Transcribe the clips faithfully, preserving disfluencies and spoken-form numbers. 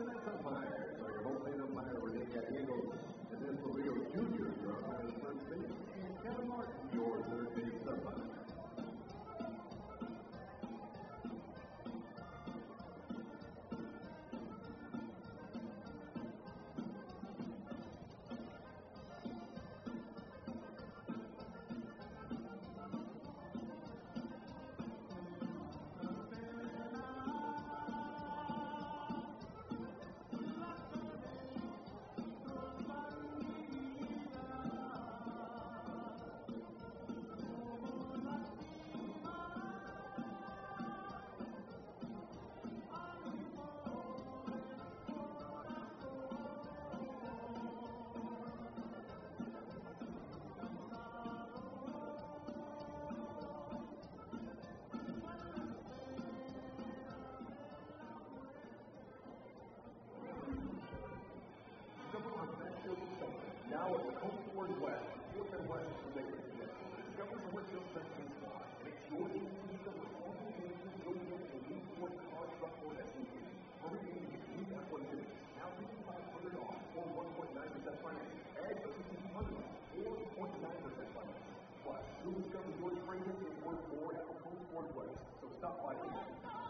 Now at the Coast Ford West, Fourth and West is the neighborhood. Discover the Whitfield Testing Squad. Make sure you see the responsibilities go with a new Ford car, truck, or S U V. Hurry in to get new F one fifty. Now fifty-five hundred off, or one point nine percent finance. Add the fifty-two hundred off, or one point nine percent finance. Plus, you'll discover your trade in is worth more at the Coast Ford West. So stop by today.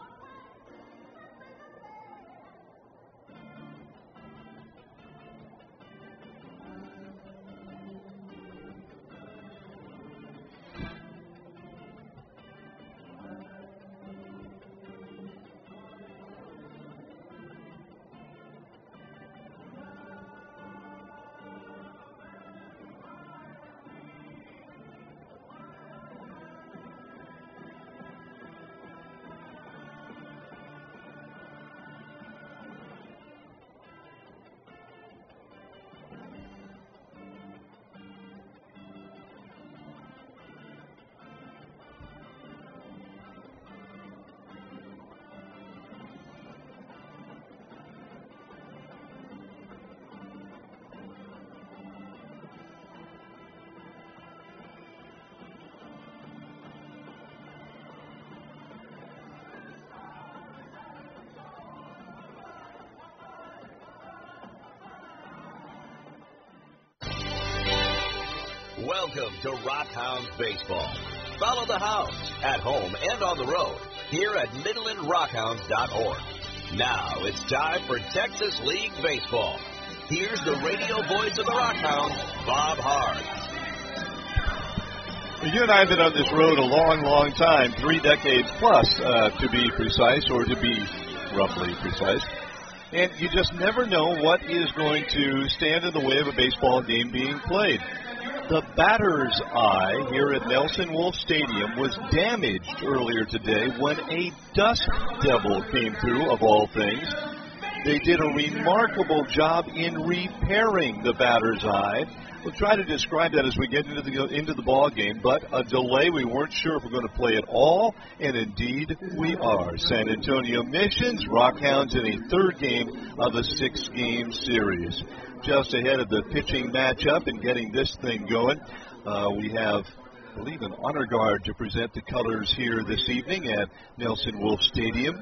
Welcome to Rockhounds Baseball. Follow the Hounds at home and on the road here at Midland Rockhounds dot org. Now it's time for Texas League Baseball. Here's the radio voice of the Rockhounds, Bob Hard. You and I have been on this road a long, long time, three decades plus, uh, to be precise, or to be roughly precise. And you just never know what is going to stand in the way of a baseball game being played. The batter's eye here at Nelson Wolff Stadium was damaged earlier today when a dust devil came through, of all things. They did a remarkable job in repairing the batter's eye. We'll try to describe that as we get into the into the ball game, but a delay. We weren't sure if we're going to play at all, and indeed we are. San Antonio Missions, Rockhounds in a third game of a six-game series. Just ahead of the pitching matchup and getting this thing going, uh, we have, I believe, an honor guard to present the colors here this evening at Nelson Wolff Stadium.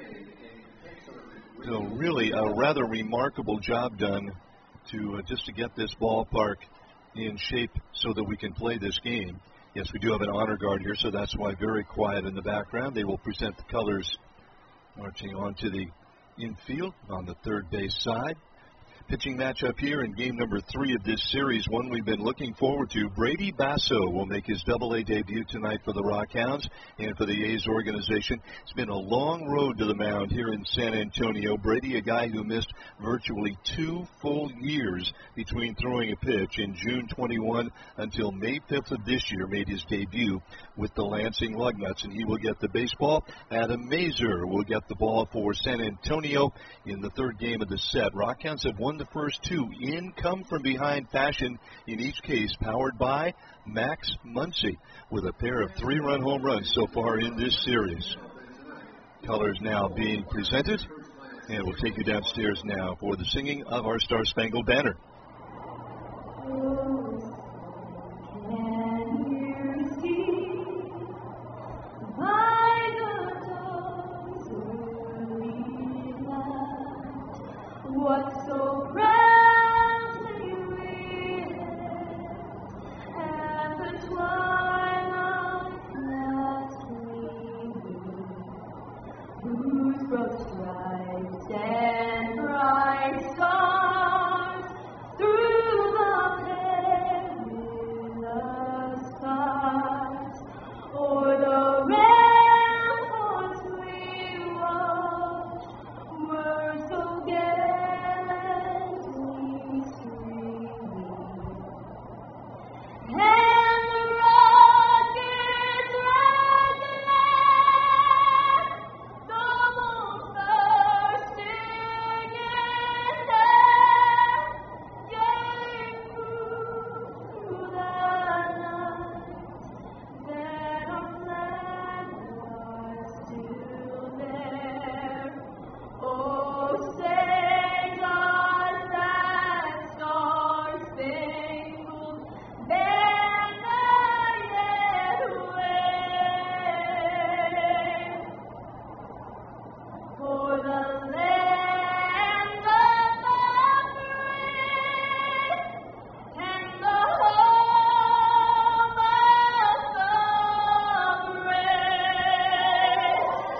So really a rather remarkable job done to uh, just to get this ballpark in shape so that we can play this game. Yes, we do have an honor guard here, so that's why very quiet in the background. They will present the colors marching onto the infield on the third base side. Pitching matchup here in game number three of this series, one we've been looking forward to. Brady Basso will make his double-A debut tonight for the Rockhounds and for the A's organization. It's been a long road to the mound here in San Antonio. Brady, a guy who missed virtually two full years between throwing a pitch in June twenty-first until May fifth of this year, made his debut with the Lansing Lugnuts, and he will get the baseball. Adam Mazur will get the ball for San Antonio in the third game of the set. Rockhounds have won the first two in come-from-behind fashion, in each case powered by Max Muncy, with a pair of three-run home runs so far in this series. Colors now being presented, and we'll take you downstairs now for the singing of our Star-Spangled Banner.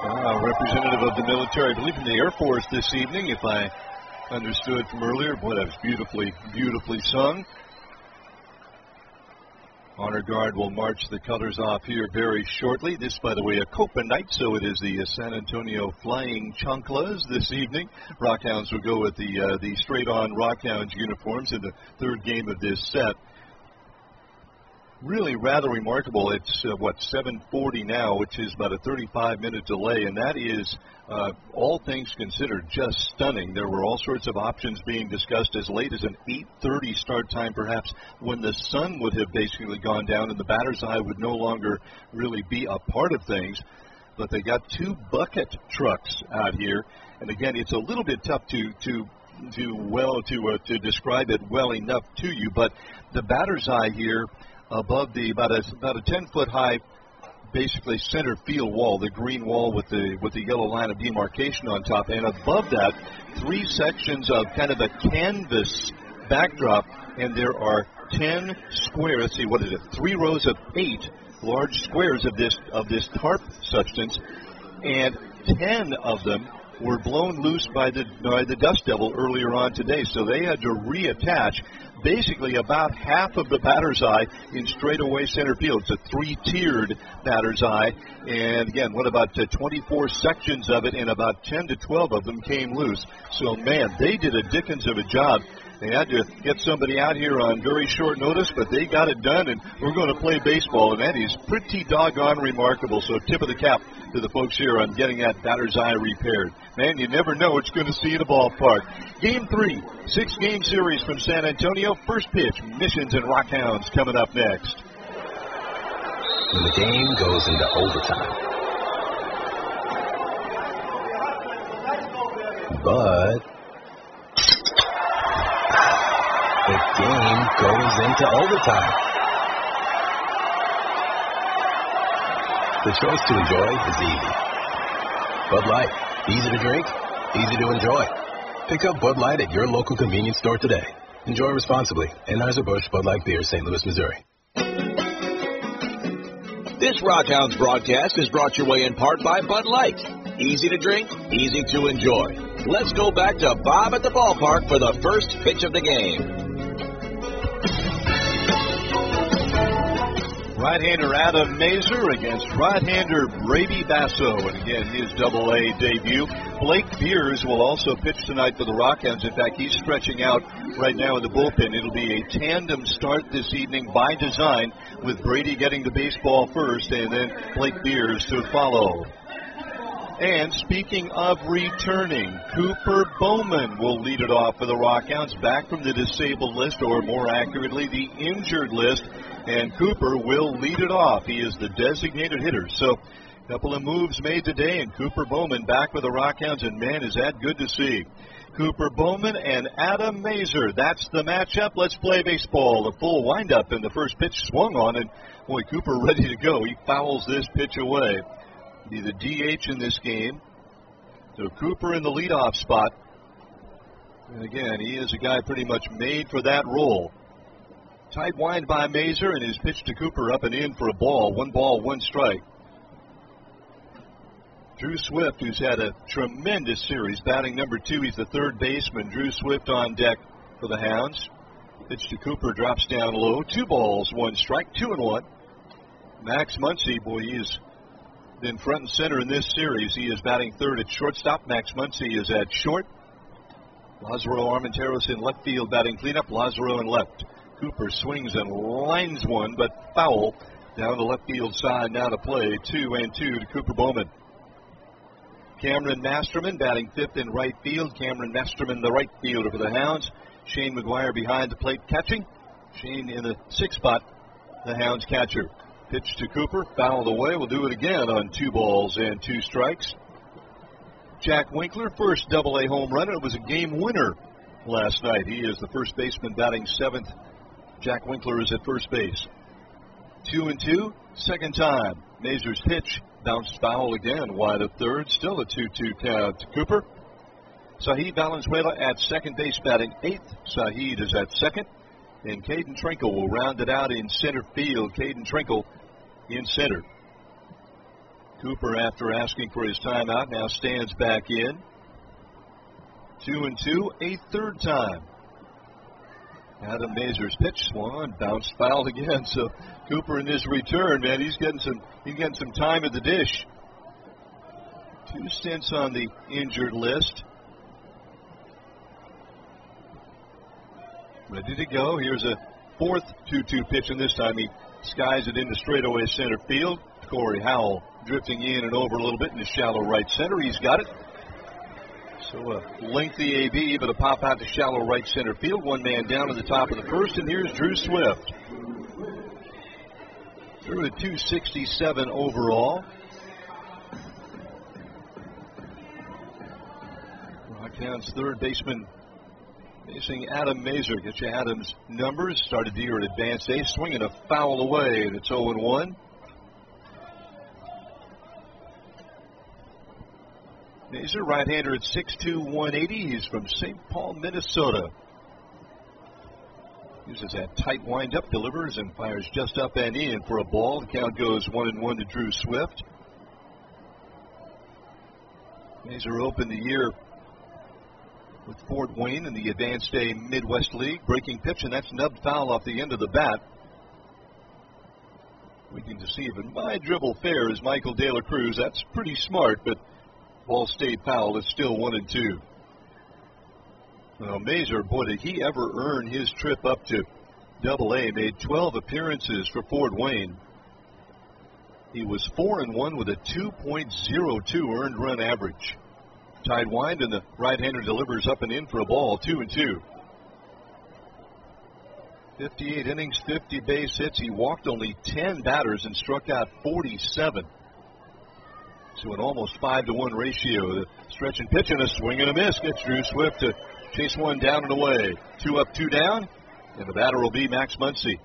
Uh, representative of the military, I believe from the Air Force this evening, if I understood from earlier. Boy, that was beautifully, beautifully sung. Honor Guard will march the colors off here very shortly. This, by the way, a Copa night, so it is the uh, San Antonio Flying Chanclas this evening. Rockhounds will go with the uh, the straight-on Rockhounds uniforms in the third game of this set. Really rather remarkable. It's, uh, what, seven forty now, which is about a thirty-five minute delay, and that is, uh, all things considered, just stunning. There were all sorts of options being discussed as late as an eight thirty start time, perhaps, when the sun would have basically gone down and the batter's eye would no longer really be a part of things. But they got two bucket trucks out here, and again, it's a little bit tough to to to well to uh, to describe it well enough to you, but the batter's eye here, above the about a about a ten foot high, basically center field wall, the green wall with the with the yellow line of demarcation on top, and above that, three sections of kind of a canvas backdrop, and there are ten square. Let's see, what is it? Three rows of eight large squares of this of this tarp substance, and ten of them were blown loose by the by the dust devil earlier on today, so they had to reattach basically about half of the batter's eye in straightaway center field. It's a three-tiered batter's eye, and again, what about uh, twenty-four sections of it, and about ten to twelve of them came loose. So, man, they did a dickens of a job. They had to get somebody out here on very short notice, but they got it done, and we're going to play baseball, and that is pretty doggone remarkable. So tip of the cap to the folks here on getting that batter's eye repaired. Man, you never know what you're going to see at a ballpark. Game three, six-game series from San Antonio. First pitch, Missions and Rockhounds coming up next. When the game goes into overtime. But the game goes into overtime. The choice to enjoy is easy. Bud Light, easy to drink, easy to enjoy. Pick up Bud Light at your local convenience store today. Enjoy responsibly. Anheuser-Busch Bud Light Beer, Saint Louis, Missouri. This Rockhounds broadcast is brought your way in part by Bud Light. Easy to drink, easy to enjoy. Let's go back to Bob at the ballpark for the first pitch of the game. Right-hander Adam Mazur against right-hander Brady Basso, and again, his double-A debut. Blake Beers will also pitch tonight for the Rockhounds. In fact, he's stretching out right now in the bullpen. It'll be a tandem start this evening by design, with Brady getting the baseball first and then Blake Beers to follow. And speaking of returning, Cooper Bowman will lead it off for the Rockhounds, back from the disabled list, or more accurately, the injured list. And Cooper will lead it off. He is the designated hitter. So a couple of moves made today, and Cooper Bowman back with the Rockhounds, and man, is that good to see. Cooper Bowman and Adam Mazur. That's the matchup. Let's play baseball. A full windup, and the first pitch swung on, and boy, Cooper ready to go. He fouls this pitch away. Be the D H in this game. So Cooper in the leadoff spot. And again, he is a guy pretty much made for that role. Tight wind by Mazur, and his pitch to Cooper up and in for a ball. One ball, one strike. Drew Swift, who's had a tremendous series, batting number two. He's the third baseman. Drew Swift on deck for the Hounds. Pitch to Cooper, drops down low. Two balls, one strike, two and one. Max Muncy, boy, he has been front and center in this series. He is batting third at shortstop. Max Muncy is at short. Lazaro Armenteros in left field batting cleanup. Lazaro in left. Cooper swings and lines one, but foul down the left field side. Now to play two and two to Cooper Bowman. Cameron Masterman batting fifth in right field. Cameron Masterman, the right fielder for the Hounds. Shane McGuire behind the plate catching. Shane in the sixth spot, the Hounds catcher. Pitch to Cooper, fouled away. We'll do it again on two balls and two strikes. Jack Winkler, first double-A home run. It was a game winner last night. He is the first baseman batting seventh. Jack Winkler is at first base. Two and two, second time. Mazur's pitch bounced foul again, wide of third. Still a two two count to Cooper. Saheed Valenzuela at second base batting eighth. Saheed is at second. And Caden Trinkle will round it out in center field. Caden Trinkle in center. Cooper, after asking for his timeout, now stands back in. Two and two, a third time. Adam Mazur's pitch swung on, bounced, fouled again. So Cooper in his return, man, he's getting some he's getting some time at the dish. Two stints on the injured list. Ready to go. Here's a fourth two two pitch, and this time he skies it into straightaway center field. Corey Howell drifting in and over a little bit in the shallow right center. He's got it. So a lengthy A B, but a pop out to shallow right center field. One man down at the top of the first, and here's Drew Swift. Through a two sixty-seven overall. Rocktown's third baseman facing Adam Mazur. Get you Adam's numbers. Started the year at Advanced A, swinging a foul away, and it's oh and one. Mazur, right-hander at six two, one eighty. He's from Saint Paul, Minnesota. Uses that tight wind-up, delivers, and fires just up and in for a ball. The count goes one and one to Drew Swift. Mazur opened the year with Fort Wayne in the Advanced A Midwest League. Breaking pitch, and that's nubbed foul off the end of the bat. Waiting to see if it might dribble fair as Michael De La Cruz. That's pretty smart, but ball stayed foul. It's still one and two. Well, Mazur, boy, did he ever earn his trip up to Double A? Made twelve appearances for Fort Wayne. He was four and one with a two point oh two earned run average. Tied wind, and the right-hander delivers up and in for a ball. Two and two. fifty-eight innings, fifty base hits. He walked only ten batters and struck out forty-seven. To an almost five to one ratio. The stretch and pitch and a swing and a miss gets Drew Swift to chase one down and away. Two up, two down, and the batter will be Max Muncy.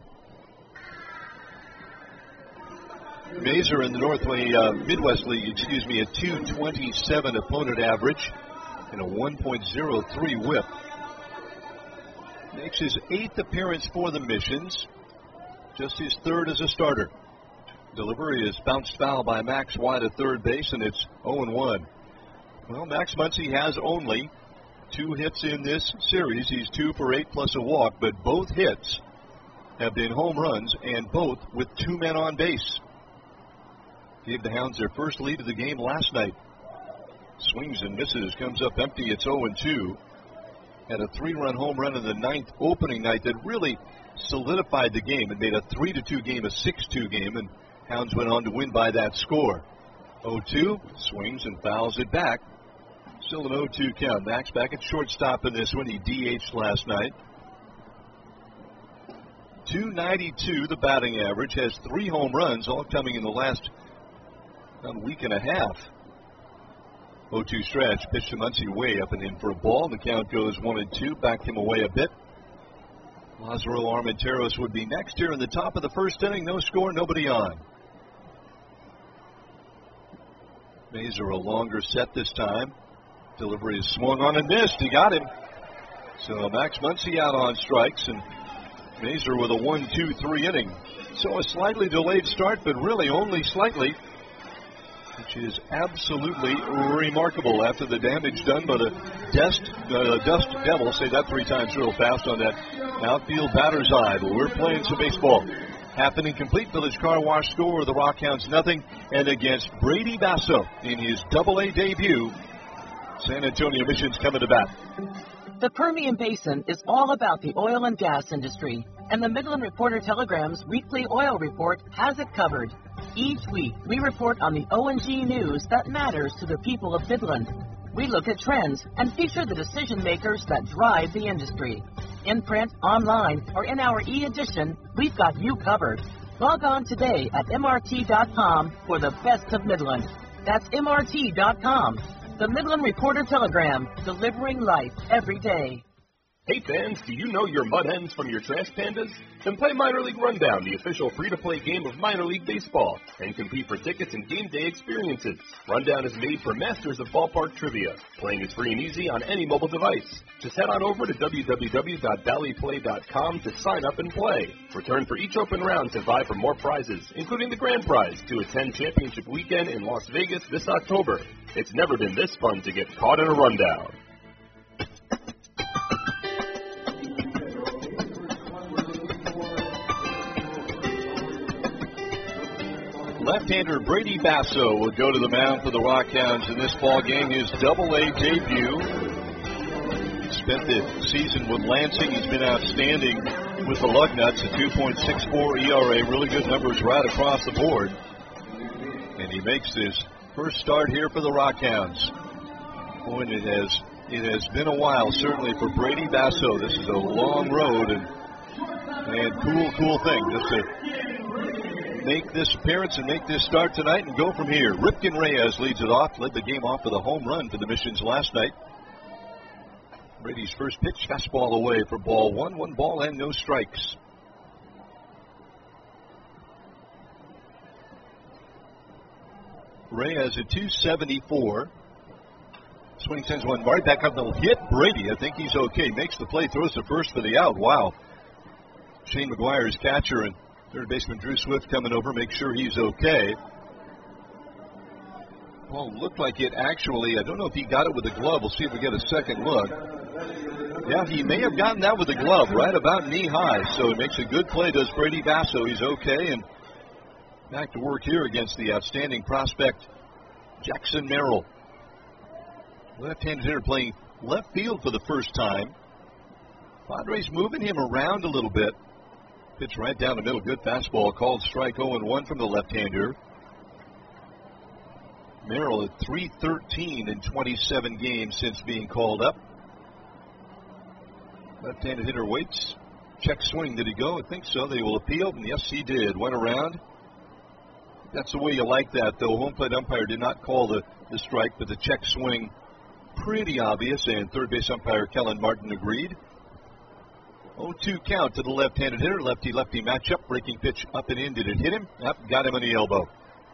Mazur in the Northway uh, Midwest League, excuse me, a two twenty-seven opponent average and a one point oh three whip. Makes his eighth appearance for the Missions, just his third as a starter. Delivery is bounced foul by Max wide at third base, and it's oh and one. Well, Max Muncy has only two hits in this series. He's two for eight plus a walk, but both hits have been home runs, and both with two men on base. Gave the Hounds their first lead of the game last night. Swings and misses, comes up empty. It's oh and two. Had a three-run home run in the ninth opening night that really solidified the game. It made a three to two game a six two game, and Hounds went on to win by that score. oh two, swings and fouls it back. Still an oh two count. Max back at shortstop in this one. He D H'd last night. two ninety-two the batting average. Has three home runs, all coming in the last about week and a half. oh two stretch. Pitch to Muncy way up and in for a ball. The count goes one and two. Backed him away a bit. Lazaro Armenteros would be next here in the top of the first inning. No score, nobody on. Mazur a longer set this time. Delivery is swung on and missed. He got him. So Max Muncy out on strikes, and Mazur with a one two three inning. So a slightly delayed start, but really only slightly, which is absolutely remarkable after the damage done by the Dust, uh, Dust Devil. Say that three times real fast on that outfield batter's eye. Well, we're playing some baseball. Half inning complete. Village Car Wash score. The Rockhounds nothing. And against Brady Basso in his Double A debut, San Antonio Missions coming to bat. The Permian Basin is all about the oil and gas industry, and the Midland Reporter Telegram's weekly oil report has it covered. Each week, we report on the O and G news that matters to the people of Midland. We look at trends and feature the decision makers that drive the industry. In print, online, or in our e-edition, we've got you covered. Log on today at M R T dot com for the best of Midland. That's M R T dot com. The Midland Reporter Telegram, delivering life every day. Hey fans, do you know your Mud Hens from your Trash Pandas? Then play Minor League Rundown, the official free-to-play game of Minor League Baseball, and compete for tickets and game day experiences. Rundown is made for masters of ballpark trivia. Playing is free and easy on any mobile device. Just head on over to w w w dot valley play dot com to sign up and play. Return for each open round to vie for more prizes, including the grand prize to attend Championship Weekend in Las Vegas this October. It's never been this fun to get caught in a rundown. Left-hander Brady Basso will go to the mound for the Rockhounds in this ball game. His Double-A debut. Spent the season with Lansing. He's been outstanding with the Lugnuts, a two point six four E R A. Really good numbers right across the board. And he makes his first start here for the Rockhounds. Boy, it has it has been a while, certainly for Brady Basso. This is a long road, and and cool, cool thing just to make this appearance and make this start tonight and go from here. Ripken Reyes leads it off, led the game off with a home run for the Missions last night. Brady's first pitch, fastball away for ball one, one ball and no strikes. Reyes at two seventy-four. Swing sends one right back up. They'll hit Brady. I think he's okay. Makes the play, throws the first for the out. Wow. Shane McGuire's catcher and third baseman Drew Swift coming over, make sure he's okay. Well, looked like it actually, I don't know if he got it with a glove. We'll see if we get a second look. Yeah, he may have gotten that with a glove, right about knee high. So it makes a good play, does Brady Basso. He's okay, and back to work here against the outstanding prospect, Jackson Merrill. Left-handed hitter playing left field for the first time. Padres moving him around a little bit. Pitch right down the middle. Good fastball. Called strike oh and one from the left-hander. Merrill at three thirteen in twenty-seven games since being called up. Left-handed hitter waits. Check swing. Did he go? I think so. They will appeal. And yes, he did. Went around. That's the way you like that, though. Home plate umpire did not call the, the strike, but the check swing pretty obvious. And third base umpire Kellen Martin agreed. oh two count to the left-handed hitter. Lefty-lefty matchup. Breaking pitch up and in. Did it hit him? Yep, got him on the elbow.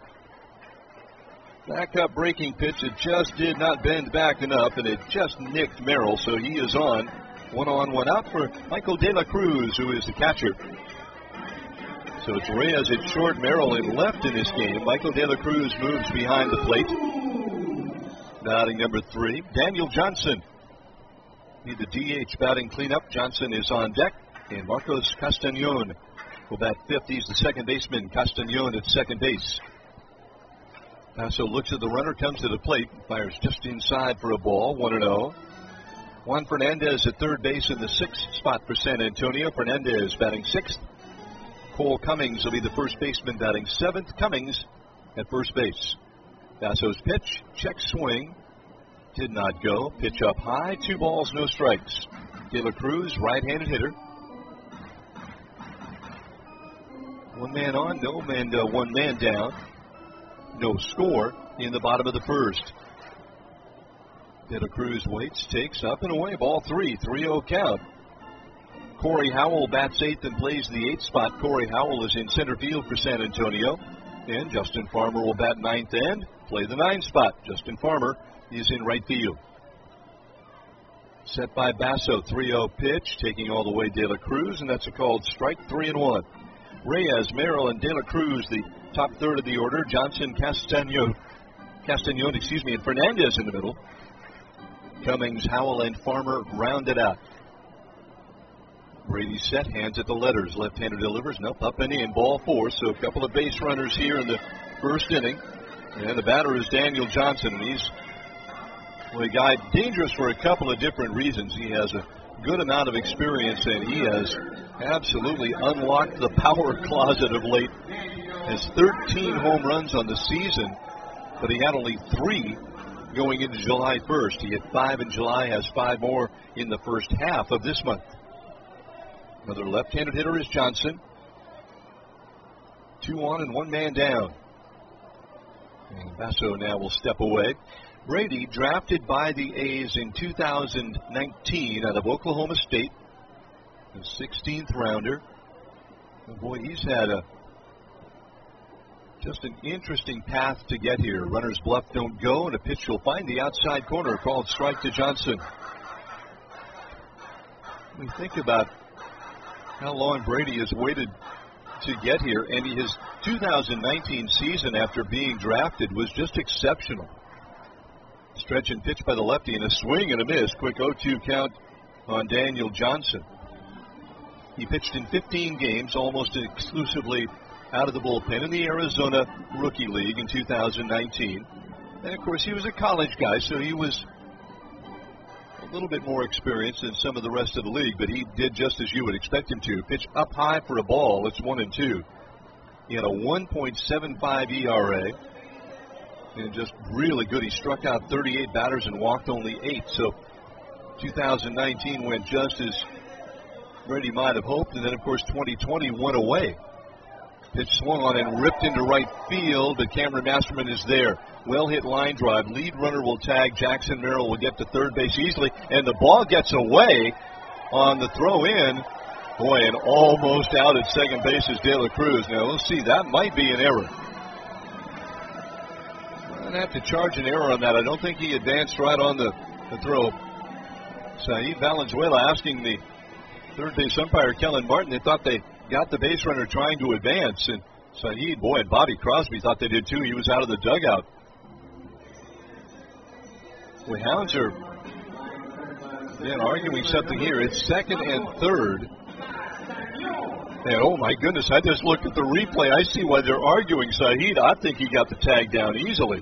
Back up breaking pitch. It just did not bend back enough, and it just nicked Merrill, so he is on. One on, one out for Michael De La Cruz, who is the catcher. So it's Reyes at short, Merrill in left in this game. Michael De La Cruz moves behind the plate. Batting number three, Daniel Johnson. Need the D H batting cleanup. Johnson is on deck, and Marcos Castañon will bat fifth. He's the second baseman. Castañon at second base. Basso looks at the runner, comes to the plate, fires just inside for a ball, one and oh. Juan Fernandez at third base in the sixth spot for San Antonio. Fernandez batting sixth. Cole Cummings will be the first baseman batting seventh. Cummings at first base. Basso's pitch, check swing. Did not go. Pitch up high. Two balls, no strikes. De La Cruz, right-handed hitter. One man on, no man, uh, one man down. No score in the bottom of the first. De La Cruz waits, takes up and away. Ball three, three oh count. Corey Howell bats eighth and plays the eighth spot. Corey Howell is in center field for San Antonio. And Justin Farmer will bat ninth and play the ninth spot. Justin Farmer is in right field. Set by Basso, three oh pitch, taking all the way De La Cruz, and that's a called strike, three and one. Reyes, Merrill, and De La Cruz, the top third of the order. Johnson, Castañon, Castañon, excuse me, and Fernandez in the middle. Cummings, Howell, and Farmer rounded out. Brady set, hands at the letters. Left-hander delivers, nope, up and in, ball four. So a couple of base runners here in the first inning. And the batter is Daniel Johnson, and he's well, a guy dangerous for a couple of different reasons. He has a good amount of experience, and he has absolutely unlocked the power closet of late. Has thirteen home runs on the season, but he had only three going into July first. He had five in July, has five more in the first half of this month. Another left-handed hitter is Johnson. Two on and one man down. And Basso now will step away. Brady, drafted by the A's in two thousand nineteen out of Oklahoma State, the sixteenth rounder. And boy, he's had a just an interesting path to get here. Runner's bluff don't go, and a pitch will find the outside corner, called strike to Johnson. We think about how long Brady has waited to get here, and his two thousand nineteen season after being drafted was just exceptional. Stretch and pitch by the lefty, and a swing and a miss. Quick oh two count on Daniel Johnson. He pitched in fifteen games, almost exclusively out of the bullpen in the Arizona Rookie League in two thousand nineteen. And, of course, he was a college guy, so he was a little bit more experienced than some of the rest of the league, but he did just as you would expect him to. Pitch up high for a ball. It's one and two. He had a one point seven five E R A. And just really good. He struck out thirty-eight batters and walked only eight. So two thousand nineteen went just as Brady might have hoped. And then, of course, twenty twenty went away. Pitch swung on and ripped into right field, but Cameron Masterman is there. Well hit line drive. Lead runner will tag. Jackson Merrill will get to third base easily, and the ball gets away on the throw in. Boy, and almost out at second base is De La Cruz. Now, we'll see. That might be an error. I'm going to have to charge an error on that. I don't think he advanced right on the, the throw. Saeed Valenzuela asking the third base umpire, Kellen Martin, they thought they got the base runner trying to advance. And Saeed, boy, and Bobby Crosby thought they did too. He was out of the dugout. The Hounds are then arguing something here. It's second and third. And oh my goodness, I just looked at the replay. I see why they're arguing. Saeed, I think he got the tag down easily.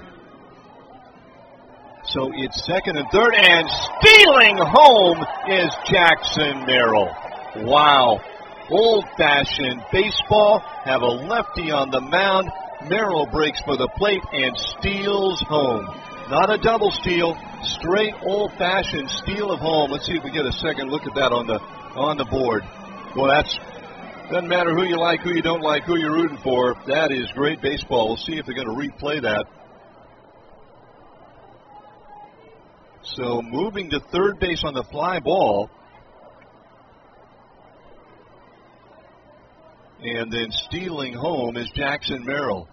So it's second and third, and stealing home is Jackson Merrill. Wow. Old-fashioned baseball. Have a lefty on the mound. Merrill breaks for the plate and steals home. Not a double steal, straight old-fashioned steal of home. Let's see if we get a second look at that on the on the board. Well, that's doesn't matter who you like, who you don't like, who you're rooting for. That is great baseball. We'll see if they're going to replay that. So moving to third base on the fly ball. And then stealing home is Jackson Merrill.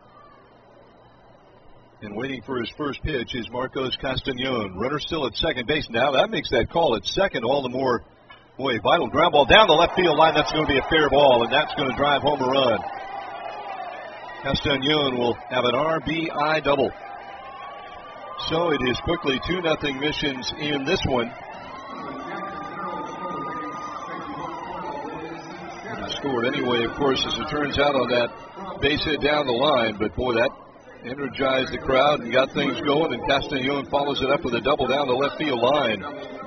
And waiting for his first pitch is Marcos Castañon. Runner still at second base now. That makes that call at second all the more, boy, vital. Ground ball down the left field line. That's going to be a fair ball, and that's going to drive home a run. Castañon will have an R B I double. So it is quickly two nothing Missions in this one. And scored anyway, of course, as it turns out on that base hit down the line. But, boy, that energized the crowd and got things going. And Castañon follows it up with a double down the left field line.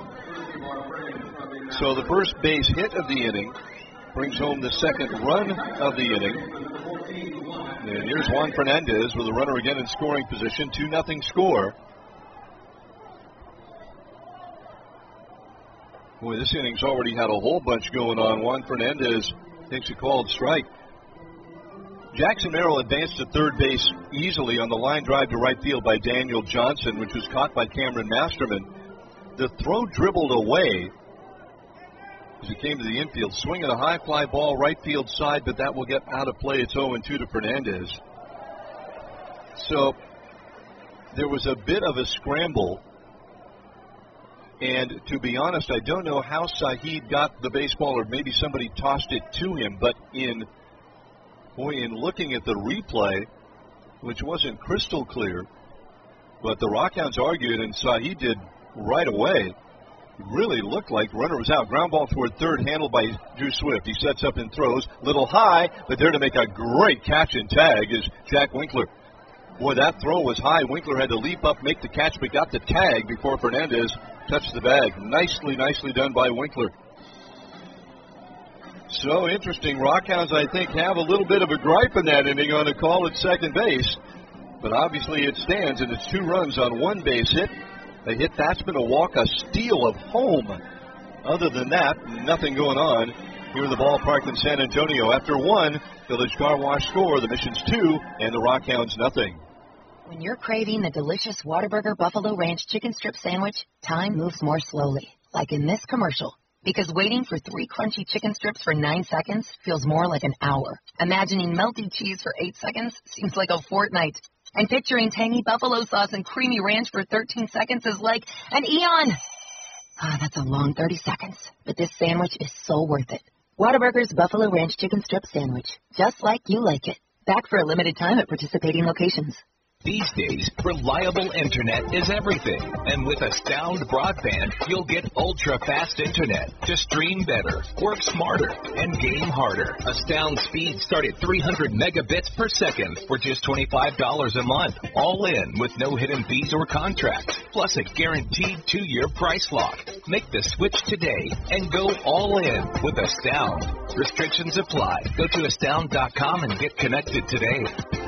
So the first base hit of the inning brings home the second run of the inning. And here's Juan Fernandez with a runner again in scoring position. two nothing score. Boy, this inning's already had a whole bunch going on. Juan Fernandez takes a called strike. Jackson Merrill advanced to third base easily on the line drive to right field by Daniel Johnson, which was caught by Cameron Masterman. The throw dribbled away as he came to the infield. Swinging a high fly ball right field side, but that will get out of play. It's oh and two to Fernandez. So there was a bit of a scramble. And to be honest, I don't know how Saeed got the baseball, or maybe somebody tossed it to him. But in, boy, in looking at the replay, which wasn't crystal clear, but the Rockhounds argued, and Saeed did right away. Really looked like the runner was out. Ground ball toward third, handled by Drew Swift. He sets up and throws. Little high, but there to make a great catch and tag is Jack Winkler. Boy, that throw was high. Winkler had to leap up, make the catch, but got the tag before Fernandez touched the bag. Nicely, nicely done by Winkler. So interesting. Rockhounds, I think, have a little bit of a gripe in that inning on a call at second base. But obviously it stands, and it's two runs on one base hit. A hit batsman, a walk, a steal of home. Other than that, nothing going on here in the ballpark in San Antonio. After one, Village Car Wash score, the Missions two, and the Rockhounds nothing. When you're craving the delicious Whataburger Buffalo Ranch chicken strip sandwich, time moves more slowly, like in this commercial. Because waiting for three crunchy chicken strips for nine seconds feels more like an hour. Imagining melty cheese for eight seconds seems like a fortnight. And picturing tangy buffalo sauce and creamy ranch for thirteen seconds is like an eon. Ah, that's a long thirty seconds. But this sandwich is so worth it. Whataburger's Buffalo Ranch chicken strip sandwich. Just like you like it. Back for a limited time at participating locations. These days, reliable internet is everything. And with Astound Broadband, you'll get ultra-fast internet to stream better, work smarter, and game harder. Astound speeds start at three hundred megabits per second for just twenty-five dollars a month. All in with no hidden fees or contracts, plus a guaranteed two-year price lock. Make the switch today and go all in with Astound. Restrictions apply. Go to astound dot com and get connected today.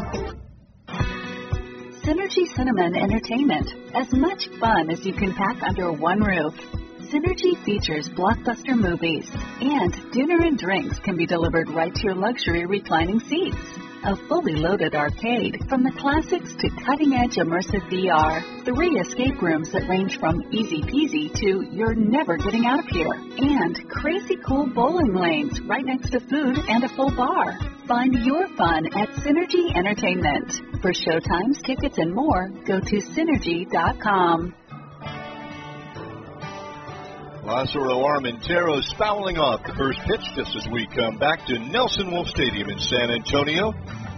Synergy Cinnamon Entertainment. As much fun as you can pack under one roof. Synergy features blockbuster movies, and dinner and drinks can be delivered right to your luxury reclining seats. A fully loaded arcade, from the classics to cutting-edge immersive V R. Three escape rooms that range from easy peasy to you're never getting out of here. And crazy cool bowling lanes right next to food and a full bar. Find your fun at Synergy Entertainment. For showtimes, tickets, and more, go to synergy dot com. Lázaro Armenteros fouling off the first pitch just as we come back to Nelson Wolff Stadium in San Antonio.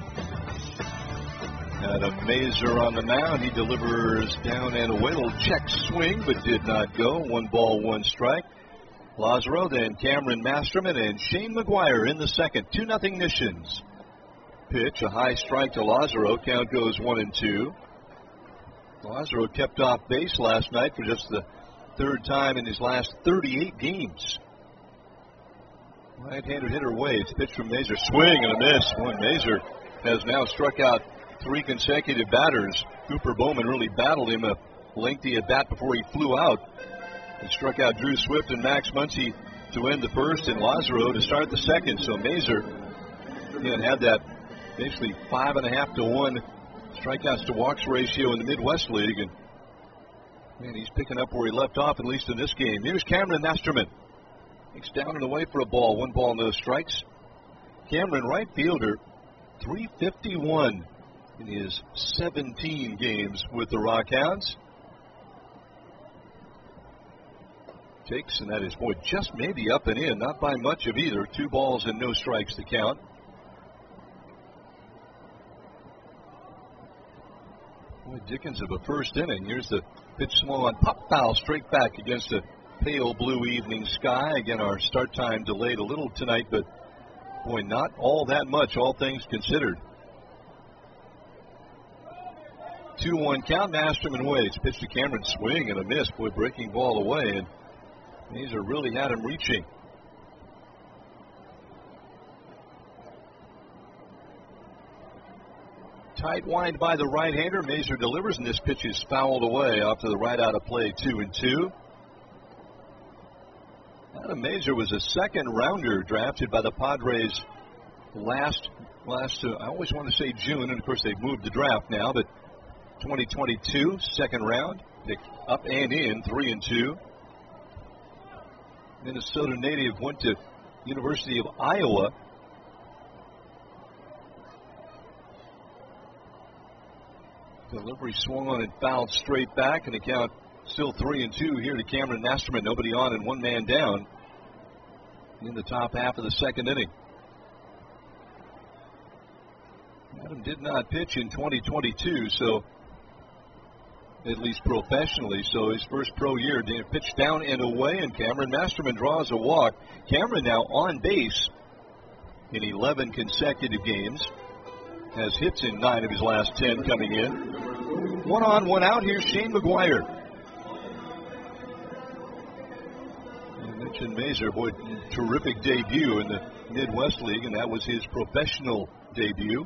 Adam Mazur on the mound. He delivers down and away. Little check swing, but did not go. One ball, one strike. Lázaro, then Cameron Masterman and Shane McGuire in the second. two nothing Missions. Pitch, a high strike to Lázaro. Count goes one and two. Lázaro kept off base last night for just the third time in his last thirty-eight games. Right-handed hitter waves. Pitch from Mazur. Swing and a miss. One Mazur has now struck out three consecutive batters. Cooper Bowman really battled him a lengthy at bat before he flew out. He struck out Drew Swift and Max Muncy to end the first, and Lázaro to start the second. So Mazur again had that basically five and a half to one strikeouts to walks ratio in the Midwest League, and man, he's picking up where he left off, at least in this game. Here's Cameron Masterman. Takes down and away for a ball. One ball, no strikes. Cameron, right fielder, three fifty-one in his seventeen games with the Rockhounds. Takes, and that is, boy, just maybe up and in. Not by much of either. Two balls and no strikes to count. Boy, Dickens of a first inning. Here's the pitch swung on, pop foul straight back against a pale blue evening sky. Again, our start time delayed a little tonight, but boy, not all that much, all things considered. two one count. Masterman waits. Pitch to Cameron, swing and a miss. Boy, breaking ball away, and these are really had him reaching. Tight wind by the right-hander. Mazur delivers, and this pitch is fouled away off to the right out of play, two and two. Adam Mazur was a second-rounder drafted by the Padres last, last uh, I always want to say June, and of course they've moved the draft now, but twenty twenty-two, second round, picked up and in, three and two. Minnesota native, went to University of Iowa. Delivery swung on and fouled straight back, and the count still three and two here to Cameron Masterman. Nobody on and one man down in the top half of the second inning. Adam did not pitch in twenty twenty-two, so at least professionally, so his first pro year, pitched down and away, and Cameron Masterman draws a walk. Cameron now on base in eleven consecutive games. Has hits in nine of his last ten coming in. One on, one out. Here's Shane McGuire. I mentioned Mazur, boy, terrific debut in the Midwest League, and that was his professional debut.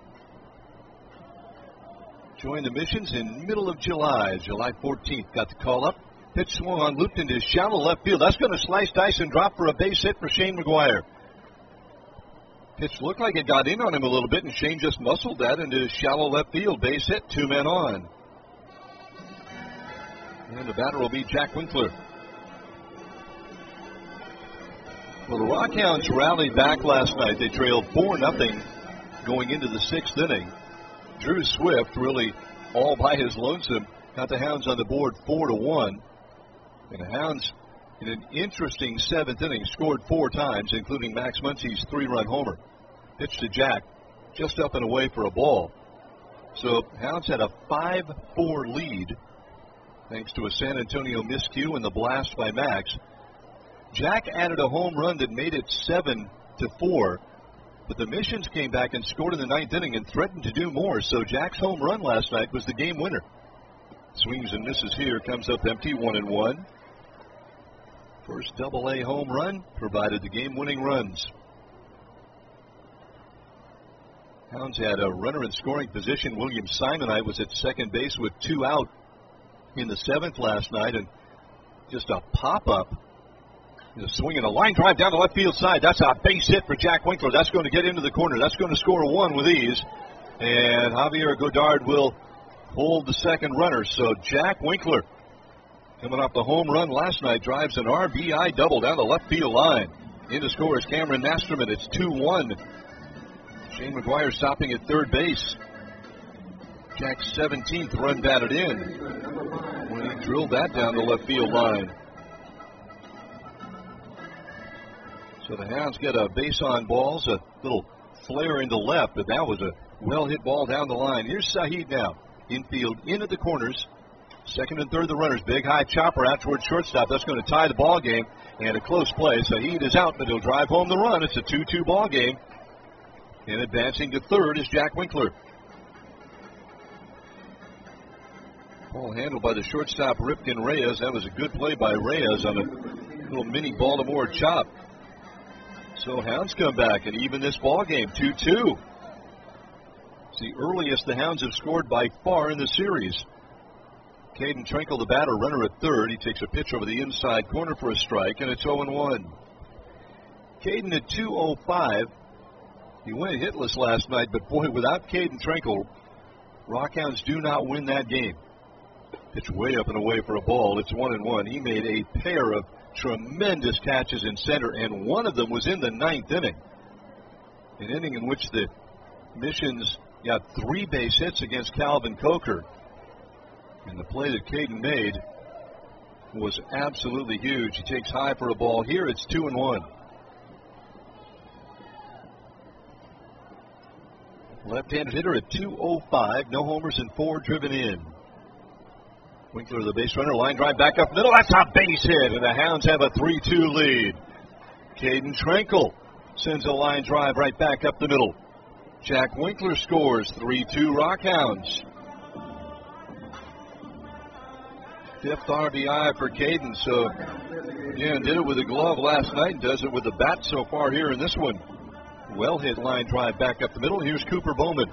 Joined the Missions in middle of July, July fourteenth. Got the call up. Pitch swung on, looped into shallow left field. That's going to slice, dice, and drop for a base hit for Shane McGuire. Pitch looked like it got in on him a little bit, and Shane just muscled that into shallow left field. Base hit, two men on. And the batter will be Jack Winkler. Well, the Rockhounds rallied back last night. They trailed four nothing going into the sixth inning. Drew Swift, really all by his lonesome, got the Hounds on the board four to one. And the Hounds, in an interesting seventh inning, scored four times, including Max Muncy's three-run homer. Pitch to Jack, just up and away for a ball. So Hounds had a five four lead, thanks to a San Antonio miscue and the blast by Max. Jack added a home run that made it seven to four, but the Missions came back and scored in the ninth inning and threatened to do more. So Jack's home run last night was the game winner. Swings and misses here, comes up empty, one and one. First double A home run provided the game-winning runs. Hounds had a runner in scoring position. William Simonite was at second base with two out in the seventh last night, and just a pop-up. A swing and a line drive down the left field side. That's a base hit for Jack Winkler. That's going to get into the corner. That's going to score a one with ease. And Javier Godard will hold the second runner. So Jack Winkler, coming off the home run last night, drives an R B I double down the left field line. In to score is Cameron Masterman. It's two one. Shane McGuire stopping at third base. Jack's seventeenth run batted in when he drilled that down the left field line. So the Hounds get a base on balls, a little flare into left, but that was a well-hit ball down the line. Here's Saheed now. Infield in at the corners. Second and third, the runners. Big high chopper out towards shortstop. That's going to tie the ball game. And a close play. Saheed is out, but he'll drive home the run. It's a two two ball game. And advancing to third is Jack Winkler. Ball handled by the shortstop, Ripken Reyes. That was a good play by Reyes on a little mini Baltimore chop. So Hounds come back and even this ball game, two two. It's the earliest the Hounds have scored by far in the series. Caden Trinkle, the batter, runner at third. He takes a pitch over the inside corner for a strike, and it's oh and one. Caden at two oh five. He went hitless last night, but boy, without Caden Trinkle, Rockhounds do not win that game. Pitch way up and away for a ball. It's one and one. He made a pair of tremendous catches in center, and one of them was in the ninth inning. An inning in which the Missions got three base hits against Calvin Coker. And the play that Caden made was absolutely huge. He takes high for a ball. Here it's two and one. Left-handed hitter at two oh five. No homers and four driven in. Winkler, the base runner, line drive back up middle. That's a base hit, and the Hounds have a three two lead. Caden Trinkle sends a line drive right back up the middle. Jack Winkler scores, three two Rockhounds. Fifth R B I for Caden, so again, did it with a glove last night and does it with the bat so far here in this one. Well hit line drive back up the middle. Here's Cooper Bowman.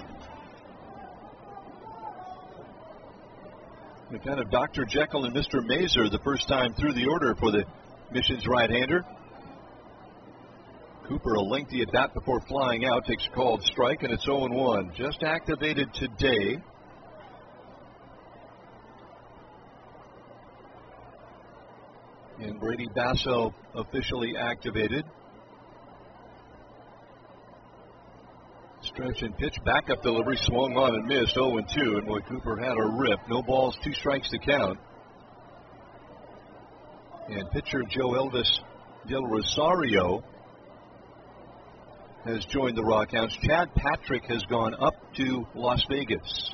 The kind of Doctor Jekyll and Mister Mazer the first time through the order for the Missions right-hander. Cooper, a lengthy at bat before flying out, takes a called strike, and it's oh and one. Just activated today. And Brady Basso officially activated. Stretch and pitch, backup delivery, swung on and missed, oh and two, and boy, Cooper had a rip. No balls, two strikes to count. And pitcher Joe Elvis Del Rosario has joined the Rockhounds. Chad Patrick has gone up to Las Vegas.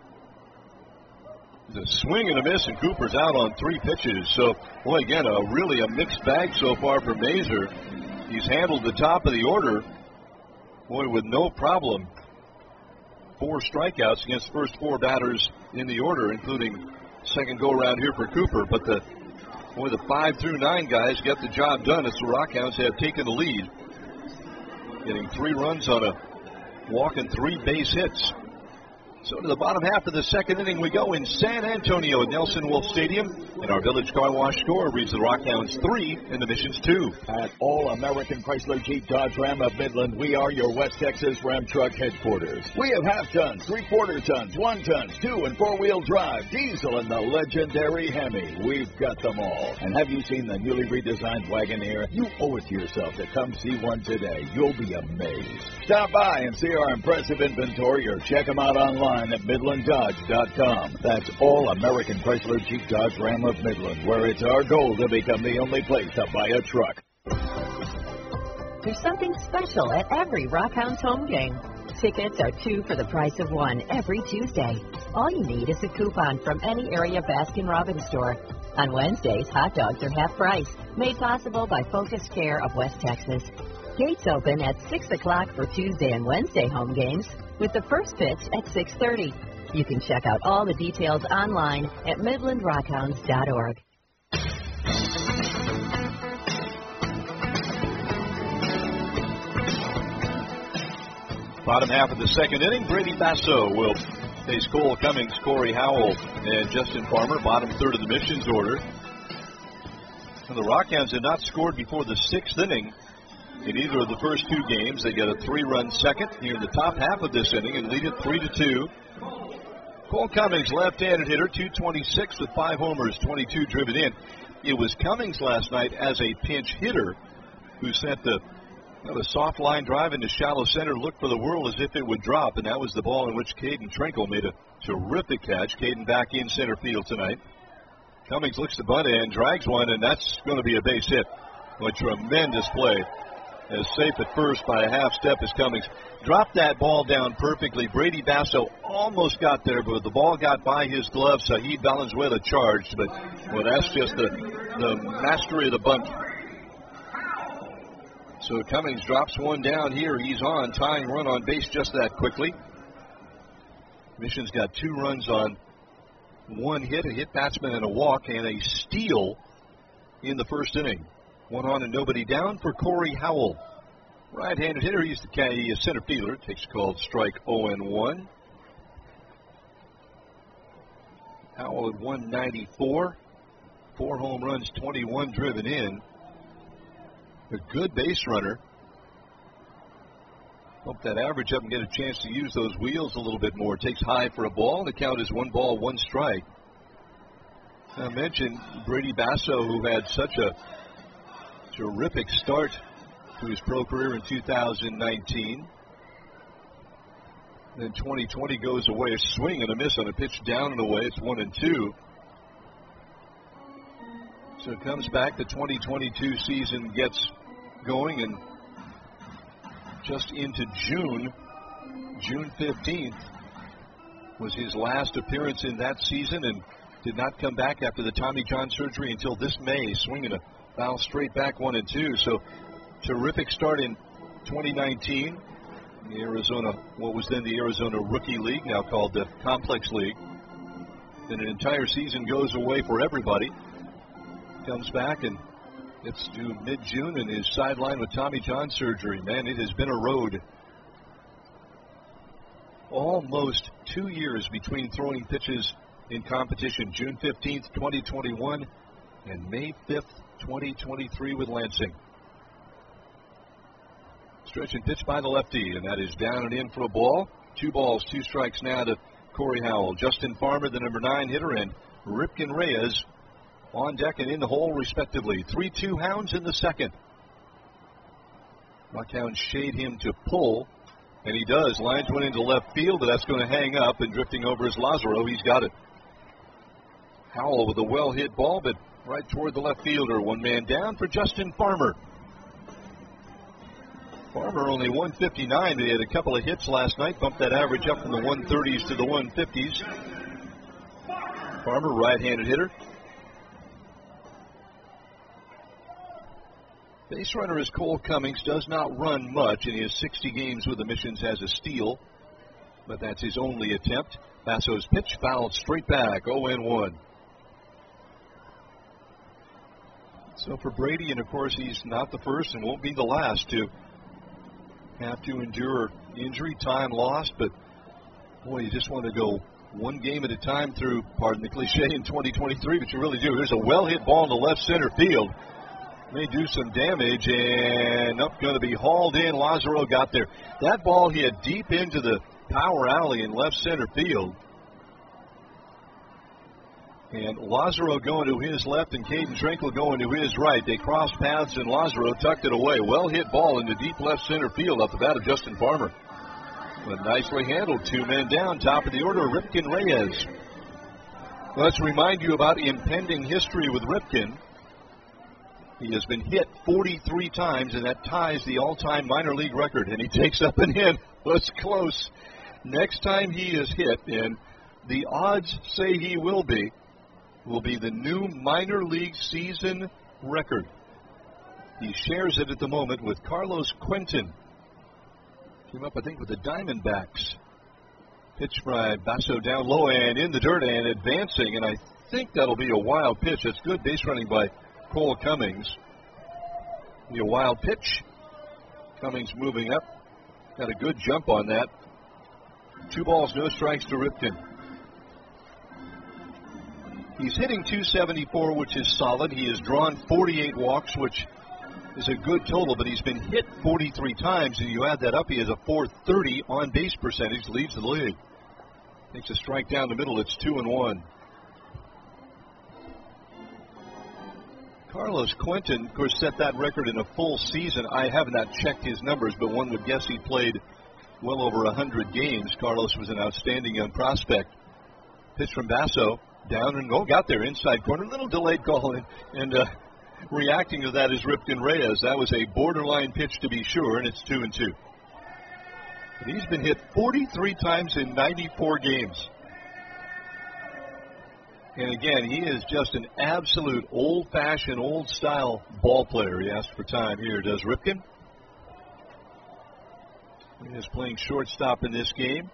The swing and a miss, and Cooper's out on three pitches. So, boy, again, a really a mixed bag so far for Mazer. He's handled the top of the order, boy, with no problem. Four strikeouts against the first four batters in the order, including second go-around here for Cooper. But the boy, the five through nine guys get the job done as the Rockhounds have taken the lead, getting three runs on a walk and three base hits. So to the bottom half of the second inning we go in San Antonio at Nelson Wolff Stadium. And our Village Car Wash score reads the Rockhounds three and the Missions two. At All American Chrysler Jeep Dodge Ram of Midland, we are your West Texas Ram Truck headquarters. We have half tons, three quarter tons, one tons, two and four wheel drive, diesel, and the legendary Hemi. We've got them all. And have you seen the newly redesigned Wagoneer? You owe it to yourself to come see one today. You'll be amazed. Stop by and see our impressive inventory or check them out online at Midland Dodge dot com. That's All American Chrysler Jeep Dodge Ram of Midland, where it's our goal to become the only place to buy a truck. There's something special at every Rockhounds home game. Tickets are two for the price of one every Tuesday. All you need is a coupon from any area Baskin-Robbins store. On Wednesdays, hot dogs are half price, made possible by Focus Care of West Texas. Gates open at six o'clock for Tuesday and Wednesday home games, with the first pitch at six thirty. You can check out all the details online at Midland Rockhounds dot org. Bottom half of the second inning, Brady Basso will face Cole Cummings, Corey Howell, and Justin Farmer. Bottom third of the Missions order. And the Rockhounds had not scored before the sixth inning in either of the first two games. They get a three-run second here in the top half of this inning and lead it three to two. Cole Cummings, left-handed hitter, two twenty-six with five homers, twenty-two driven in. It was Cummings last night as a pinch hitter who sent the you know, the soft line drive into shallow center, looked for the world as if it would drop, and that was the ball in which Caden Trinkle made a terrific catch. Caden back in center field tonight. Cummings looks to bunt and drags one, and that's going to be a base hit. A tremendous play. As safe at first by a half step as Cummings dropped that ball down perfectly. Brady Basso almost got there, but the ball got by his glove. Saheed Valenzuela charged, but well, that's just the, the mastery of the bunt. So Cummings drops one down here. He's on, tying run on base just that quickly. Mission's got two runs on one hit, a hit batsman and a walk, and a steal in the first inning. One on and nobody down for Corey Howell. Right-handed hitter, he's the center fielder. Takes a called strike oh and one. Howell at one ninety-four. Four home runs, twenty-one driven in. A good base runner. Hope that average up and get a chance to use those wheels a little bit more. Takes high for a ball, and the count is one ball, one strike. I mentioned Brady Basso, who had such a terrific start to his pro career in two thousand nineteen. Then twenty twenty goes away. A swing and a miss on a pitch down and away. It's one and two. So it comes back. The twenty twenty-two season gets going, and just into June, June fifteenth, was his last appearance in that season, and did not come back after the Tommy John surgery until this May, swinging a foul straight back one and two. So terrific start in twenty nineteen. The Arizona, what was then the Arizona Rookie League, now called the Complex League. Then an entire season goes away for everybody. Comes back and gets to mid-June and is sidelined with Tommy John surgery. Man, it has been a road. Almost two years between throwing pitches in competition. June fifteenth, twenty twenty-one, and May fifth, twenty twenty-three with Lansing. Stretch and pitch by the lefty, and that is down and in for a ball. Two balls, two strikes now to Corey Howell. Justin Farmer, the number nine hitter, and Ripken Reyes on deck and in the hole, respectively. three two Hounds in the second. Rockhounds shade him to pull, and he does. Lines one into left field, but that's going to hang up, and drifting over is Lazaro. He's got it. Howell with a well-hit ball, but right toward the left fielder. One man down for Justin Farmer. Farmer only one fifty-nine. He had a couple of hits last night, bumped that average up from the one thirties to the one fifties. Farmer, right-handed hitter. Base runner is Cole Cummings, does not run much in his sixty games with the Missions, has a steal, but that's his only attempt. Basso's pitch fouled straight back, oh and one. So for Brady, and of course he's not the first and won't be the last to have to endure injury, time lost, but Boy, you just want to go one game at a time through, pardon the cliche, in twenty twenty-three, but you really do. There's a well-hit ball in the left center field. May do some damage, and up going to be hauled in. Lazaro got there. That ball hit deep into the power alley in left center field. And Lazaro going to his left and Caden Trinkle going to his right. They crossed paths, and Lazaro tucked it away. Well-hit ball into deep left center field off the bat of Justin Farmer. But nicely handled. Two men down, top of the order, Ripken Reyes. Let's remind you about impending history with Ripken. He has been hit forty-three times, and that ties the all-time minor league record. And he takes up an in. That's close. Next time he is hit, and the odds say he will be, will be the new minor league season record. He shares it at the moment with Carlos Quentin. Came up, I think, with the Diamondbacks. Pitch by Basso down low and in the dirt and advancing, and I think that'll be a wild pitch. It's good base running by Cole Cummings. Be a wild pitch. Cummings moving up. Got a good jump on that. Two balls, no strikes to Ripken. He's hitting two seventy-four, which is solid. He has drawn forty-eight walks, which is a good total, but he's been hit forty-three times, and you add that up, he has a four thirty on-base percentage, leads the league. Takes a strike down the middle, it's two and one. Carlos Quentin, of course, set that record in a full season. I have not checked his numbers, but one would guess he played well over one hundred games. Carlos was an outstanding young prospect. Pitch from Basso, down and oh, got there, inside corner, little delayed call, and, and uh, reacting to that is Ripken Reyes. That was a borderline pitch to be sure, and it's two and two. But he's been hit forty-three times in ninety-four games. And again, he is just an absolute old-fashioned, old-style ball player. He asked for time here, does Ripken. He is playing shortstop in this game.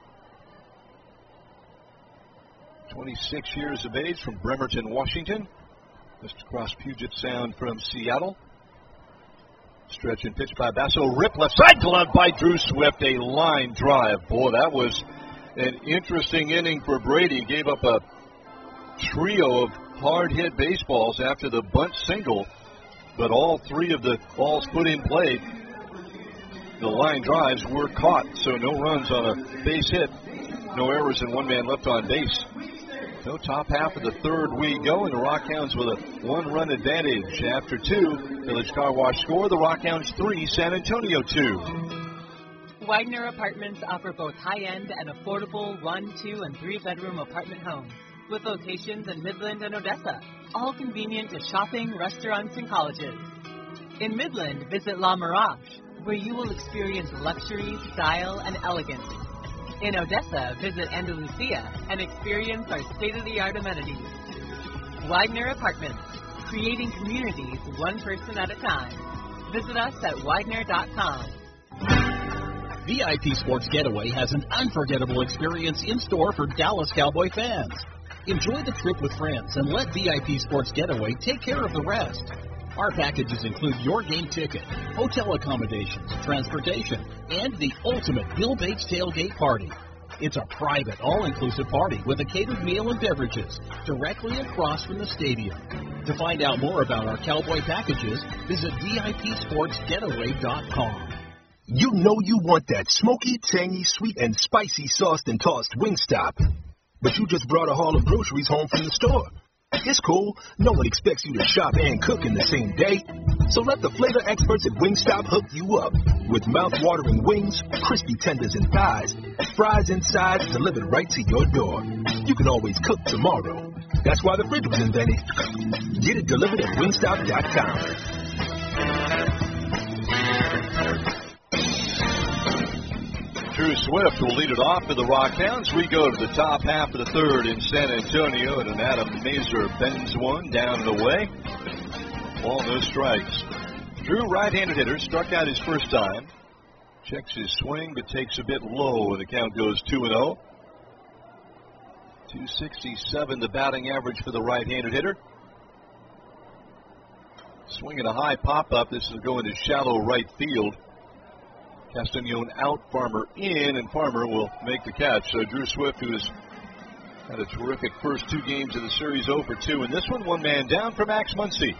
twenty-six years of age, from Bremerton, Washington. Just across Puget Sound from Seattle. Stretch and pitch by Basso. Rip left side, glove by Drew Swift. A line drive. Boy, that was an interesting inning for Brady. Gave up a trio of hard-hit baseballs after the bunt single, but all three of the balls put in play, the line drives were caught, so no runs on a base hit, no errors, and one man left on base. So top half of the third we go, and the Rockhounds with a one-run advantage. After two, Village Car Wash score, the Rockhounds three, San Antonio two. Widener Apartments offer both high-end and affordable one, two, and three-bedroom apartment homes with locations in Midland and Odessa, all convenient to shopping, restaurants, and colleges. In Midland, visit La Mirage, where you will experience luxury, style, and elegance. In Odessa, visit Andalusia and experience our state-of-the-art amenities. Widener Apartments, creating communities one person at a time. Visit us at widener dot com. V I P Sports Getaway has an unforgettable experience in store for Dallas Cowboy fans. Enjoy the trip with friends and let V I P Sports Getaway take care of the rest. Our packages include your game ticket, hotel accommodations, transportation, and the ultimate Bill Bates tailgate party. It's a private, all-inclusive party with a catered meal and beverages directly across from the stadium. To find out more about our Cowboy packages, visit V I P sports getaway dot com. You know you want that smoky, tangy, sweet, and spicy sauced and tossed Wingstop. But you just brought a haul of groceries home from the store. It's cool. No one expects you to shop and cook in the same day. So let the flavor experts at Wingstop hook you up. With mouth-watering wings, crispy tenders and thighs, fries and sides delivered right to your door. You can always cook tomorrow. That's why the fridge was invented. Get it delivered at wingstop dot com. Drew Swift will lead it off for the Rockhounds. We go to the top half of the third in San Antonio, and an Adam Mazer bends one down and away. Ball, no strikes. Drew, right-handed hitter, struck out his first time. Checks his swing, but takes a bit low, and the count goes two and oh. two sixty-seven, the batting average for the right-handed hitter. Swinging a high pop-up. This is going to shallow right field. Castagnone out, Farmer in, and Farmer will make the catch. So Drew Swift, who has had a terrific first two games of the series, oh for two. And this one, one man down for Max Muncy.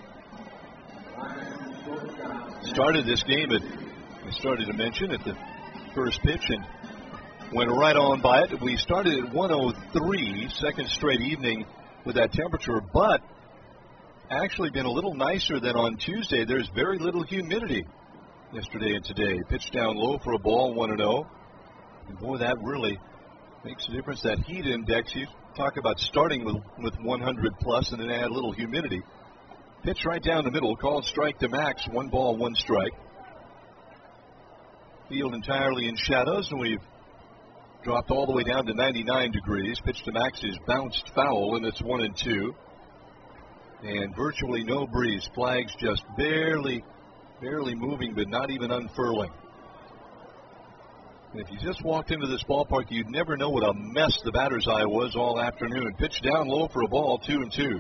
Started this game at, I started to mention, at the first pitch and went right on by it. We started at one oh three, second straight evening with that temperature, but actually been a little nicer than on Tuesday. There's very little humidity yesterday and today. Pitched down low for a ball, one and oh. And boy, that really makes a difference. That heat index, you talk about starting with, with one hundred plus and then add a little humidity. Pitch right down the middle, called strike to Max, one ball, one strike. Field entirely in shadows, and we've dropped all the way down to ninety-nine degrees. Pitch to Max is bounced foul, and it's one and two. And virtually no breeze. Flags just barely, barely moving, but not even unfurling. And if you just walked into this ballpark, you'd never know what a mess the batter's eye was all afternoon. Pitch down low for a ball, two and two.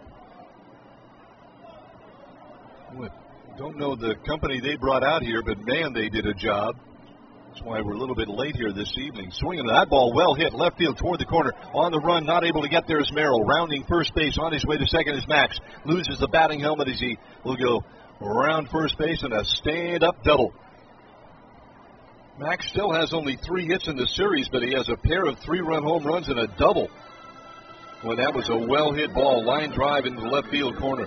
Don't know the company they brought out here, but man, they did a job. That's why we're a little bit late here this evening. Swinging that ball, well hit, left field toward the corner. On the run, not able to get there is Merrill. Rounding first base, on his way to second is Max. Loses the batting helmet as he will go around first base and a stand-up double. Max still has only three hits in the series, but he has a pair of three-run home runs and a double. Well, that was a well-hit ball, line drive into the left field corner.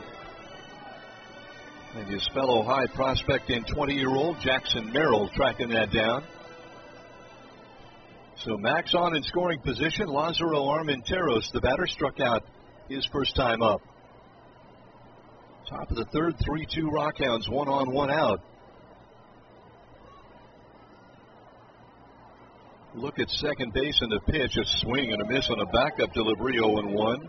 And his fellow high prospect and twenty-year-old Jackson Merrill tracking that down. So Max on in scoring position. Lazaro Armenteros, the batter, struck out his first time up. Top of the third, three two Rockhounds, one on, one out. Look at second base and the pitch, a swing and a miss on a backup delivery, oh and one.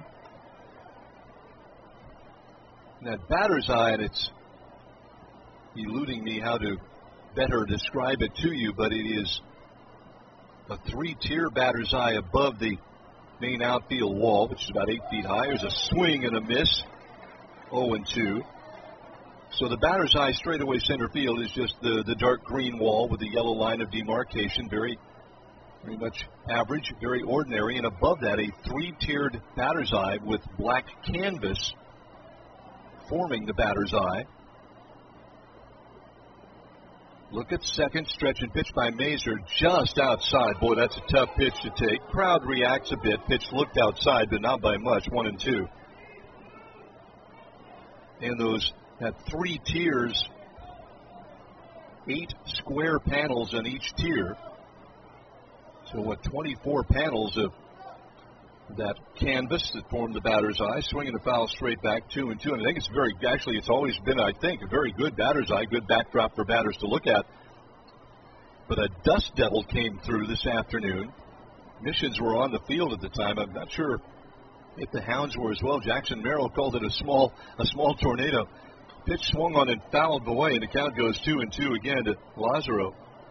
And that batter's eye, and it's eluding me how to better describe it to you, but it is a three-tier batter's eye above the main outfield wall, which is about eight feet high. There's a swing and a miss, oh and two. So the batter's eye straightaway center field is just the, the dark green wall with the yellow line of demarcation, very, very much average, very ordinary. And above that, a three-tiered batter's eye with black canvas forming the batter's eye. Look at second, stretch and pitch by Mazur just outside. Boy, that's a tough pitch to take. Crowd reacts a bit. Pitch looked outside, but not by much. One and two. And those that three tiers, eight square panels on each tier. So what, twenty-four panels of that canvas that formed the batter's eye, swinging a foul straight back, two and two. And I think it's very, actually, it's always been, I think, a very good batter's eye, good backdrop for batters to look at. But a dust devil came through this afternoon. Missions were on the field at the time. I'm not sure if the Hounds were as well. Jackson Merrill called it a small, a small tornado. Pitch swung on and fouled away, and the count goes two and two again to Lazaro.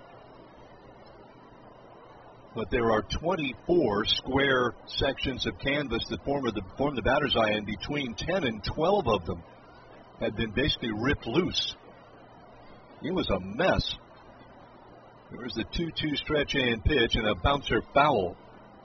But there are twenty-four square sections of canvas that form the, form the batter's eye, and between ten and twelve of them had been basically ripped loose. It was a mess. There was the two two stretch and pitch and a bouncer foul.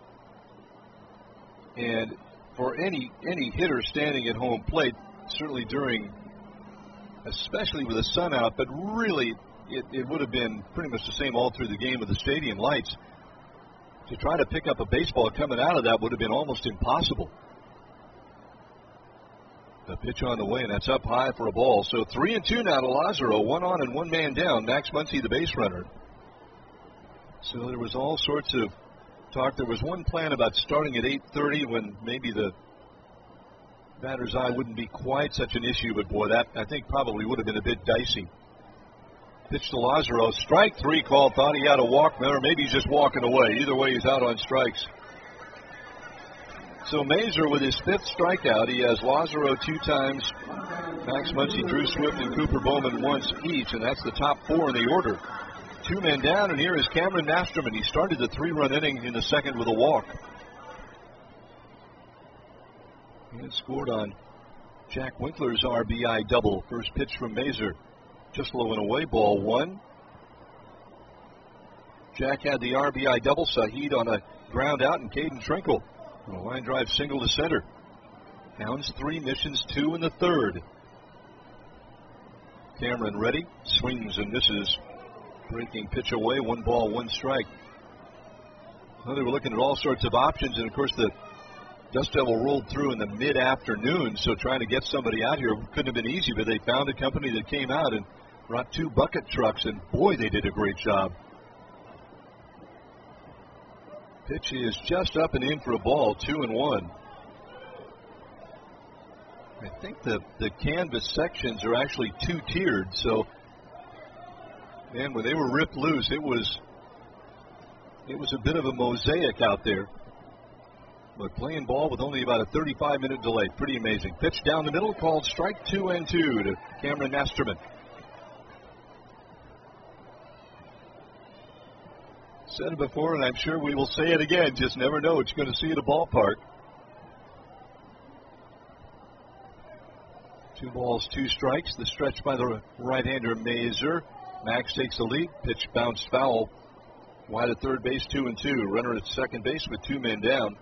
And for any any hitter standing at home plate, certainly during, especially with the sun out, but really it, it would have been pretty much the same all through the game with the stadium lights. To try to pick up a baseball coming out of that would have been almost impossible. The pitch on the way, and that's up high for a ball. So three and two now to Lazaro, one on and one man down. Max Muncy, the base runner. So there was all sorts of talk. There was one plan about starting at eight thirty when maybe the batter's eye wouldn't be quite such an issue, but boy, that I think probably would have been a bit dicey. Pitch to Lazaro, strike three call, thought he had a walk there, or maybe he's just walking away. Either way, he's out on strikes. So Mazur with his fifth strikeout, he has Lazaro two times, Max Muncy, Drew Swift, and Cooper Bowman once each, and that's the top four in the order. Two men down, and here is Cameron Masterman. He started the three-run inning in the second with a walk. And scored on Jack Winkler's R B I double. First pitch from Mazur. Just low and away, ball one. Jack had the R B I double. Saheed on a ground out, and Caden Trinkle on a line drive single to center. Hounds three, Missions two in the third. Cameron ready, swings and misses. Breaking pitch away, one ball, one strike. Well, they were looking at all sorts of options, and of course the Dust Devil rolled through in the mid-afternoon, so trying to get somebody out here couldn't have been easy, but they found a company that came out and brought two bucket trucks, and boy, they did a great job. Pitch is just up and in for a ball, two and one. I think the, the canvas sections are actually two-tiered, so, man, when they were ripped loose, it was it was a bit of a mosaic out there. But playing ball with only about a thirty-five minute delay, pretty amazing. Pitch down the middle, called strike two and two to Cameron Masterman. Said it before, and I'm sure we will say it again. Just never know what you're going to see at a ballpark. Two balls, two strikes. The stretch by the right-hander, Mazer. Max takes the lead. Pitch bounced foul. Wide at third base, two and two. Runner at second base with two men down.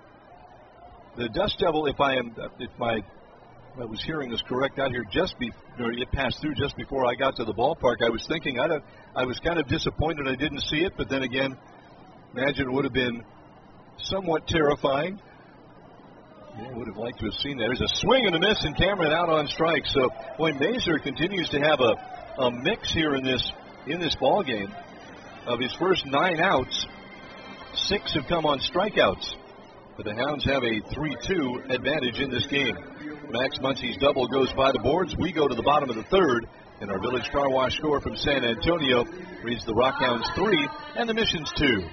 The Dust Devil, if I am, if my, I was hearing this correct out here, just before it passed through just before I got to the ballpark, I was thinking I don't, I was kind of disappointed I didn't see it, but then again, imagine it would have been somewhat terrifying. Yeah, I would have liked to have seen that. There's a swing and a miss, and Cameron out on strike. So, boy, Mazer continues to have a, a mix here in this in this ball game. Of his first nine outs, six have come on strikeouts. But the Hounds have a three two advantage in this game. Max Muncy's double goes by the boards. We go to the bottom of the third, and our Village Car Wash score from San Antonio reads the Rockhounds three and the Missions two.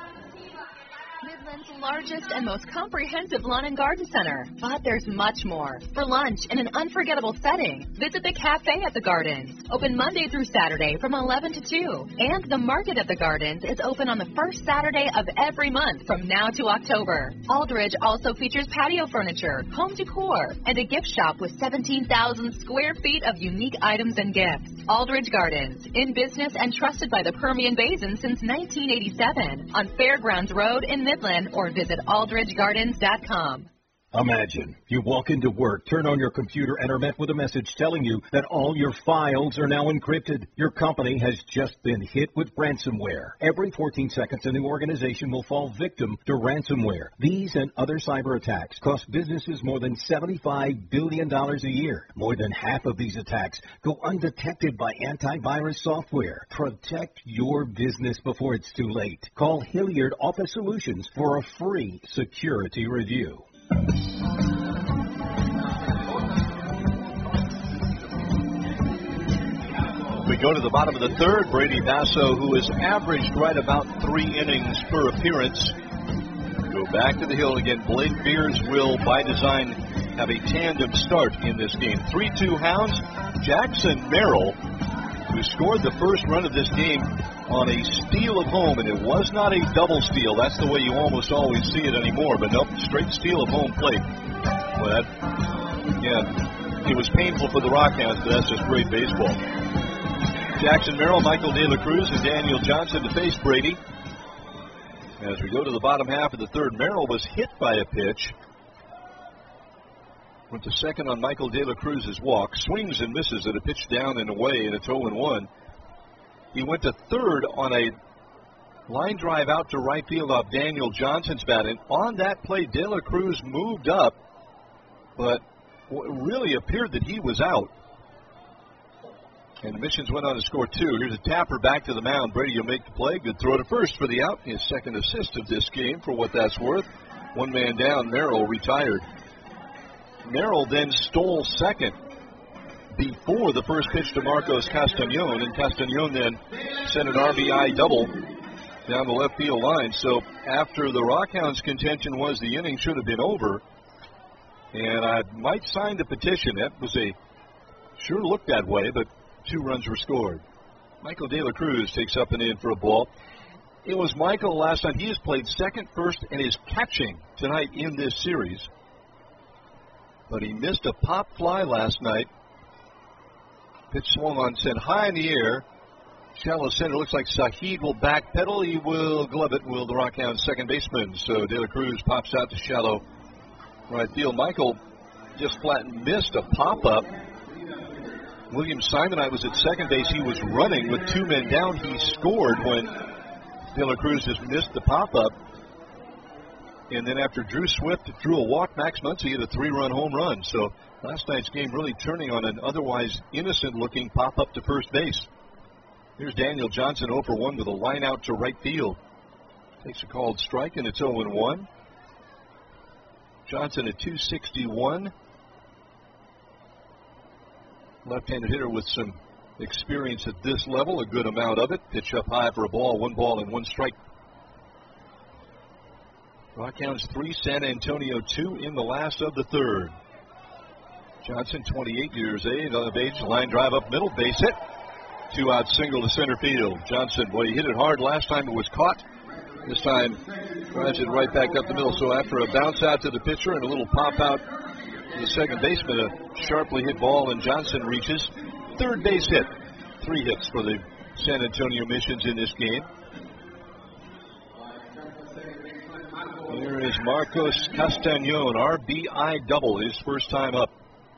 Midland's largest and most comprehensive lawn and garden center. But there's much more. For lunch in an unforgettable setting, visit the Cafe at the Gardens. Open Monday through Saturday from eleven to two. And the Market at the Gardens is open on the first Saturday of every month from now to October. Aldridge also features patio furniture, home decor, and a gift shop with seventeen thousand square feet of unique items and gifts. Aldridge Gardens, in business and trusted by the Permian Basin since nineteen eighty-seven on Fairgrounds Road in Midland, or visit aldridge gardens dot com. Imagine you walk into work, turn on your computer, and are met with a message telling you that all your files are now encrypted. Your company has just been hit with ransomware. Every fourteen seconds, a new organization will fall victim to ransomware. These and other cyber attacks cost businesses more than seventy-five billion dollars a year. More than half of these attacks go undetected by antivirus software. Protect your business before it's too late. Call Hilliard Office Solutions for a free security review. We go to the bottom of the third. Brady Basso, who has averaged right about three innings per appearance, go back to the hill again. Blake Beers will, by design, have a tandem start in this game. three two Hounds. Jackson Merrill, who scored the first run of this game on a steal at home, and it was not a double steal. That's the way you almost always see it anymore, but nope, straight steal of home plate. Well, that, yeah, it was painful for the Rockhounds, but that's just great baseball. Jackson Merrill, Michael De La Cruz, and Daniel Johnson to face Brady. As we go to the bottom half of the third, Merrill was hit by a pitch. Went to second on Michael De La Cruz's walk. Swings and misses at a pitch down and away, and it's oh and one. He went to third on a line drive out to right field off Daniel Johnson's bat. And on that play, De La Cruz moved up, but it really appeared that he was out. And the Missions went on to score two. Here's a tapper back to the mound. Brady will make the play. Good throw to first for the out. His second assist of this game, for what that's worth. One man down. Merrill retired. Merrill then stole second before the first pitch to Marcos Castañon, and Castañon then sent an R B I double down the left field line. So after the Rockhounds' contention was the inning should have been over, and I might sign the petition. That was a sure looked that way, but two runs were scored. Michael De La Cruz takes up and in for a ball. It was Michael last night. He has played second, first, and is catching tonight in this series. But he missed a pop fly last night. Pitch swung on, sent high in the air. Shallow center. Looks like Saheed will backpedal. He will glove it. Will the Rockhounds second baseman. So De La Cruz pops out to shallow right field. Michael just flat missed a pop-up. William Simonite was at second base. He was running with two men down. He scored when De La Cruz just missed the pop-up. And then after Drew Swift drew a walk, Max Muncy hit a three-run home run. So last night's game really turning on an otherwise innocent-looking pop-up to first base. Here's Daniel Johnson oh for one with a line out to right field. Takes a called strike, and it's oh and one. Johnson at two sixty-one. Left-handed hitter with some experience at this level, a good amount of it. Pitch up high for a ball, one ball and one strike. Rockhounds three, San Antonio two in the last of the third. Johnson, twenty-eight years of age, line drive up middle, base hit. Two out single to center field. Johnson, boy, he hit it hard last time. It was caught. This time, drives it right back up the middle. So after a bounce out to the pitcher and a little pop out to the second baseman, a sharply hit ball, and Johnson reaches third base hit. Three hits for the San Antonio Missions in this game. Here is Marcos Castañon, R B I double, his first time up.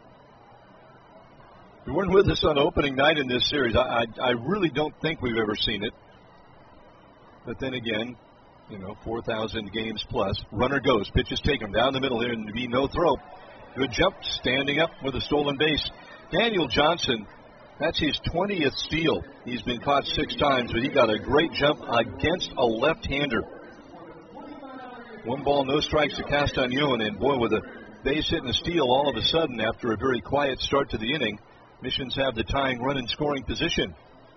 You weren't with us on opening night in this series. I, I, I really don't think we've ever seen it. But then again, you know, four thousand games plus. Runner goes. Pitch is taken down the middle here, and to be no throw. Good jump, standing up with a stolen base. Daniel Johnson, that's his twentieth steal. He's been caught six times, but he got a great jump against a left-hander. One ball, no strikes to Castañon, and boy, with a base hit and a steal all of a sudden after a very quiet start to the inning, Missions have the tying run in scoring position.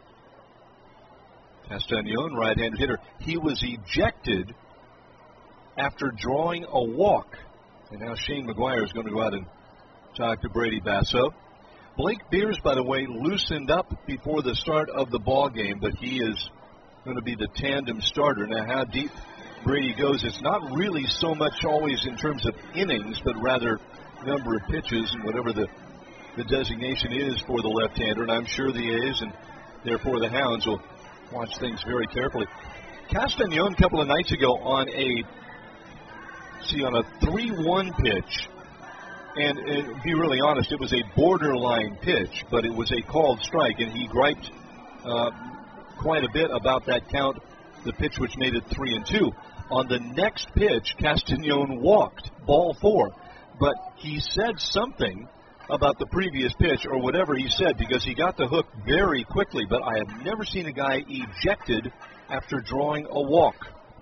Castañon, right-handed hitter. He was ejected after drawing a walk. And now Shane McGuire is going to go out and talk to Brady Basso. Blake Beers, by the way, loosened up before the start of the ball game, but he is going to be the tandem starter. Now, how deep Brady goes, it's not really so much always in terms of innings, but rather number of pitches and whatever the the designation is for the left-hander, and I'm sure the A's and therefore the Hounds will watch things very carefully. Castañon a couple of nights ago on a, see, on a three one pitch, and, and be really honest, it was a borderline pitch, but it was a called strike, and he griped uh, quite a bit about that count, the pitch which made it three and two. On the next pitch, Castañon walked, ball four, but he said something about the previous pitch or whatever he said, because he got the hook very quickly, but I have never seen a guy ejected after drawing a walk.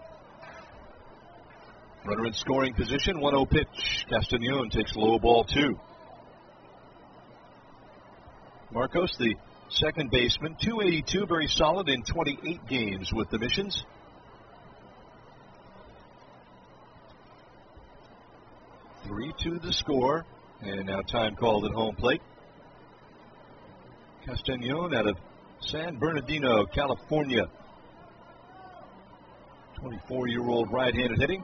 Runner in scoring position, one oh pitch. Castañon takes low ball two. Marcos, the second baseman, two eighty-two, very solid in twenty-eight games with the Missions. three two the score. And now time called at home plate. Castañon out of San Bernardino, California. twenty-four-year-old right-handed hitting.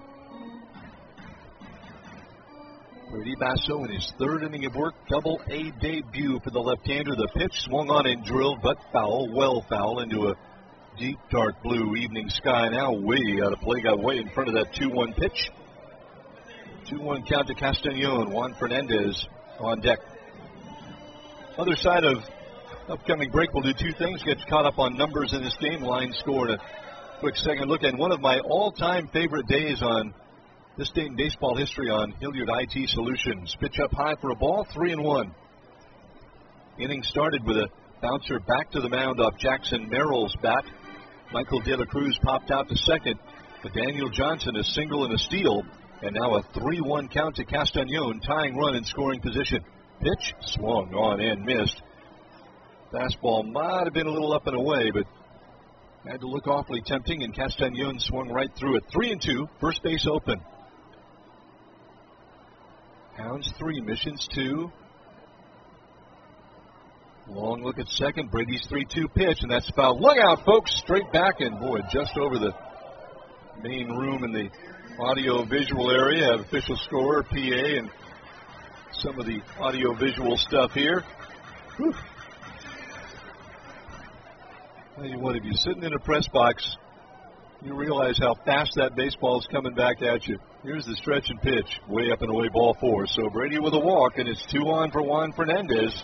Brady Basso in his third inning of work, double A debut for the left-hander. The pitch swung on and drilled, but foul, well foul, into a deep dark blue evening sky. Now way out of play, got way in front of that two one pitch. two one count to Castañon. Juan Fernandez on deck. Other side of upcoming break, we'll do two things. Get caught up on numbers in this game. Line score and a quick second look at one of my all-time favorite days on this day in baseball history on Hilliard I T Solutions. Pitch up high for a ball, three and one. Inning started with a bouncer back to the mound off Jackson Merrill's bat. Michael De La Cruz popped out to second, but Daniel Johnson a single and a steal. And now a three one count to Castañon, tying run in scoring position. Pitch swung on and missed. Fastball might have been a little up and away, but had to look awfully tempting, and Castañon swung right through it. Three and two, first base open. Hounds three, Missions two. Long look at second. Brady's three two pitch, and that's foul. Look out, folks. Straight back, and boy, just over the main room in the audio-visual area. Have official score, P A, and some of the audio-visual stuff here. Whew. Tell you what, if you're sitting in a press box, you realize how fast that baseball is coming back at you. Here's the stretch and pitch, way up and away, ball four. So Brady with a walk, and it's two on for Juan Fernandez.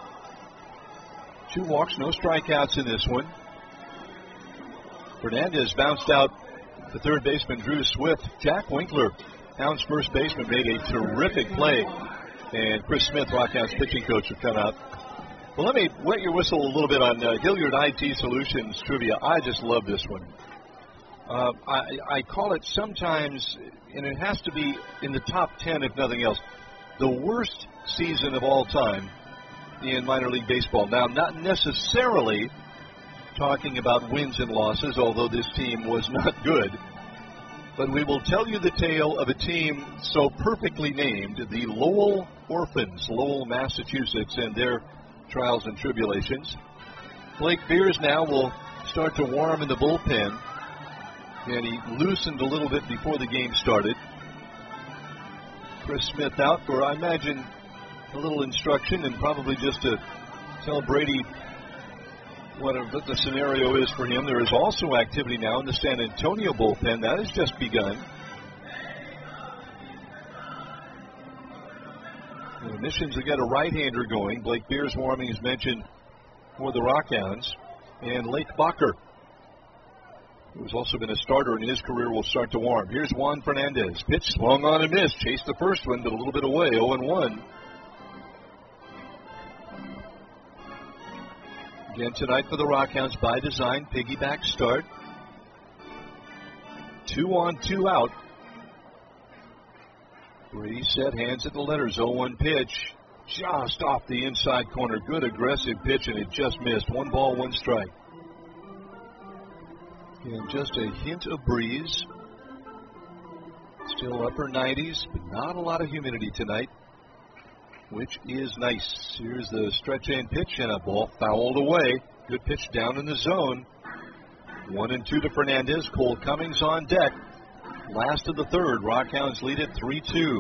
Two walks, no strikeouts in this one. Fernandez bounced out the third baseman, Drew Swift. Jack Winkler, Hounds first baseman, made a terrific play. And Chris Smith, Rockhounds pitching coach, will come out. Well, let me wet your whistle a little bit on uh, Hilliard I T Solutions trivia. I just love this one. Uh, I, I call it sometimes, and it has to be in the top ten if nothing else, the worst season of all time in minor league baseball. Now, not necessarily talking about wins and losses, although this team was not good, but we will tell you the tale of a team so perfectly named, the Lowell Orphans, Lowell, Massachusetts, and their trials and tribulations. Blake Beers now will start to warm in the bullpen, and he loosened a little bit before the game started. Chris Smith out for, I imagine, a little instruction and probably just to tell Brady what the scenario is for him. There is also activity now in the San Antonio bullpen. That has just begun. The Missions have got a right-hander going. Blake Beers warming, as mentioned, for the Rockhounds. And Lake Bacher, who's also been a starter in his career, will start to warm. Here's Juan Fernandez. Pitch swung on and missed. Chased the first one, but a little bit away, oh and one. Again tonight for the Rockhounds, by design, piggyback start. Two on, two out. Brady set, hands at the letters, oh one pitch. Just off the inside corner. Good aggressive pitch, and it just missed. One ball, one strike. And just a hint of breeze. Still upper nineties, but not a lot of humidity tonight, which is nice. Here's the stretch and pitch, and a ball fouled away. Good pitch down in the zone. One and two to Fernandez. Cole Cummings on deck. Last of the third. Rockhounds lead it three two.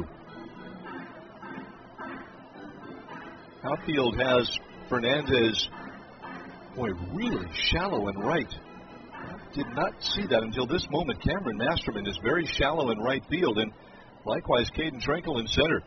Outfield has Fernandez, boy, really shallow and right. Did not see that until this moment. Cameron Masterman is very shallow in right field, and likewise Caden Trankel in center.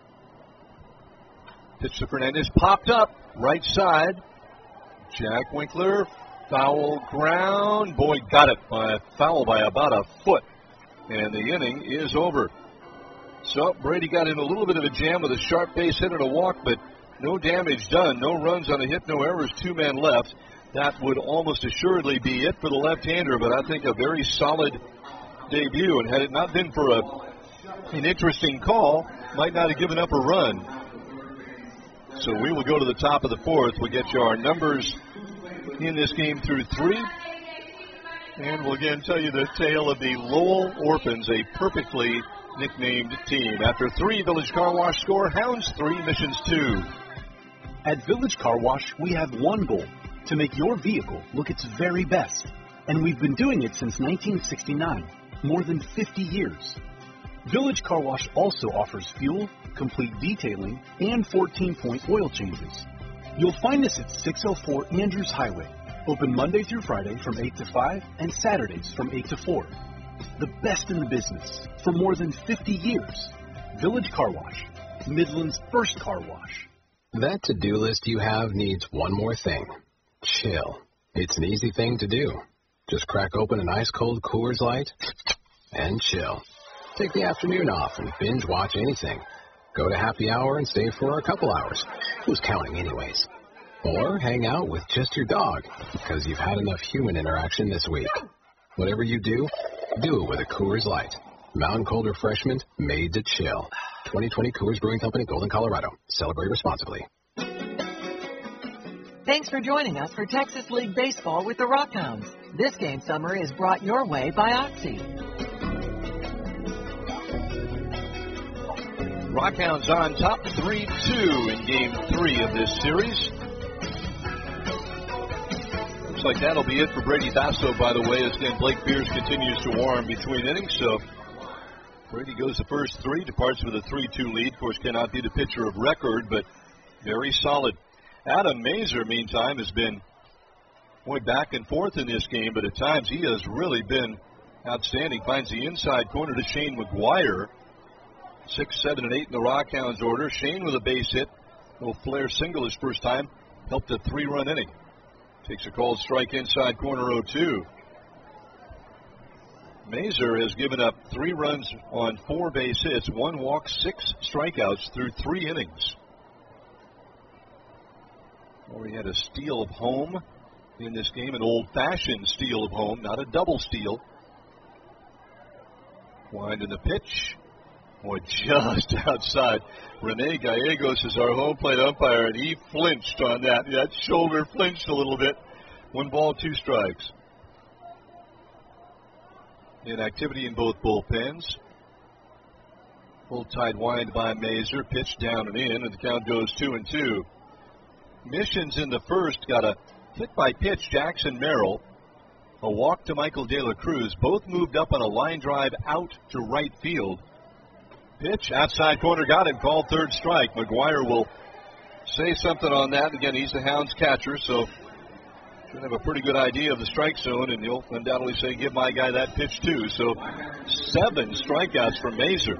Pitch to Fernandez, popped up, right side. Jack Winkler, foul ground. Boy, got it by a foul by about a foot. And the inning is over. So Brady got in a little bit of a jam with a sharp base hit and a walk, but no damage done. No runs on a hit, no errors, two men left. That would almost assuredly be it for the left-hander, but I think a very solid debut. And had it not been for a, an interesting call, might not have given up a run. So we will go to the top of the fourth. We'll get you our numbers in this game through three. And we'll again tell you the tale of the Lowell Orphans, a perfectly nicknamed team. After three, Village Car Wash score, Hounds three, Missions two. At Village Car Wash, we have one goal, to make your vehicle look its very best. And we've been doing it since nineteen sixty-nine, more than fifty years. Village Car Wash also offers fuel, complete detailing, and fourteen-point oil changes. You'll find us at six oh four Andrews Highway, open Monday through Friday from eight to five and Saturdays from eight to four. The best in the business for more than fifty years. Village Car Wash, Midland's first car wash. That to-do list you have needs one more thing. Chill. It's an easy thing to do. Just crack open an ice-cold Coors Light and chill. Take the afternoon off and binge watch anything. Go to happy hour and stay for a couple hours. Who's counting anyways? Or hang out with just your dog because you've had enough human interaction this week. Whatever you do, do it with a Coors Light. Mountain Cold Refreshment made to chill. twenty twenty Coors Brewing Company, Golden, Colorado. Celebrate responsibly. Thanks for joining us for Texas League Baseball with the Rockhounds. This game summary is brought your way by Oxy. Rockhounds on top three two in game three of this series. Looks like that'll be it for Brady Basso, by the way, as then Blake Beers continues to warm between innings. So Brady goes the first three, departs with a three two lead. Of course, cannot be the pitcher of record, but very solid. Adam Mazer, meantime, has been Went back and forth in this game, but at times he has really been outstanding. Finds the inside corner to Shane McGuire. Six, seven, and eight in the Rockhounds order. Shane with a base hit. Little flare single his first time. Helped a three-run inning. Takes a called strike inside corner oh two. Mazer has given up three runs on four base hits, one walk, six strikeouts through three innings. Well, he had a steal of home in this game, an old-fashioned steal of home, not a double steal. Wind in the pitch. Boy, just outside. Rene Gallegos is our home plate umpire, and he flinched on that. That shoulder flinched a little bit. One ball, two strikes. In activity in both bullpens. Full tight wind by Mazer. Pitch down and in, and the count goes two and two. Missions in the first got a hit by pitch, Jackson Merrill. A walk to Michael De La Cruz. Both moved up on a line drive out to right field. Pitch, outside corner, got him, called third strike. McGuire will say something on that. Again, he's the Hounds catcher, so should have a pretty good idea of the strike zone, and he'll undoubtedly say, give my guy that pitch too. So seven strikeouts for Mazer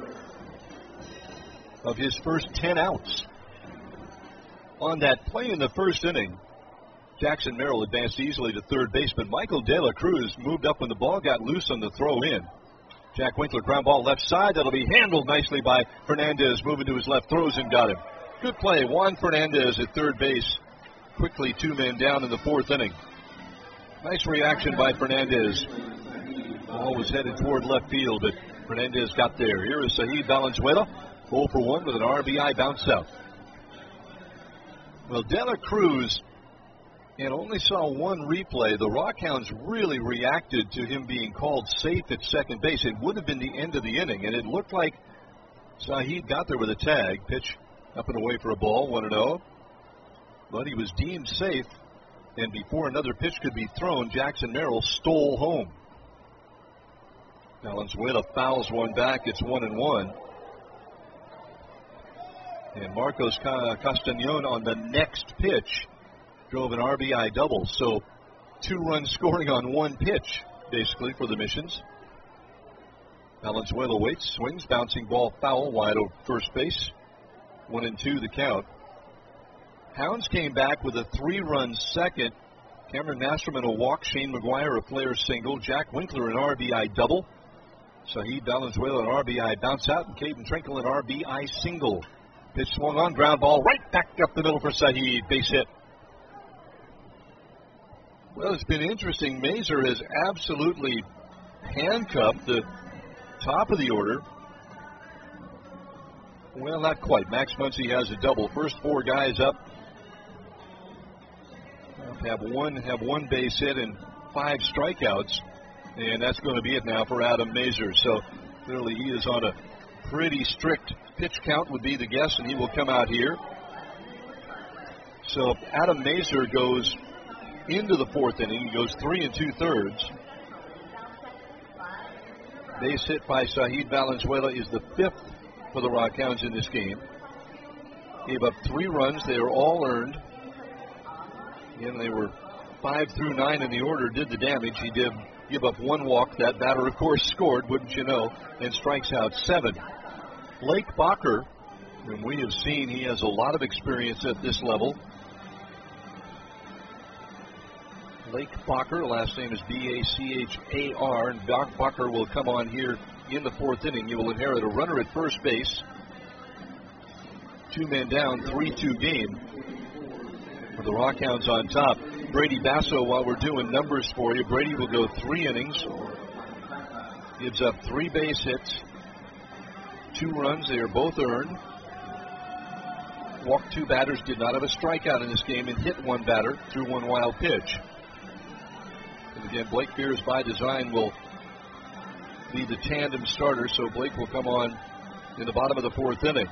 of his first ten outs. On that play in the first inning, Jackson Merrill advanced easily to third base, but Michael De La Cruz moved up when the ball got loose on the throw in. Jack Winkler, ground ball left side. That'll be handled nicely by Fernandez, moving to his left, throws and got him. Good play. Juan Fernandez at third base. Quickly two men down in the fourth inning. Nice reaction by Fernandez. Ball was headed toward left field, but Fernandez got there. Here is Saheed Valenzuela, oh for one with an R B I bounce out. Well, De La Cruz, and only saw one replay. The Rockhounds really reacted to him being called safe at second base. It would have been the end of the inning, and it looked like Saheed got there with a tag. Pitch up and away for a ball, one and oh. But he was deemed safe, and before another pitch could be thrown, Jackson Merrill stole home. Valenzuela fouls one back. It's one and one. And Marcos Castañon on the next pitch drove an R B I double, so two runs scoring on one pitch, basically, for the Missions. Valenzuela waits, swings, bouncing ball foul, wide over first base. One and two the count. Hounds came back with a three-run second. Cameron Masterman a walk, Shane McGuire a player single, Jack Winkler an R B I double, Saheed Valenzuela an R B I bounce out, and Caden Trinkle an R B I single. Pitch swung on, ground ball right back up the middle for Saheed, base hit. Well, it's been interesting. Mazer has absolutely handcuffed the top of the order. Well, not quite. Max Muncy has a double. First four guys up have one have one base hit and five strikeouts, and that's going to be it now for Adam Mazer. So clearly he is on a pretty strict pitch count, would be the guess, and he will come out here. So Adam Mazer goes into the fourth inning. He goes three and two-thirds. Base hit by Saheed Valenzuela is the fifth for the Rockhounds in this game. Gave up three runs. They are all earned. Again, they were five through nine in the order, did the damage. He did give up one walk. That batter, of course, scored, wouldn't you know, and strikes out seven. Blake Bacher, whom we have seen, he has a lot of experience at this level. Blake Bacher, last name is B A C H A R, and Doc Bacher will come on here in the fourth inning. He will inherit a runner at first base. Two men down, three two game. For the Rockhounds on top. Brady Basso, while we're doing numbers for you, Brady will go three innings. Gives up three base hits. Two runs, they are both earned. Walked two batters, did not have a strikeout in this game, and hit one batter through one wild pitch. And again, Blake Beers by design will be the tandem starter, so Blake will come on in the bottom of the fourth inning.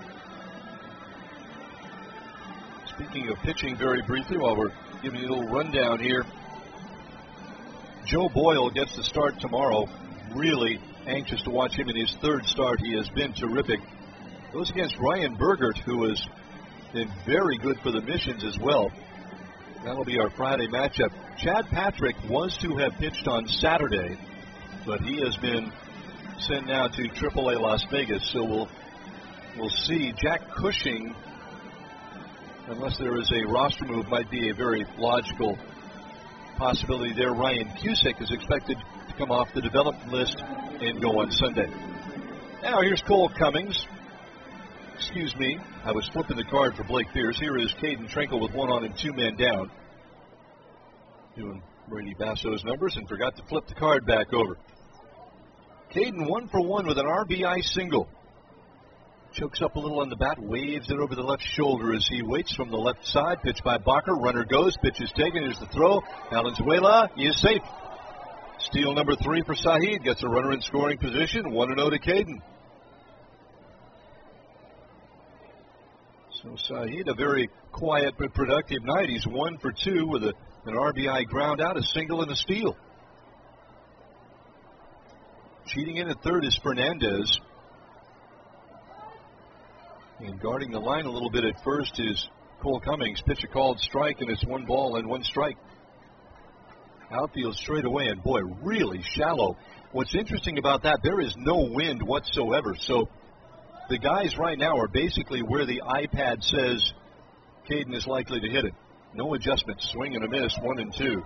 Speaking of pitching very briefly, while we're giving you a little rundown here, Joe Boyle gets the start tomorrow. Really anxious to watch him in his third start. He has been terrific. Goes against Ryan Bergert, who has been very good for the Missions as well. That'll be our Friday matchup. Chad Patrick was to have pitched on Saturday, but he has been sent now to triple A Las Vegas, so we'll we'll see. Jack Cushing, unless there is a roster move, might be a very logical possibility there. Ryan Cusick is expected to come off the development list and go on Sunday. Now here's Cole Cummings. Excuse me, I was flipping the card for Blake Beers. Here is Caden Trinkle with one on and two men down. Doing Brady Basso's numbers and forgot to flip the card back over. Caden one for one with an R B I single. Chokes up a little on the bat, waves it over the left shoulder as he waits from the left side. Pitch by Bacher, runner goes, pitch is taken, here's the throw. Valenzuela is safe. Steal number three for Saeed, gets a runner in scoring position, one and oh to Caden. So Saeed, a very quiet but productive night. He's one for two with a, an R B I ground out, a single and a steal. Cheating in at third is Fernandez. And guarding the line a little bit at first is Cole Cummings. Pitch a called strike, and it's one ball and one strike. Outfield straight away, and boy, really shallow. What's interesting about that, there is no wind whatsoever. So the guys right now are basically where the iPad says Caden is likely to hit it. No adjustments, swing and a miss, one and two.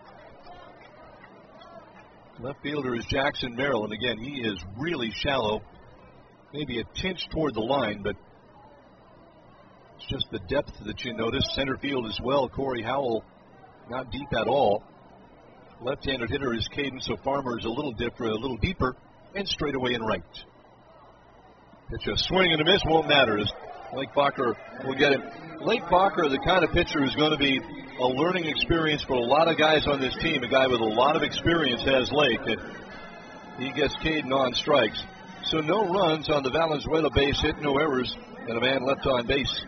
Left fielder is Jackson Merrill, and again, he is really shallow. Maybe a tinge toward the line, but it's just the depth that you notice. Center field as well, Corey Howell, not deep at all. Left-handed hitter is Caden, so Farmer is a little different, a little deeper, and straight away and right. Pitch a swing and a miss won't matter as Lake Bacher will get it. Lake Bacher, the kind of pitcher who's going to be a learning experience for a lot of guys on this team. A guy with a lot of experience has Lake, and he gets Caden on strikes. So no runs on the Valenzuela base hit, no errors, and a man left on base.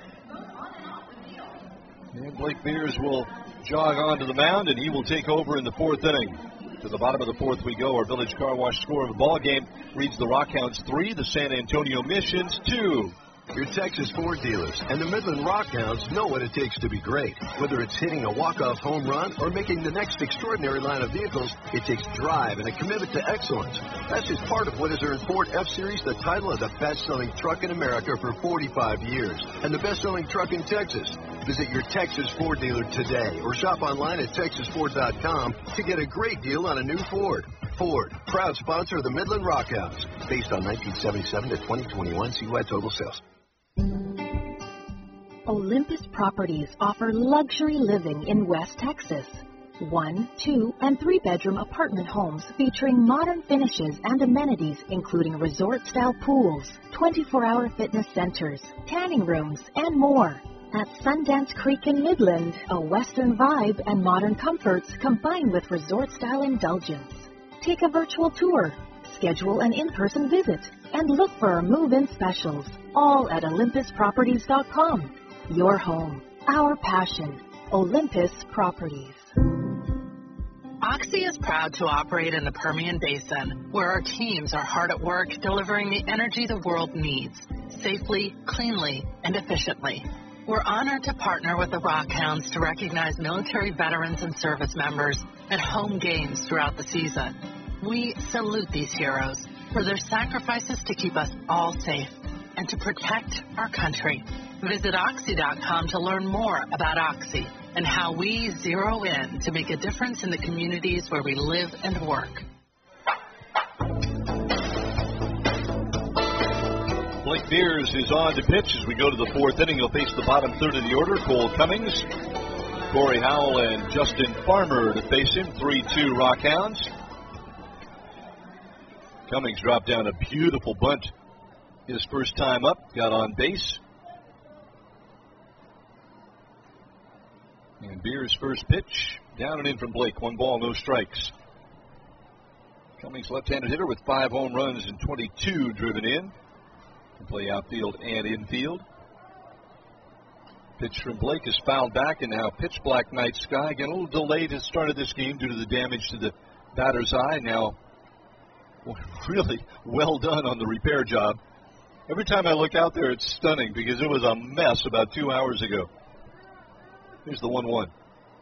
And Blake Beers will jog onto the mound, and he will take over in the fourth inning. To the bottom of the fourth we go. Our Village Car Wash score of the ball game reads the Rockhounds three, the San Antonio Missions two. Your Texas Ford dealers and the Midland Rockhounds know what it takes to be great. Whether it's hitting a walk-off home run or making the next extraordinary line of vehicles, it takes drive and a commitment to excellence. That's just part of what has earned Ford F-Series the title of the best-selling truck in America for forty-five years and the best-selling truck in Texas. Visit your Texas Ford dealer today or shop online at texas ford dot com to get a great deal on a new Ford. Ford, proud sponsor of the Midland Rockhounds, based on nineteen seventy-seven to twenty twenty-one C Y total sales. Olympus Properties offer luxury living in West Texas. One, two, and three-bedroom apartment homes featuring modern finishes and amenities including resort-style pools, twenty-four hour fitness centers, tanning rooms, and more. At Sundance Creek in Midland, a Western vibe and modern comforts combined with resort-style indulgence. Take a virtual tour, schedule an in-person visit, and look for our move-in specials, all at olympus properties dot com. Your home, our passion, Olympus Properties. Oxy is proud to operate in the Permian Basin, where our teams are hard at work delivering the energy the world needs, safely, cleanly, and efficiently. We're honored to partner with the Rockhounds to recognize military veterans and service members at home games throughout the season. We salute these heroes for their sacrifices to keep us all safe and to protect our country. Visit oxy dot com to learn more about Oxy and how we zero in to make a difference in the communities where we live and work. Blake Beers is on to pitch as we go to the fourth inning. He'll face the bottom third of the order. Cole Cummings, Corey Howell, and Justin Farmer to face him. three two Rockhounds. Cummings dropped down a beautiful bunt his first time up. Got on base. And Beers' first pitch, down and in from Blake. One ball, no strikes. Cummings, left-handed hitter with five home runs and twenty-two driven in. Can play outfield and infield. Pitch from Blake is fouled back, and now pitch black night sky. Again, a little delayed at start of this game due to the damage to the batter's eye. Now, really well done on the repair job. Every time I look out there, it's stunning because it was a mess about two hours ago. Here's the one one.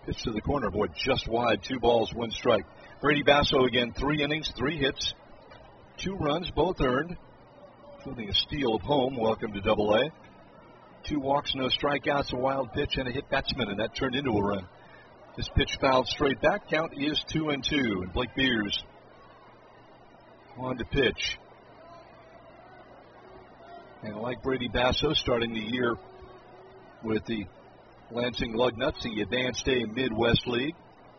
Pitch to the corner, boy, just wide. Two balls, one strike. Brady Basso again, three innings, three hits, two runs, both earned, including a steal of home. Welcome to Double A. Two walks, no strikeouts, a wild pitch, and a hit batsman, and that turned into a run. This pitch fouled straight back. Count is two and two. And Blake Beers on to pitch. And like Brady Basso, starting the year with the Lansing Lugnuts, the Advanced A Midwest League.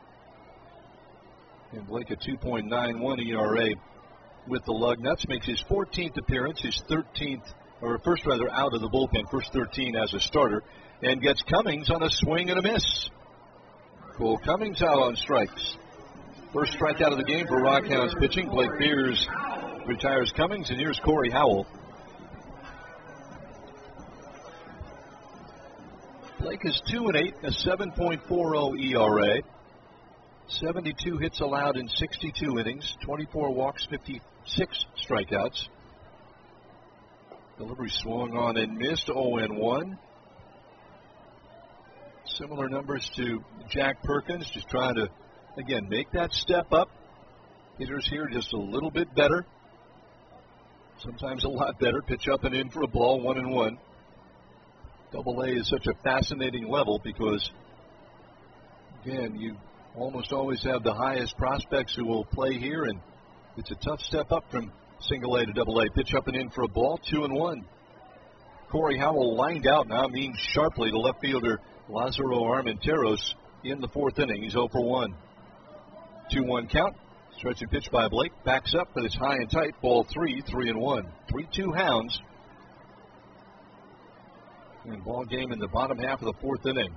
And Blake a two point nine one E R A with the Lugnuts. Makes his fourteenth appearance, his thirteenth, or first rather out of the bullpen, first thirteen as a starter. And gets Cummings on a swing and a miss. Cole Cummings out on strikes. First strikeout of the game for Rockhounds pitching. Blake Beers retires Cummings, and here's Corey Howell. Blake is two and eight, a seven point four oh E R A. seventy-two hits allowed in sixty-two innings, twenty-four walks, fifty-six strikeouts. Delivery swung on and missed, oh and one. Similar numbers to Jack Perkins, just trying to, again, make that step up. Hitters here just a little bit better. Sometimes a lot better. Pitch up and in for a ball, one and one. Double A is such a fascinating level because, again, you almost always have the highest prospects who will play here, and it's a tough step up from single A to double A. Pitch up and in for a ball, two and one. Corey Howell lined out now, means sharply to left fielder Lazaro Armenteros in the fourth inning. He's oh for one. two one count. Stretch and pitch by Blake. Backs up, but it's high and tight. Ball three, three and one. three two Hounds. And ball game in the bottom half of the fourth inning.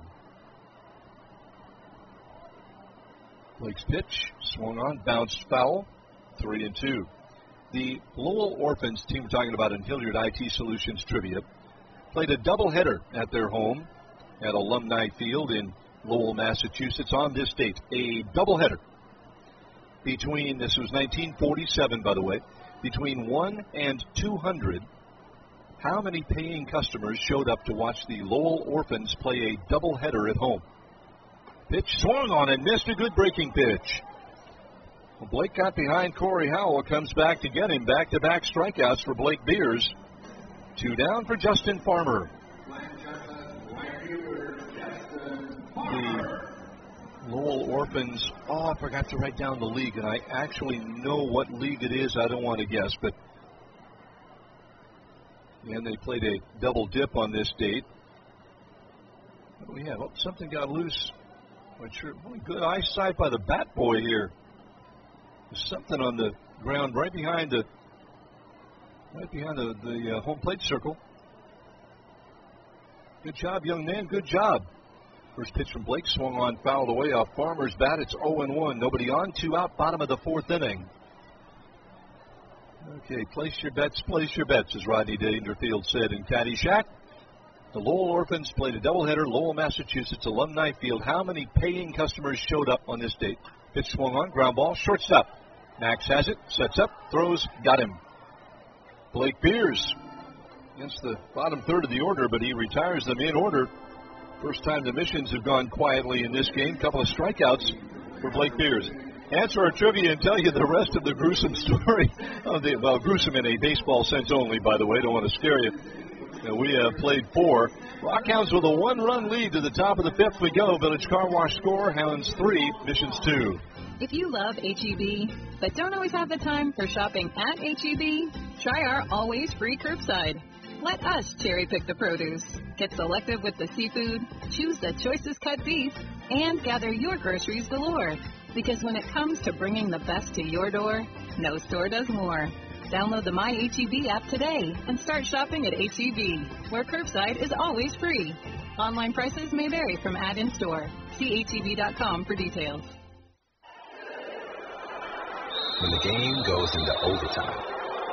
Blake's pitch swung on, bounced foul. Three and two. The Lowell Orphans team we're talking about in Hilliard I T Solutions Trivia played a doubleheader at their home at Alumni Field in Lowell, Massachusetts on this date. A doubleheader between, this was nineteen forty-seven, by the way, between one and two hundred. How many paying customers showed up to watch the Lowell Orphans play a doubleheader at home? Pitch swung on and missed, a good breaking pitch. Well, Blake got behind Corey Howell, comes back to get him. Back-to-back strikeouts for Blake Beers. Two down for Justin Farmer. The Lowell Orphans, oh, I forgot to write down the league, and I actually know what league it is. I don't want to guess, but and they played a double dip on this date. What do we have? Oh, something got loose. Not sure. Oh, good eyesight by the bat boy here. There's something on the ground right behind the right behind the, the uh, home plate circle. Good job, young man. Good job. First pitch from Blake swung on, fouled away off Farmer's bat. It's oh and one. Nobody on, two out, bottom of the fourth inning. Okay, place your bets, place your bets, as Rodney Dangerfield said in Caddyshack. The Lowell Orphans played a doubleheader, Lowell, Massachusetts, Alumni Field. How many paying customers showed up on this date? Pitch swung on, ground ball, shortstop. Max has it, sets up, throws, got him. Blake Beers against the bottom third of the order, but he retires them in order. First time the Missions have gone quietly in this game. Couple of strikeouts for Blake Beers. Answer our trivia and tell you the rest of the gruesome story. Of the, well, gruesome in a baseball sense only, by the way. Don't want to scare you. Uh, we have played four. Rockhounds with a one-run lead to the top of the fifth. We go. Village Car Wash score. Hounds three, Missions two. If you love H E B but don't always have the time for shopping at H E B, try our always free curbside. Let us cherry pick the produce. Get selective with the seafood, choose the choicest cut beef, and gather your groceries galore. Because when it comes to bringing the best to your door, no store does more. Download the My H E B app today and start shopping at H E B, where curbside is always free. Online prices may vary from ad in store. See H E B dot com for details. When the game goes into overtime.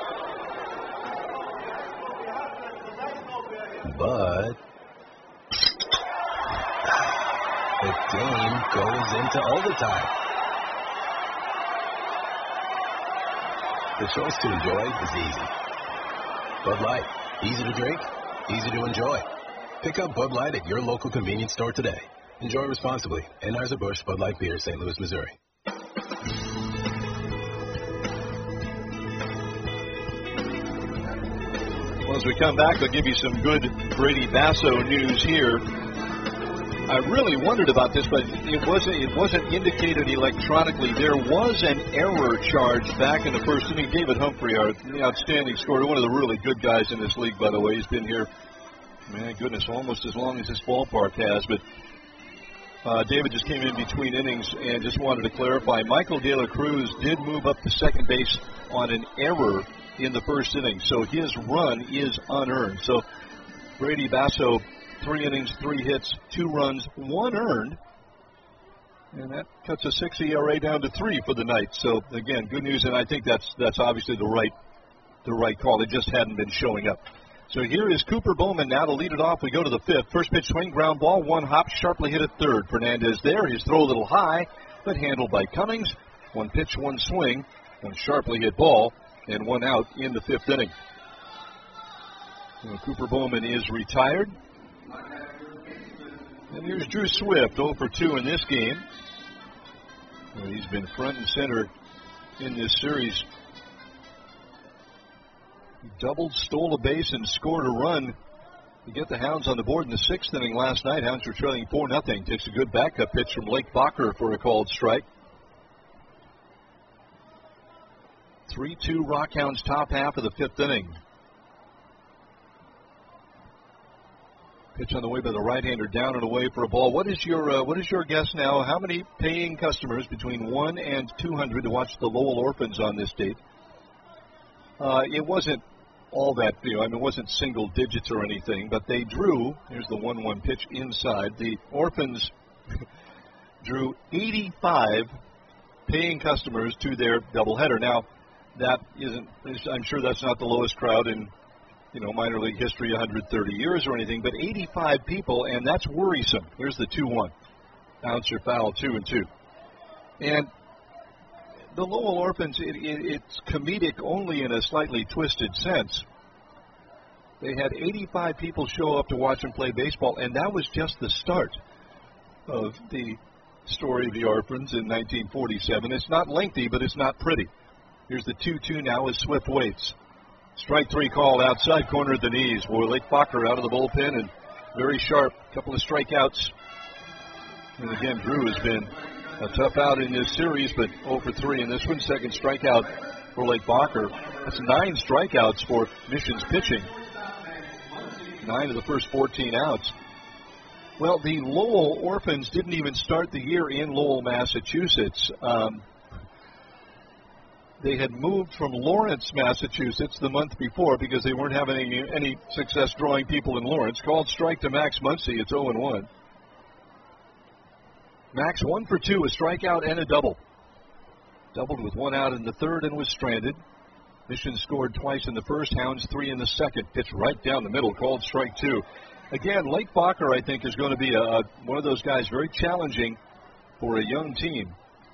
But the game goes into overtime. The choice to enjoy is easy. Bud Light, easy to drink, easy to enjoy. Pick up Bud Light at your local convenience store today. Enjoy responsibly. Anheuser-Busch Bud Light Beer, Saint Louis, Missouri. Well, as we come back, I'll give you some good Brady Basso news here. I really wondered about this, but it wasn't it wasn't indicated electronically. There was an error charge back in the first inning. David Humphrey, our outstanding scorer, one of the really good guys in this league, by the way. He's been here, man, goodness, almost as long as this ballpark has. But uh, David just came in between innings and just wanted to clarify. Michael De La Cruz did move up to second base on an error in the first inning, so his run is unearned. So Brady Basso, three innings, three hits, two runs, one earned, and that cuts a six E R A down to three for the night. So again, good news, and I think that's that's obviously the right the right call. It just hadn't been showing up. So here is Cooper Bowman now to lead it off. We go to the fifth. First pitch swing, ground ball, one hop, sharply hit at third. Fernandez there. His throw a little high, but handled by Cummings. One pitch, one swing, one sharply hit ball, and one out in the fifth inning. Well, Cooper Bowman is retired. And here's Drew Swift, oh for two in this game. Well, he's been front and center in this series. He doubled, stole a base, and scored a run to get the Hounds on the board in the sixth inning last night. Hounds were trailing four nothing. Takes a good backup pitch from Lake Bacher for a called strike. three two Rockhounds top half of the fifth inning. Pitch on the way by the right-hander, down and away for a ball. What is your uh, what is your guess now? How many paying customers between one and two hundred to watch the Lowell Orphans on this date? Uh, it wasn't all that, you know, I mean, it wasn't single digits or anything, but they drew. Here's the one one pitch inside. The Orphans drew eighty-five paying customers to their doubleheader. Now, that isn't. I'm sure that's not the lowest crowd in, you know, minor league history, one hundred thirty years or anything, but eighty-five people, and that's worrisome. Here's the two one. Bouncer foul, two and two. And the Lowell Orphans, it, it, it's comedic only in a slightly twisted sense. They had eighty-five people show up to watch them play baseball, and that was just the start of the story of the Orphans in nineteen forty-seven. It's not lengthy, but it's not pretty. Here's the two two now as Swift waits. Strike three called outside corner at the knees. Boy, Lake Bacher out of the bullpen and very sharp. Couple of strikeouts. And again, Drew has been a tough out in this series, but oh for three in this one. Second strikeout for Lake Bacher. That's nine strikeouts for Mission's pitching. Nine of the first fourteen outs. Well, the Lowell Orphans didn't even start the year in Lowell, Massachusetts. Um, They had moved from Lawrence, Massachusetts the month before because they weren't having any, any success drawing people in Lawrence. Called strike to Max Muncy. It's oh and one. Max one for two, a strikeout and a double. Doubled with one out in the third and was stranded. Mission scored twice in the first, Hounds three in the second. Pitch right down the middle, called strike two. Again, Lake Bacher, I think, is going to be a, a, one of those guys very challenging for a young team.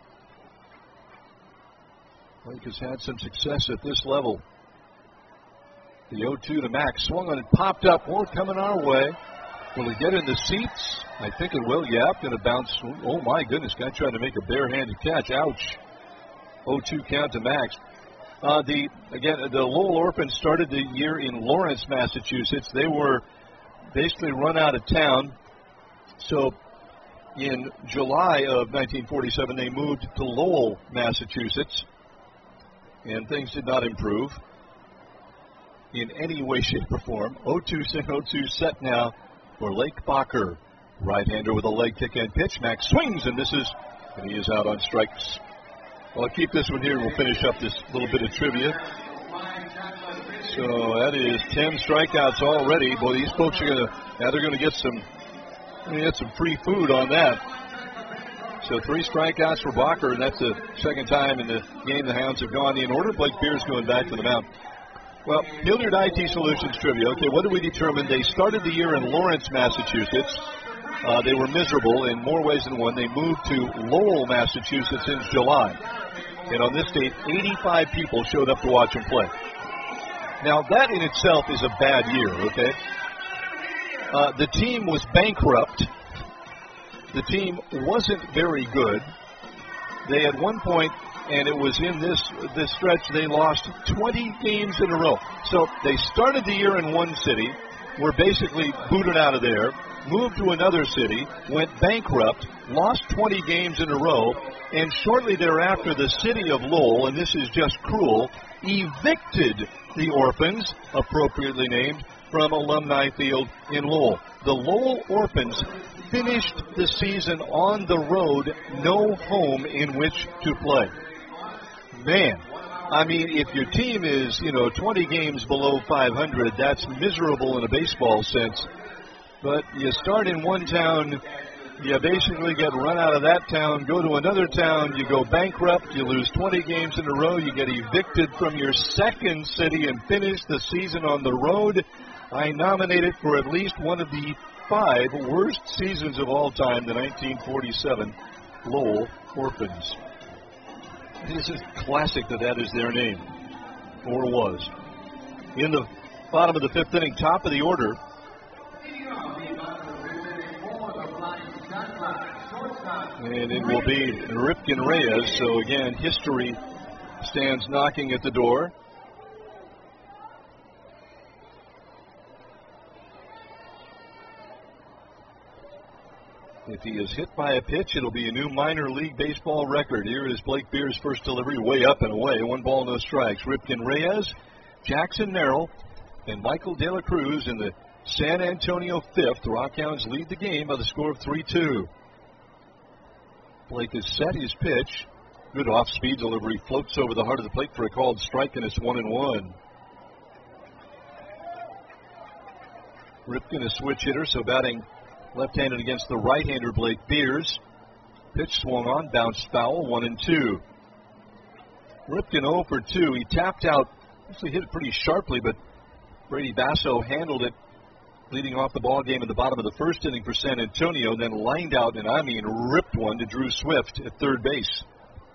Lake has had some success at this level. The oh two to Max. Swung on it, popped up. More coming our way. Will he get in the seats? I think it will. Yeah, going to bounce. Oh, my goodness. Guy trying to make a barehanded catch. Ouch. oh two count to Max. Uh, the Again, the Lowell Orphans started the year in Lawrence, Massachusetts. They were basically run out of town. So in July of nineteen forty-seven, they moved to Lowell, Massachusetts. And things did not improve in any way, shape, or form. oh two set now for Lake Bacher. Right-hander with a leg kick and pitch. Max swings and misses, and he is out on strikes. Well, I'll keep this one here, and we'll finish up this little bit of trivia. So that is ten strikeouts already. Boy, these folks are going to, now they're going to get some, get some free food on that. So three strikeouts for Bacher, and that's the second time in the game the Hounds have gone in order. Blake Pierce going back to the mound. Well, Hilliard I T Solutions trivia. Okay, what did we determine? They started the year in Lawrence, Massachusetts. Uh, they were miserable in more ways than one. They moved to Lowell, Massachusetts in July. And on this date, eighty-five people showed up to watch them play. Now, that in itself is a bad year, okay? Uh, the team was bankrupt the team wasn't very good. They at one point, and it was in this this stretch, they lost twenty games in a row. So they started the year in one city, were basically booted out of there, moved to another city, went bankrupt, lost twenty games in a row, and shortly thereafter the city of Lowell, and this is just cruel, evicted the Orphans, appropriately named, from Alumni Field in Lowell. The Lowell Orphans finished the season on the road, no home in which to play. Man, I mean, if your team is, you know, twenty games below five hundred, that's miserable in a baseball sense. But you start in one town, you basically get run out of that town, go to another town, you go bankrupt, you lose twenty games in a row, you get evicted from your second city and finish the season on the road. I nominate it for at least one of the five worst seasons of all time, the nineteen forty-seven Lowell Orphans. This is classic that that is their name, or was. In the bottom of the fifth inning, top of the order, and it will be Ripken Reyes. So again, history stands knocking at the door. If he is hit by a pitch, it'll be a new minor league baseball record. Here is Blake Beer's first delivery, way up and away. One ball, no strikes. Ripken Reyes, Jackson Merrill, and Michael De La Cruz in the San Antonio fifth. The Rockhounds lead the game by the score of three two. Blake has set his pitch. Good off-speed delivery. Floats over the heart of the plate for a called strike, and it's one and one. Ripken, a switch hitter, so batting left-handed against the right-hander Blake Beers. Pitch swung on, bounced foul, one and two. Ripken oh for two. He tapped out, actually hit it pretty sharply, but Brady Basso handled it, leading off the ball game in the bottom of the first inning for San Antonio, then lined out, and I mean ripped one to Drew Swift at third base.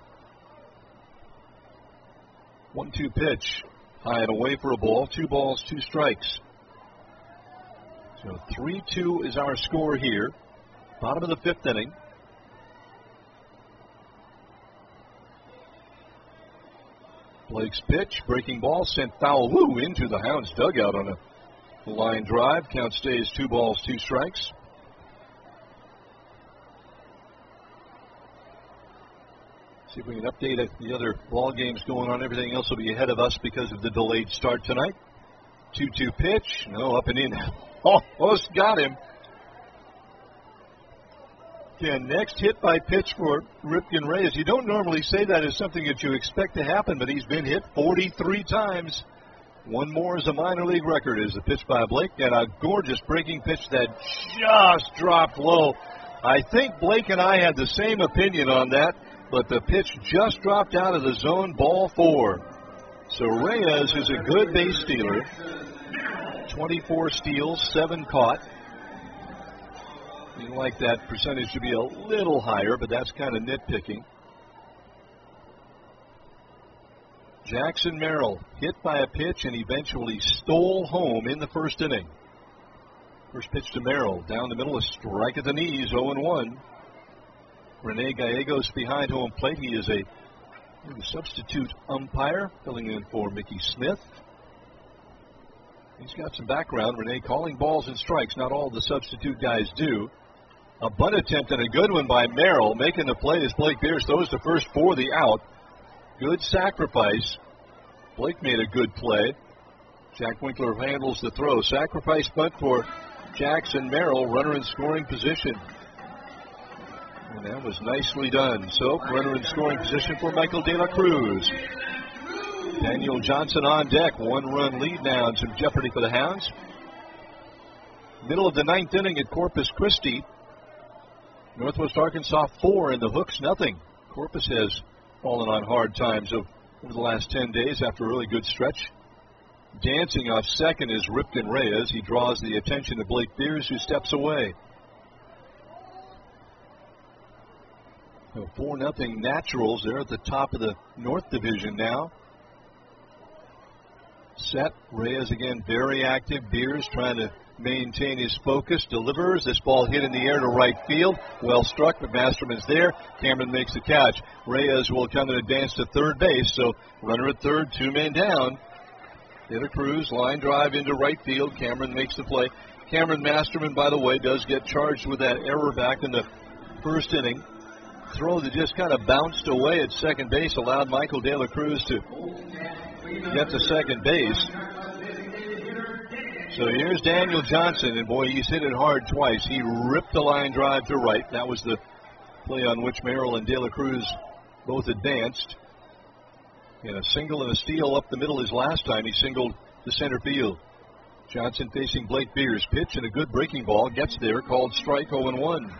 one two pitch, high and away for a ball, two balls, two strikes. So three two is our score here. Bottom of the fifth inning. Blake's pitch, breaking ball, sent foul woo into the Hounds dugout on a line drive. Count stays two balls, two strikes. See if we can update it. The other ball games going on. Everything else will be ahead of us because of the delayed start tonight. two two pitch. No, up and in. Almost got him. Again, next hit by pitch for Ripken Reyes. You don't normally say that as something that you expect to happen, but he's been hit forty-three times. One more is a minor league record. Is a pitch by Blake, and a gorgeous breaking pitch that just dropped low. I think Blake and I had the same opinion on that, but the pitch just dropped out of the zone, ball four. So Reyes is a good base stealer. twenty-four steals, seven caught. You'd like that percentage to be a little higher, but that's kind of nitpicking. Jackson Merrill hit by a pitch and eventually stole home in the first inning. First pitch to Merrill, down the middle, a strike at the knees, oh and one. Rene Gallegos behind home plate. He is a substitute umpire, filling in for Mickey Smith. He's got some background. Rene calling balls and strikes. Not all the substitute guys do. A bunt attempt and a good one by Merrill. Making the play as Blake Beers throws the first for the out. Good sacrifice. Blake made a good play. Jack Winkler handles the throw. Sacrifice bunt for Jackson Merrill. Runner in scoring position. And that was nicely done. So, runner in scoring position for Michael De La Cruz. Daniel Johnson on deck. One-run lead now and some jeopardy for the Hounds. Middle of the ninth inning at Corpus Christi. Northwest Arkansas four and the Hooks nothing. Corpus has fallen on hard times over the last ten days after a really good stretch. Dancing off second is Ripken Reyes. He draws the attention of Blake Beers, who steps away. So four nothing Naturals. They're at the top of the North Division now. Set. Reyes again very active. Beers trying to maintain his focus, delivers. This ball hit in the air to right field. Well struck, but Masterman's there. Cameron makes the catch. Reyes will come and advance to third base, so runner at third, two men down. De La Cruz, line drive into right field. Cameron makes the play. Cameron Masterman, by the way, does get charged with that error back in the first inning. Throw that just kind of bounced away at second base allowed Michael De La Cruz to get to second base. So here's Daniel Johnson, and boy, he's hit it hard twice. He ripped the line drive to right. That was the play on which Merrill and De La Cruz both advanced. And a single and a steal up the middle his last time. He singled to center field. Johnson facing Blake Beers. Pitch and a good breaking ball. Gets there, called strike oh and one.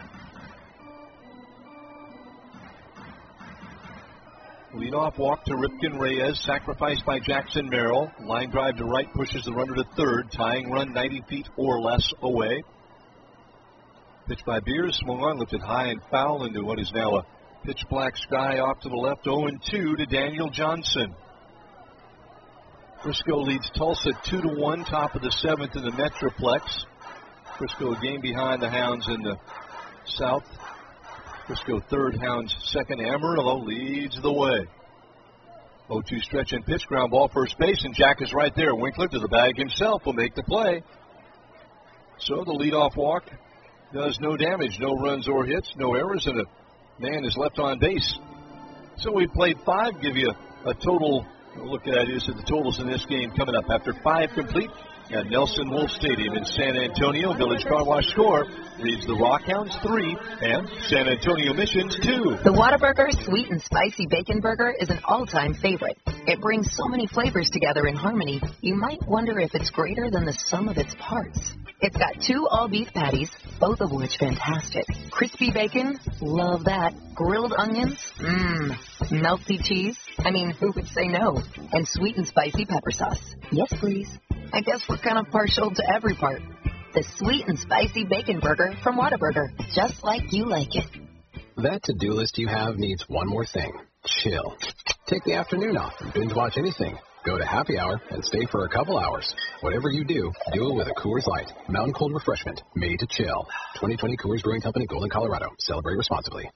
Leadoff walk to Ripken Reyes, sacrificed by Jackson Merrill. Line drive to right pushes the runner to third. Tying run ninety feet or less away. Pitch by Beers, swung on, lifted high and foul into what is now a pitch black sky off to the left. oh and two to Daniel Johnson. Frisco leads Tulsa two to one, top of the seventh in the Metroplex. Frisco a game behind the Hounds in the South. Frisco third, Hounds second. Amarillo leads the way. oh two stretch and pitch, ground ball first base, and Jack is right there. Winkler to the bag himself will make the play. So the leadoff walk does no damage, no runs or hits, no errors, and a man is left on base. So we played five, give you a total, look at is at the totals in this game coming up after five complete at Nelson Wolff Stadium in San Antonio. Village Car Wash score reads the Rockhounds three and San Antonio Missions two. The Whataburger Sweet and Spicy Bacon Burger is an all-time favorite. It brings so many flavors together in harmony, you might wonder if it's greater than the sum of its parts. It's got two all-beef patties, both of which fantastic. Crispy bacon, love that. Grilled onions, mmm. Melty cheese, I mean, who would say no? And sweet and spicy pepper sauce. Yes, please. I guess we're kind of partial to every part. The Sweet and Spicy Bacon Burger from Whataburger, just like you like it. That to-do list you have needs one more thing. Chill. Take the afternoon off and binge watch anything. Go to happy hour and stay for a couple hours. Whatever you do, do it with a Coors Light. Mountain cold refreshment made to chill. twenty twenty Coors Brewing Company, Golden, Colorado. Celebrate responsibly.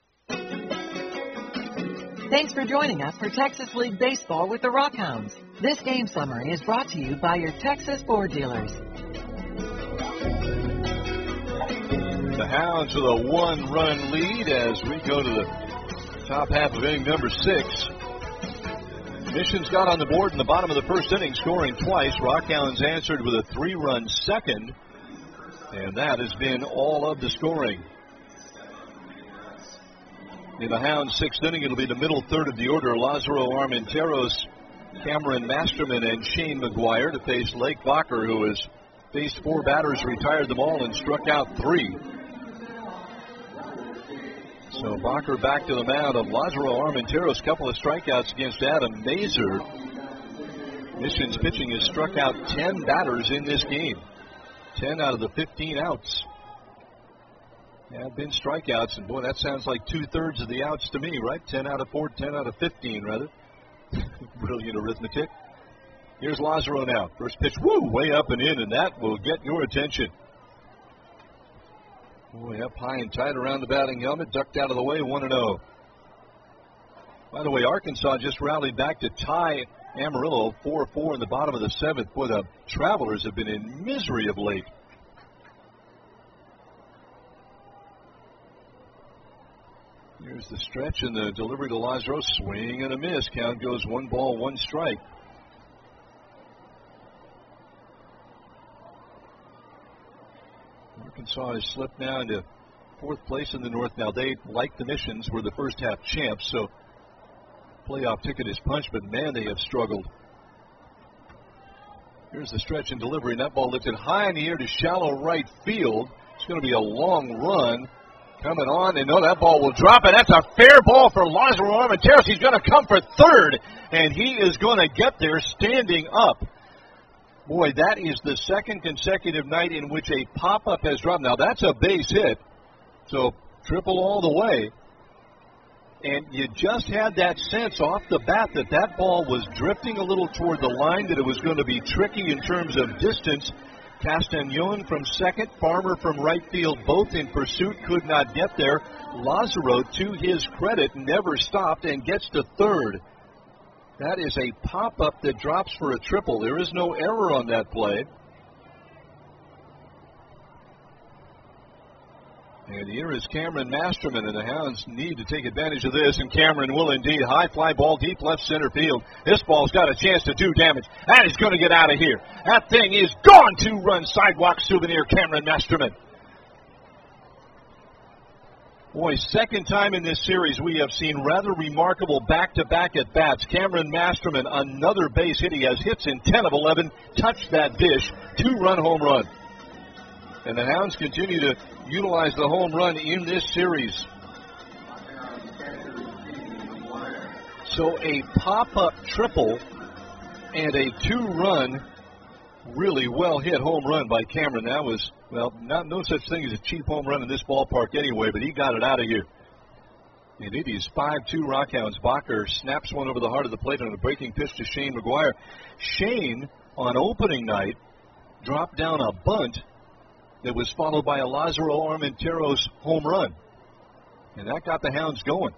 Thanks for joining us for Texas League Baseball with the Rockhounds. This game summary is brought to you by your Texas Ford dealers. The Hounds with a one-run lead as we go to the top half of inning number six. Missions got on the board in the bottom of the first inning, scoring twice. Rockhounds answered with a three-run second, and that has been all of the scoring. In the Hounds' sixth inning, it'll be the middle third of the order. Lazaro Armenteros, Cameron Masterman, and Shane McGuire to face Lake Bacher, who has faced four batters, retired them all, and struck out three. So Bacher back to the mound of Lazaro Armenteros. Couple of strikeouts against Adam Mazer. Missions pitching has struck out ten batters in this game. ten out of the fifteen outs have been strikeouts. And boy, that sounds like two-thirds of the outs to me, right? ten out of four, ten out of fifteen, rather. Brilliant arithmetic. Here's Lazaro now. First pitch, woo, way up and in, and that will get your attention. Boy, up high and tight around the batting helmet, ducked out of the way, one and oh. By the way, Arkansas just rallied back to tie Amarillo four four in the bottom of the seventh. Boy, the Travelers have been in misery of late. Here's the stretch and the delivery to Lazaro. Swing and a miss. Count goes one ball, one strike. Arkansas has slipped now into fourth place in the North. Now, they, like the Missions, were the first half champs, so playoff ticket is punched, but man, they have struggled. Here's the stretch and delivery, and that ball lifted high in the air to shallow right field. It's going to be a long run. Coming on, and no, that ball will drop, and that's a fair ball for Lazaro Armenteros. He's going to come for third, and he is going to get there standing up. Boy, that is the second consecutive night in which a pop-up has dropped. Now, that's a base hit, so triple all the way. And you just had that sense off the bat that that ball was drifting a little toward the line, that it was going to be tricky in terms of distance. Castagnon from second, Farmer from right field, both in pursuit, could not get there. Lazaro, to his credit, never stopped and gets to third. That is a pop-up that drops for a triple. There is no error on that play. And here is Cameron Masterman, and the Hounds need to take advantage of this, and Cameron will indeed. High fly ball, deep left center field. This ball's got a chance to do damage. That is going to get out of here. That thing is gone. Two-run sidewalk souvenir, Cameron Masterman. Boy, second time in this series we have seen rather remarkable back-to-back at-bats. Cameron Masterman, another base hit. He has hits in ten of eleven. Touched that dish. Two-run home run. And the Hounds continue to utilize the home run in this series. So a pop-up triple and a two-run, really well-hit home run by Cameron. That was, well, not no such thing as a cheap home run in this ballpark anyway, but he got it out of here. And it is five two Rockhounds. Bacher snaps one over the heart of the plate on a breaking pitch to Shane McGuire. Shane, on opening night, dropped down a bunt that was followed by a Lazaro Armenteros home run. And that got the Hounds going.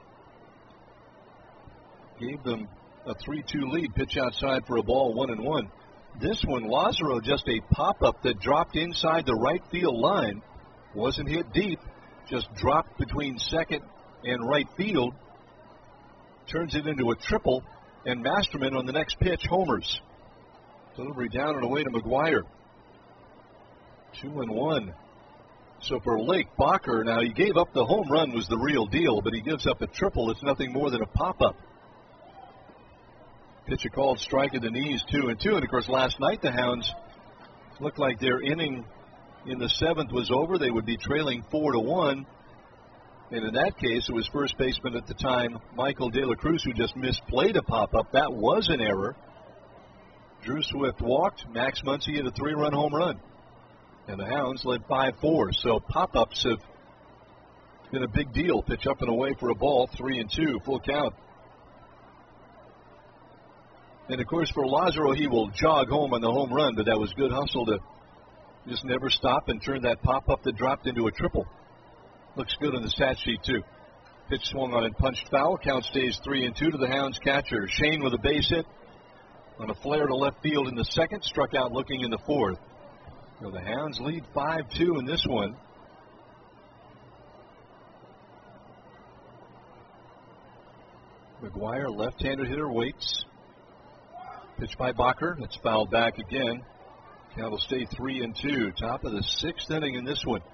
Gave them a three two lead. Pitch outside for a ball, one and one. This one, Lazaro, just a pop-up that dropped inside the right field line. Wasn't hit deep, just dropped between second and right field. Turns it into a triple, and Masterman on the next pitch homers. Delivery down and away to McGuire. Two and one. So for Lake Bacher, now he gave up the home run was the real deal, but he gives up a triple. It's nothing more than a pop-up. Pitch a called strike at the knees, two and two. And of course, last night the Hounds looked like their inning in the seventh was over. They would be trailing four to one. And in that case, it was first baseman at the time, Michael De La Cruz, who just misplayed a pop-up. That was an error. Drew Swift walked. Max Muncy hit a three-run home run. And the Hounds led five four. So pop-ups have been a big deal. Pitch up and away for a ball, three and two, full count. And, of course, for Lazaro, he will jog home on the home run, but that was good hustle to just never stop and turn that pop-up that dropped into a triple. Looks good on the stat sheet, too. Pitch swung on and punched foul. Count stays three and two to the Hounds catcher. Shane with a base hit on a flare to left field in the second, struck out looking in the fourth. So the Hounds lead five two in this one. McGuire, left-handed hitter, waits. Pitch by Bacher. That's fouled back again. Count will stay three and two. Top of the sixth inning in this one.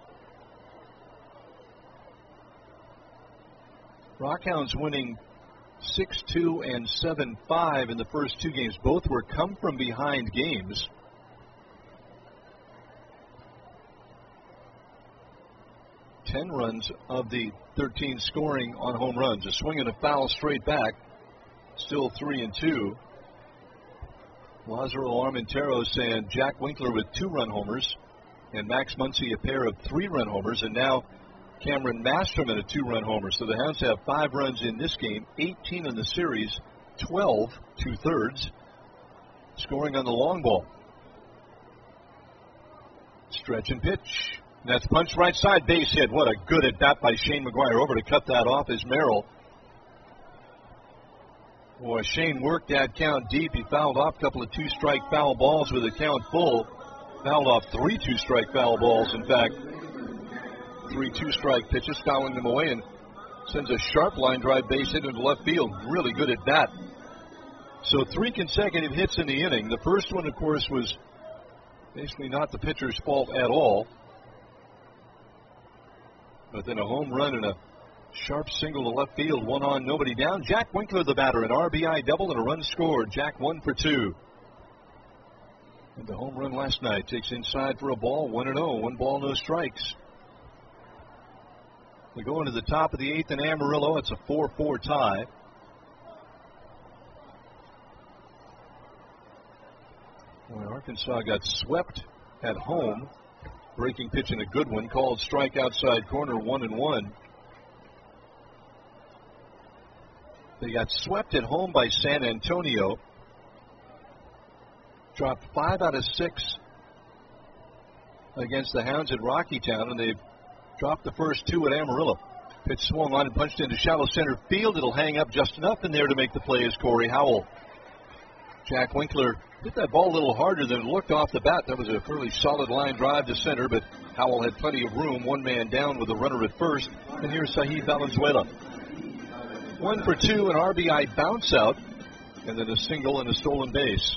Rockhounds winning six two and seven five in the first two games. Both were come-from-behind games. ten runs of the thirteen scoring on home runs. A swing and a foul straight back. Still three and two. Lazaro Armenteros and Jack Winkler with two-run homers. And Max Muncy a pair of three-run homers. And now Cameron Masterman a two-run homer. So the Hounds have five runs in this game. eighteen in the series. twelve, two-thirds. Scoring on the long ball. Stretch and pitch. That's punched right side, base hit. What a good at bat by Shane McGuire. Over to cut that off is Merrill. Boy, Shane worked that count deep. He fouled off a couple of two-strike foul balls with a count full. Fouled off three two-strike foul balls, in fact. Three two-strike pitches, fouling them away, and sends a sharp line drive base hit into left field. Really good at bat. So three consecutive hits in the inning. The first one, of course, was basically not the pitcher's fault at all. But then a home run and a sharp single to left field, one on, nobody down. Jack Winkler, the batter, an R B I double and a run scored. Jack one for two. And the home run last night takes inside for a ball, one and oh, one ball, no strikes. We go into the top of the eighth in Amarillo. It's a four four tie. Well, Arkansas got swept at home. Breaking pitch and a good one, called strike outside corner, one and one. They got swept at home by San Antonio. Dropped five out of six against the Hounds at Rockytown, and they've dropped the first two at Amarillo. Pitch swung on and punched into shallow center field. It'll hang up just enough in there to make the play is Corey Howell. Jack Winkler hit that ball a little harder than it looked off the bat. That was a fairly solid line drive to center, but Howell had plenty of room, one man down with a runner at first. And here's Saheed Valenzuela. One for two, an R B I bounce out, and then a single and a stolen base.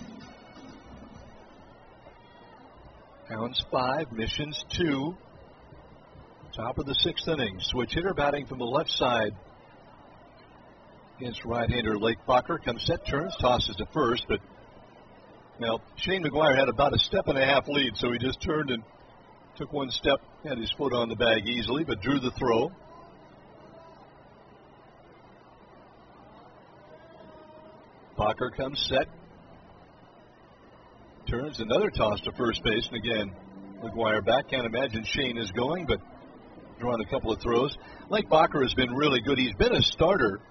Hounds five, Missions two. Top of the sixth inning. Switch hitter batting from the left side against right-hander Lake Bacher. Comes set, turns, tosses to first, but now Shane McGuire had about a step and a half lead, so he just turned and took one step, had his foot on the bag easily, but drew the throw. Bacher comes set, turns, another toss to first base, and again, McGuire back. Can't imagine Shane is going, but drawing a couple of throws. Lake Bacher has been really good. He's been a starter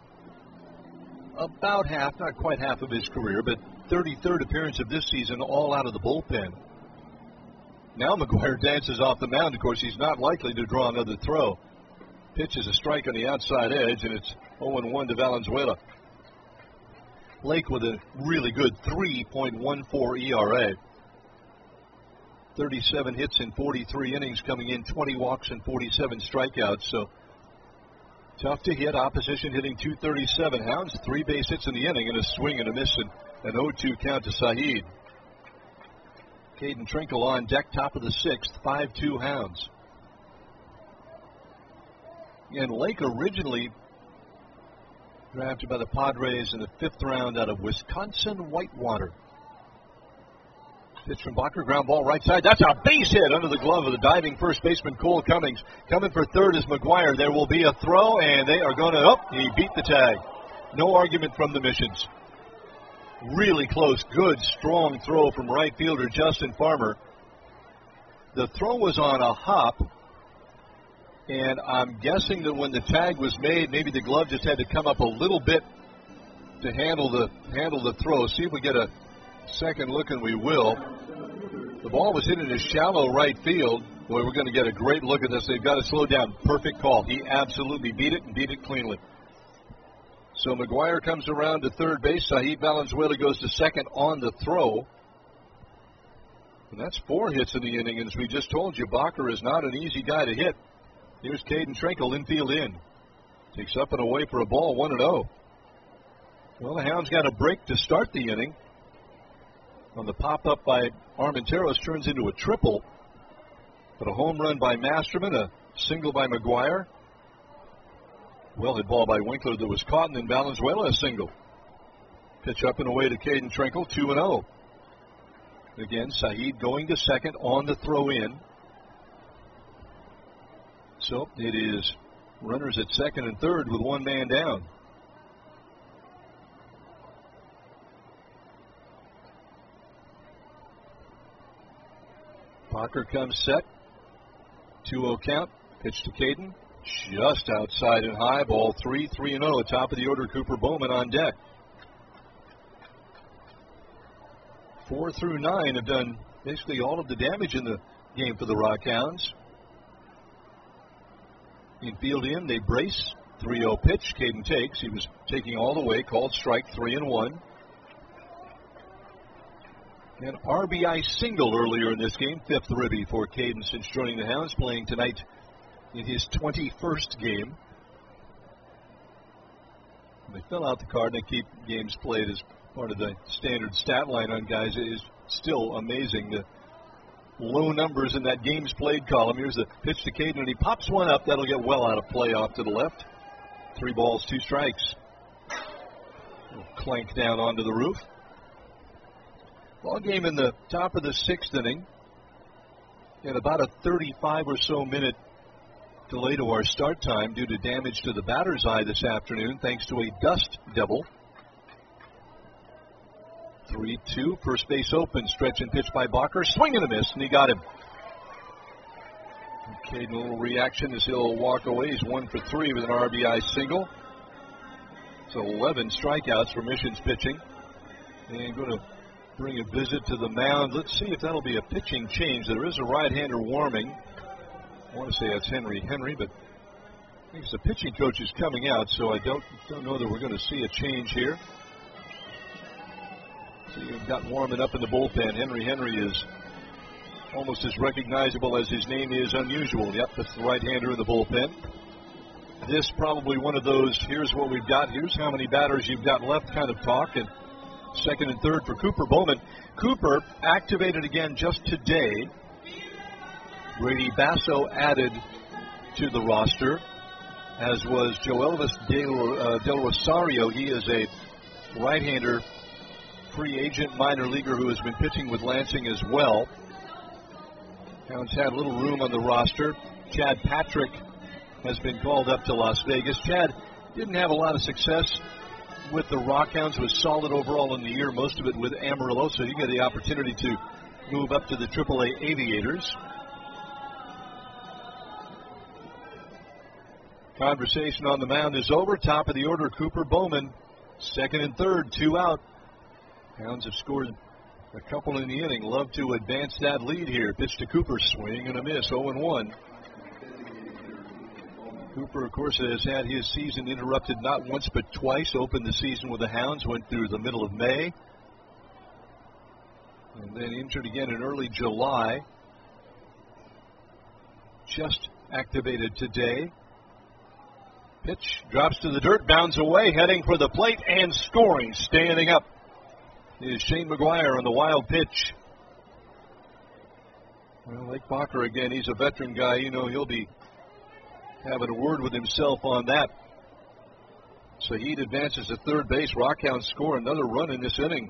about half, not quite half of his career, but thirty-third appearance of this season, all out of the bullpen. Now McGuire dances off the mound. Of course, he's not likely to draw another throw. Pitch is a strike on the outside edge, and it's oh and one to Valenzuela. Lake with a really good three point one four E R A. thirty-seven hits in forty-three innings, coming in twenty walks and forty-seven strikeouts. So tough to hit. Opposition hitting two thirty-seven. Hounds three base hits in the inning and a swing and a miss and an oh two count to Saheed. Caden Trinkle on deck, top of the sixth, five two Hounds. And Lake originally drafted by the Padres in the fifth round out of Wisconsin Whitewater. Pitch from Bacher, ground ball right side. That's a base hit under the glove of the diving first baseman Cole Cummings. Coming for third is McGuire. There will be a throw, and they are going to, oh, he beat the tag. No argument from the Missions. Really close, good, strong throw from right fielder Justin Farmer. The throw was on a hop, and I'm guessing that when the tag was made, maybe the glove just had to come up a little bit to handle the handle the throw. See if we get a second look, and we will. The ball was hit in a shallow right field. Boy, we're going to get a great look at this. They've got to slow down. Perfect call. He absolutely beat it and beat it cleanly. So McGuire comes around to third base. Saheed Valenzuela goes to second on the throw. And that's four hits in the inning. And as we just told you, Bacher is not an easy guy to hit. Here's Caden Trinkle, infield in. Takes up and away for a ball, one and oh. Well, the Hounds got a break to start the inning. On the pop-up by Armenteros turns into a triple. But a home run by Masterman, a single by McGuire. Well hit ball by Winkler that was caught, and then Valenzuela a single. Pitch up and away to Caden Trinkle, two and oh. Again, Saheed going to second on the throw in. So it is runners at second and third with one man down. Bacher comes set. two oh count. Pitch to Caden. Just outside and high. Ball three, three and oh. Top of the order, Cooper Bowman on deck. Four through nine have done basically all of the damage in the game for the Rockhounds. Infield in, they brace. three oh pitch. Caden takes. He was taking all the way. Called strike, three and one. An R B I single earlier in this game. Fifth ribby for Caden since joining the Hounds, playing tonight in his twenty-first game. They fill out the card and they keep games played as part of the standard stat line on guys. It is still amazing the low numbers in that games played column. Here's the pitch to Caden, and he pops one up. That'll get well out of play off to the left. Three balls, two strikes. Clank down onto the roof. Ball game in the top of the sixth inning. And about a thirty-five or so minute delay to our start time due to damage to the batter's eye this afternoon, thanks to a dust devil. three two, first base open, stretch and pitch by Bacher, swing and a miss, and he got him. Okay, a little reaction as he'll walk away. He's one for three with an R B I single. So eleven strikeouts for Missions pitching. And going to bring a visit to the mound. Let's see if that'll be a pitching change. There is a right-hander warming. I want to say that's Henry Henry, but I think the pitching coach is coming out, so I don't don't know that we're going to see a change here. So you've got warming up in the bullpen. Henry Henry is almost as recognizable as his name is unusual. Yep, that's the right-hander in the bullpen. This probably one of those, here's what we've got, here's how many batters you've got left kind of talk. And second and third for Cooper Bowman. Cooper activated again just today. Grady Basso added to the roster, as was Joelvis Del, uh, Del Rosario. He is a right-hander, free agent minor leaguer who has been pitching with Lansing as well. Hounds had little room on the roster. Chad Patrick has been called up to Las Vegas. Chad didn't have a lot of success with the Rockhounds, was solid overall in the year, most of it with Amarillo, so he got the opportunity to move up to the triple A Aviators. Conversation on the mound is over. Top of the order, Cooper Bowman. Second and third, two out. Hounds have scored a couple in the inning. Love to advance that lead here. Pitch to Cooper, swing and a miss, oh and one. Cooper, of course, has had his season interrupted not once but twice. Opened the season with the Hounds, went through the middle of May, and then injured again in early July. Just activated today. Pitch drops to the dirt, bounds away, heading for the plate and scoring. Standing up is Shane McGuire on the wild pitch. Well, Lake Bacher again, he's a veteran guy. You know, he'll be having a word with himself on that. Saheed advances to third base. Rockhounds score another run in this inning.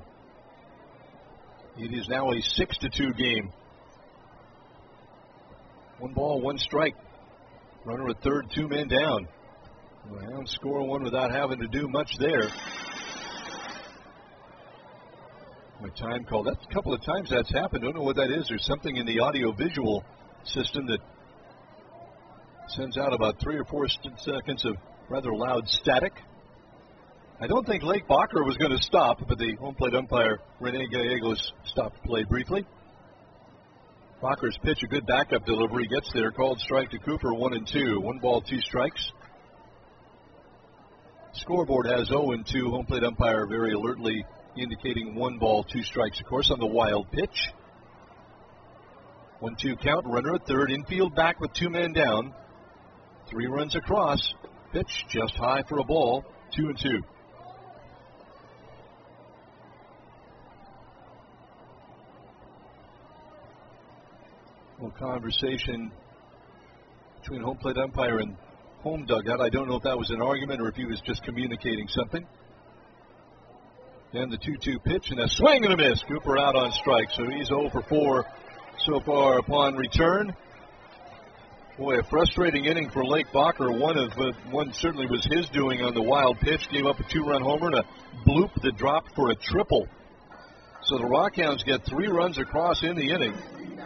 It is now a six to two game. One ball, one strike. Runner at third, two men down. The Hounds score one without having to do much there. My time call. That's a couple of times that's happened. Don't know what that is. There's something in the audio-visual system that sends out about three or four st- seconds of rather loud static. I don't think Lake Bacher was going to stop, but the home plate umpire, Rene Gallegos, stopped play briefly. Bacher's pitch, a good backup delivery, gets there. Called strike to Cooper, one and two. One ball, two strikes. Scoreboard has oh and two. Home plate umpire very alertly indicating one ball, two strikes, of course, on the wild pitch. one two count, runner at third, infield back with two men down. Three runs across. Pitch just high for a ball, two and two. Well, conversation between home plate umpire and home dugout. I don't know if that was an argument or if he was just communicating something. Then the two two pitch and a swing and a miss. Cooper out on strike, so he's oh for four so far upon return. Boy, a frustrating inning for Lake Bacher. One of uh, one certainly was his doing on the wild pitch. Gave up a two-run homer and a bloop that dropped for a triple. So the Rockhounds get three runs across in the inning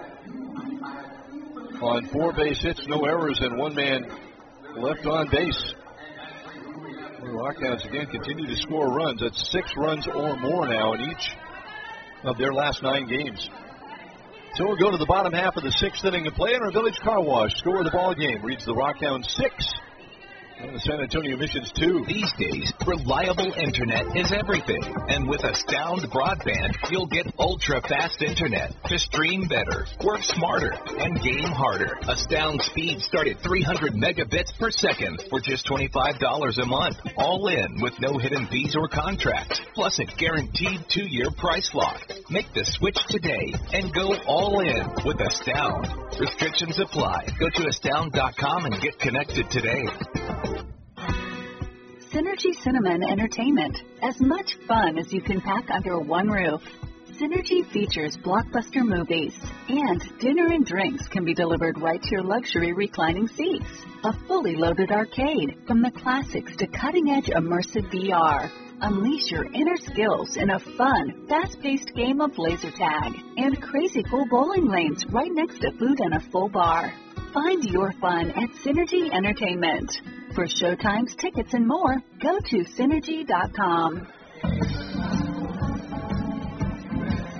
on four base hits, no errors, and one man left on base. The Rockhounds again continue to score runs. That's six runs or more now in each of their last nine games. So we'll go to the bottom half of the sixth inning of play in our Village Car Wash. Score of the ball game reads the Rockhounds six and the San Antonio Missions two. These days, reliable internet is everything. And with Astound Broadband, you'll get ultra-fast internet to stream better, work smarter, and game harder. Astound speeds start at three hundred megabits per second for just twenty-five dollars a month. All in with no hidden fees or contracts, plus a guaranteed two-year price lock. Make the switch today and go all in with Astound. Restrictions apply. Go to astound dot com and get connected today. Synergy Cinema and Entertainment. As much fun as you can pack under one roof. Synergy features blockbuster movies, and dinner and drinks can be delivered right to your luxury reclining seats. A fully loaded arcade, from the classics to cutting-edge immersive V R. Unleash your inner skills in a fun, fast-paced game of laser tag, and crazy cool bowling lanes right next to food and a full bar. Find your fun at Synergy Entertainment. For showtimes, tickets, and more, go to synergy dot com.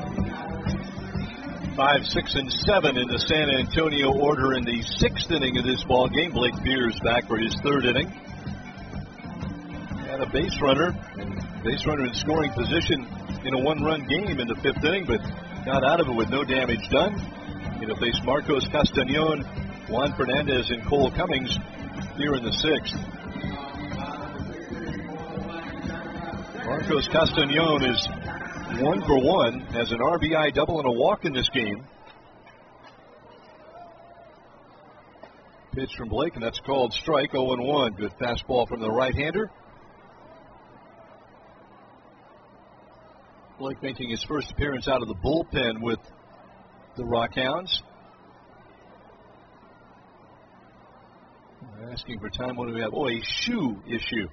Five, six, and seven in the San Antonio order in the sixth inning of this ball game. Blake Beers back for his third inning. And a base runner, base runner in scoring position in a one-run game in the fifth inning, but got out of it with no damage done. He'll face Marcos Castañon, Juan Fernandez, and Cole Cummings here in the sixth. Marcos Castañon is one for one, has an R B I double and a walk in this game. Pitch from Blake, and that's called strike. oh and one. Good fastball from the right-hander. Blake making his first appearance out of the bullpen with the Rockhounds. Asking for time. What do we have? Oh, a shoe issue.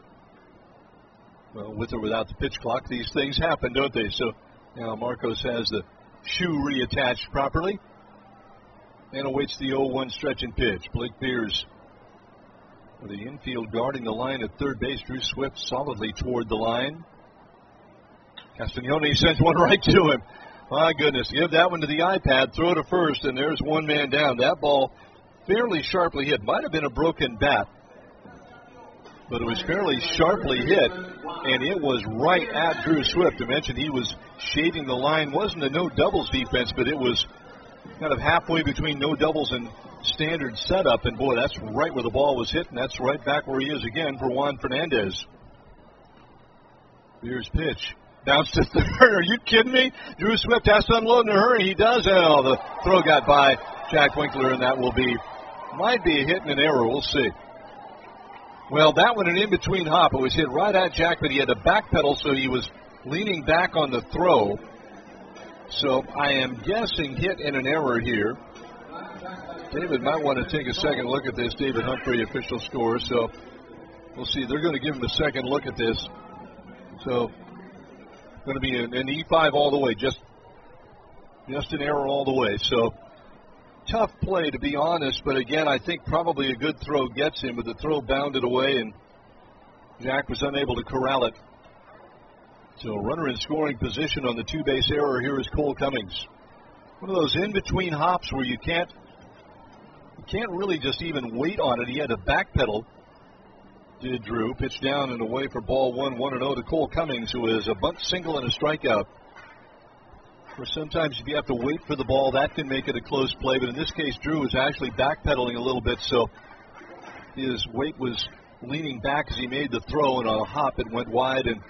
Well, with or without the pitch clock, these things happen, don't they? So now Marcos has the shoe reattached properly and awaits the oh one stretch and pitch. Blake Beers with the infield guarding the line at third base. Drew Swift solidly toward the line. Castagnoni sends one right to him. My goodness, give that one to the iPad, throw to first, and there's one man down. That ball fairly sharply hit. Might have been a broken bat, but it was fairly sharply hit, and it was right at Drew Swift. I mentioned he was shading the line. Wasn't a no doubles defense, but it was kind of halfway between no doubles and standard setup, and boy, that's right where the ball was hit, and that's right back where he is again for Juan Fernandez. Here's pitch. Bounce to third. Are you kidding me? Drew Swift has to unload in a hurry. He does. Oh, the throw got by Jack Winkler, and that will be, might be a hit and an error. We'll see. Well, that one, an in-between hop. It was hit right at Jack, but he had to backpedal, so he was leaning back on the throw. So I am guessing hit and an error here. David might want to take a second look at this. David Humphrey, official score. So we'll see. They're going to give him a second look at this. So going to be an, an E five all the way, just just an error all the way. So tough play, to be honest, but again, I think probably a good throw gets him, but the throw bounded away, and Jack was unable to corral it. So runner in scoring position on the two-base error. Here is Cole Cummings. One of those in-between hops where you can't you can't really just even wait on it. He had to backpedal. Did Drew. Pitch down and away for ball one, one and oh to Cole Cummings, who is a bunt single and a strikeout. Where sometimes if you have to wait for the ball, that can make it a close play. But in this case, Drew was actually backpedaling a little bit, so his weight was leaning back as he made the throw, and on a hop it went wide and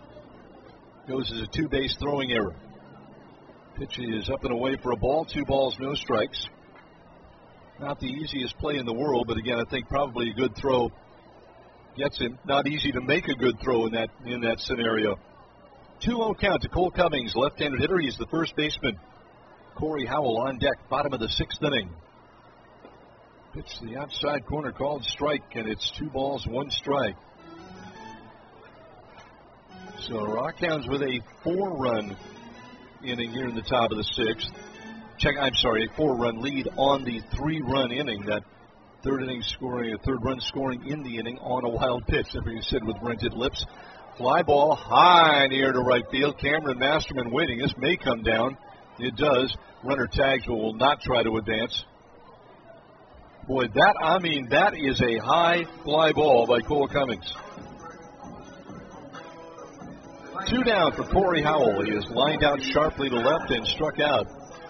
goes as a two-base throwing error. Pitch is up and away for a ball. Two balls, no strikes. Not the easiest play in the world, but again, I think probably a good throw gets him. Not easy to make a good throw in that in that scenario. two oh count to Cole Cummings, left-handed hitter. He's the first baseman. Corey Howell on deck, bottom of the sixth inning. Pitch to the outside corner, called strike, and it's two balls, one strike. So Rockhounds with a four-run inning here in the top of the sixth. Check, I'm sorry, a four-run lead on the three-run inning. That third inning scoring, a third run scoring in the inning on a wild pitch. That's what you said with rented lips. Fly ball high in the air to right field. Cameron Masterman waiting. This may come down. It does. Runner tags, but will not try to advance. Boy, that, I mean, that is a high fly ball by Cole Cummings. Two down for Corey Howell. He is lined out sharply to left and struck out.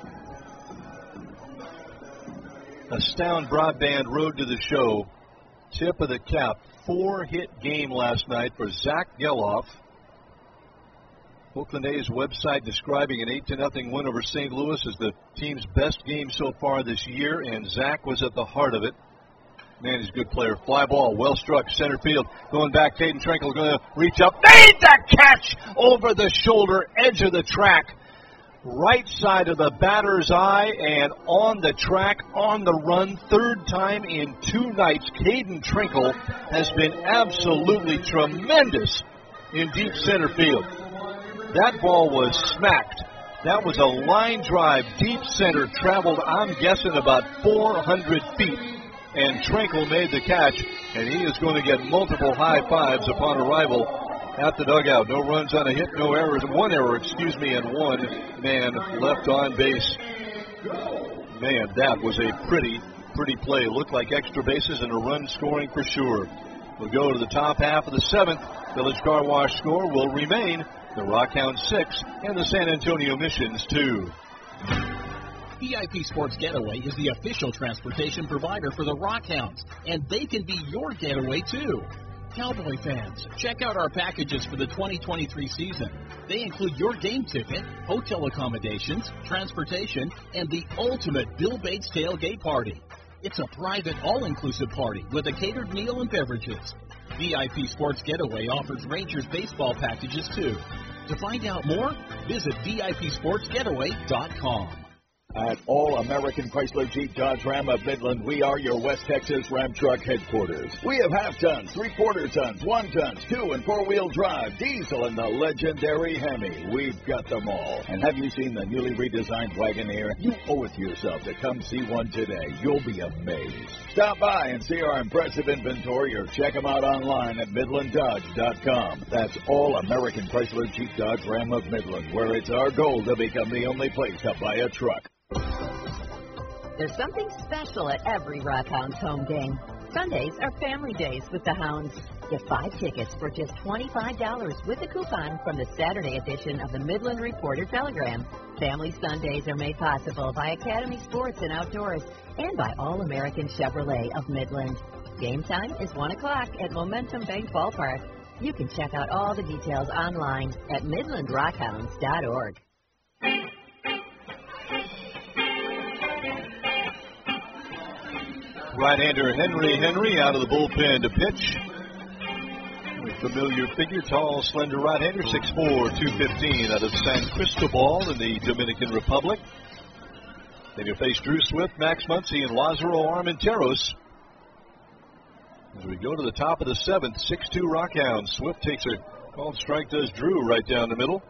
Astound Broadband Road to the Show. Tip of the cap. Four-hit game last night for Zach Geloff. Oakland A's website describing an eight to nothing win over Saint Louis as the team's best game so far this year, and Zach was at the heart of it. Man, he's a good player. Fly ball, well struck, center field. Going back, Caden Trinkle going to reach up. Made the catch over the shoulder, edge of the track. Right side of the batter's eye and on the track, on the run, third time in two nights. Caden Trinkle has been absolutely tremendous in deep center field. That ball was smacked. That was a line drive, deep center, traveled, I'm guessing, about four hundred feet. And Trinkle made the catch, and he is going to get multiple high fives upon arrival at the dugout. No runs on a hit, no errors, one error, excuse me, and one man left on base. man, that was a pretty, pretty play. Looked like extra bases and a run scoring for sure. We'll go to the top half of the seventh. Village Car Wash score will remain the Rockhounds six and the San Antonio Missions two. V I P Sports Getaway is the official transportation provider for the Rockhounds, and they can be your getaway too. Cowboy fans, check out our packages for the twenty twenty-three season. They include your game ticket, hotel accommodations, transportation, and the ultimate Bill Bates tailgate party. It's a private, all-inclusive party with a catered meal and beverages. V I P Sports Getaway offers Rangers baseball packages too. To find out more, visit V I P sports getaway dot com. At All American Chrysler Jeep Dodge Ram of Midland, we are your West Texas Ram Truck headquarters. We have half tons, three quarter tons, one tons, two and four wheel drive, diesel, and the legendary Hemi. We've got them all. And have you seen the newly redesigned Wagoneer? You owe it to yourself to come see one today. You'll be amazed. Stop by and see our impressive inventory or check them out online at midland dodge dot com. That's All American Chrysler Jeep Dodge Ram of Midland, where it's our goal to become the only place to buy a truck. There's something special at every Rockhounds home game. Sundays are family days with the Hounds. Get five tickets for just twenty-five dollars with a coupon from the Saturday edition of the Midland Reporter Telegram. Family Sundays are made possible by Academy Sports and Outdoors and by All American Chevrolet of Midland. Game time is one o'clock at Momentum Bank Ballpark. You can check out all the details online at midland rockhounds dot org. Right-hander Henry Henry out of the bullpen to pitch. A familiar figure, tall, slender right-hander, six foot four, two fifteen, out of San Cristobal in the Dominican Republic. Then you face Drew Swift, Max Muncy, and Lazaro Armenteros. As we go to the top of the seventh, six two Rockhounds. Swift takes a called strike, does Drew right down the middle.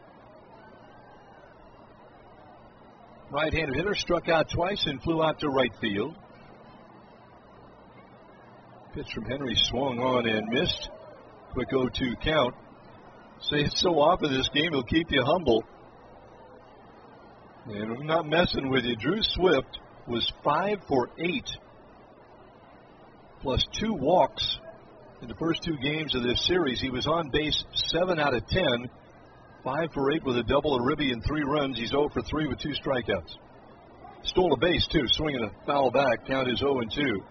Right-handed hitter struck out twice and flew out to right field. Pitch from Henry swung on and missed. Quick oh two count. Say it so often this game, will keep you humble. And I'm not messing with you. Drew Swift was five for eight, plus two walks in the first two games of this series. He was on base seven out of ten, five for eight with a double, a ribby, and three runs. He's oh for three with two strikeouts. Stole a base, too, swinging a foul back. Count is oh and two.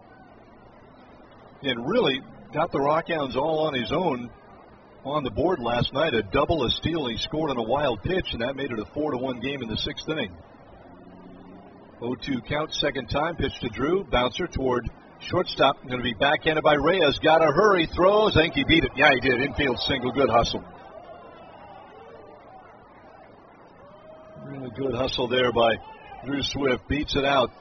And really got the Rockhounds all on his own on the board last night. A double, a steal. He scored on a wild pitch, and that made it a four to one game in the sixth inning. oh two count, second time. Pitch to Drew. Bouncer toward shortstop. Going to be backhanded by Reyes. Got to hurry. Throws. I think he beat it. Yeah, he did. Infield single. Good hustle. Really good hustle there by Drew Swift. Beats it out.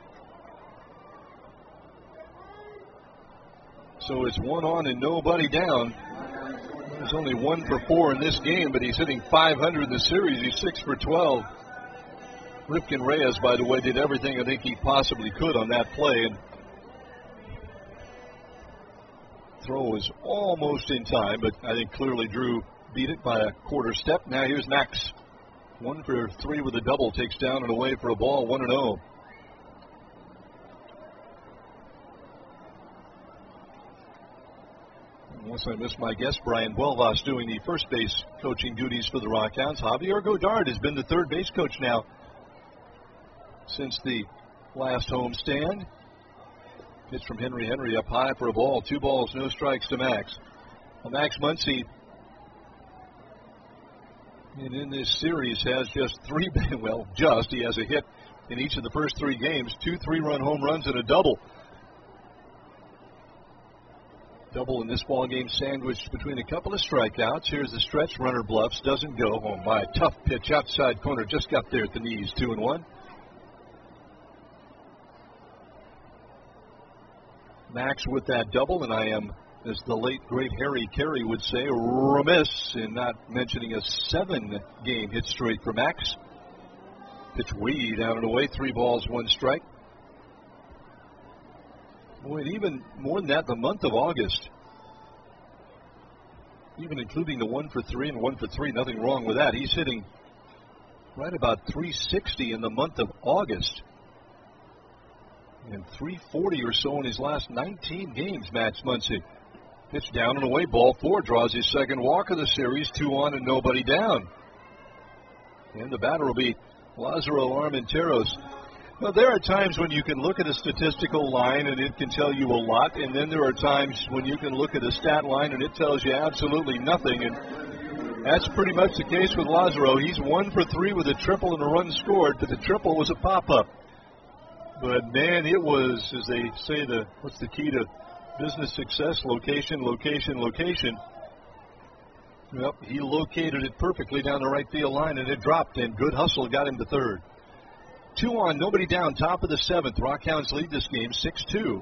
So it's one on and nobody down. He's only one for four in this game, but he's hitting five hundred in the series. He's six for twelve. Ripken Reyes, by the way, did everything I think he possibly could on that play. And throw was almost in time, but I think clearly Drew beat it by a quarter step. Now here's Max. One for three with a double. Takes down and away for a ball, one and oh. Unless I missed my guess, Brian Buelvas doing the first base coaching duties for the Rockhounds. Javier Godard has been the third base coach now since the last homestand. Pitch from Henry Henry up high for a ball. Two balls, no strikes to Max. Well, Max Muncy, and in this series, has just three, well, just, he has a hit in each of the first three games. Two three-run home runs and a double. Double in this ball game sandwiched between a couple of strikeouts. Here's the stretch. Runner bluffs. Doesn't go. Oh, my. Tough pitch. Outside corner. Just got there at the knees. Two and one. Max with that double, and I am, as the late, great Harry Carey would say, remiss in not mentioning a seven-game hit streak for Max. Pitch way down and away. Three balls, one strike. Boy, even more than that, the month of August, even including the one for three and one for three, nothing wrong with that. He's hitting right about three sixty in the month of August. And three forty or so in his last nineteen games, Max Muncy. Pitch down and away, ball four, draws his second walk of the series, two on and nobody down. And the batter will be Lázaro Armenteros. Well, there are times when you can look at a statistical line and it can tell you a lot, and then there are times when you can look at a stat line and it tells you absolutely nothing, and that's pretty much the case with Lázaro. He's one for three with a triple and a run scored, but the triple was a pop-up. But, man, it was, as they say, the what's the key to business success? Location, location, location. Well, he located it perfectly down the right field line, and it dropped, and good hustle got him to third. Two on, nobody down, top of the seventh. Rockhounds lead this game six two.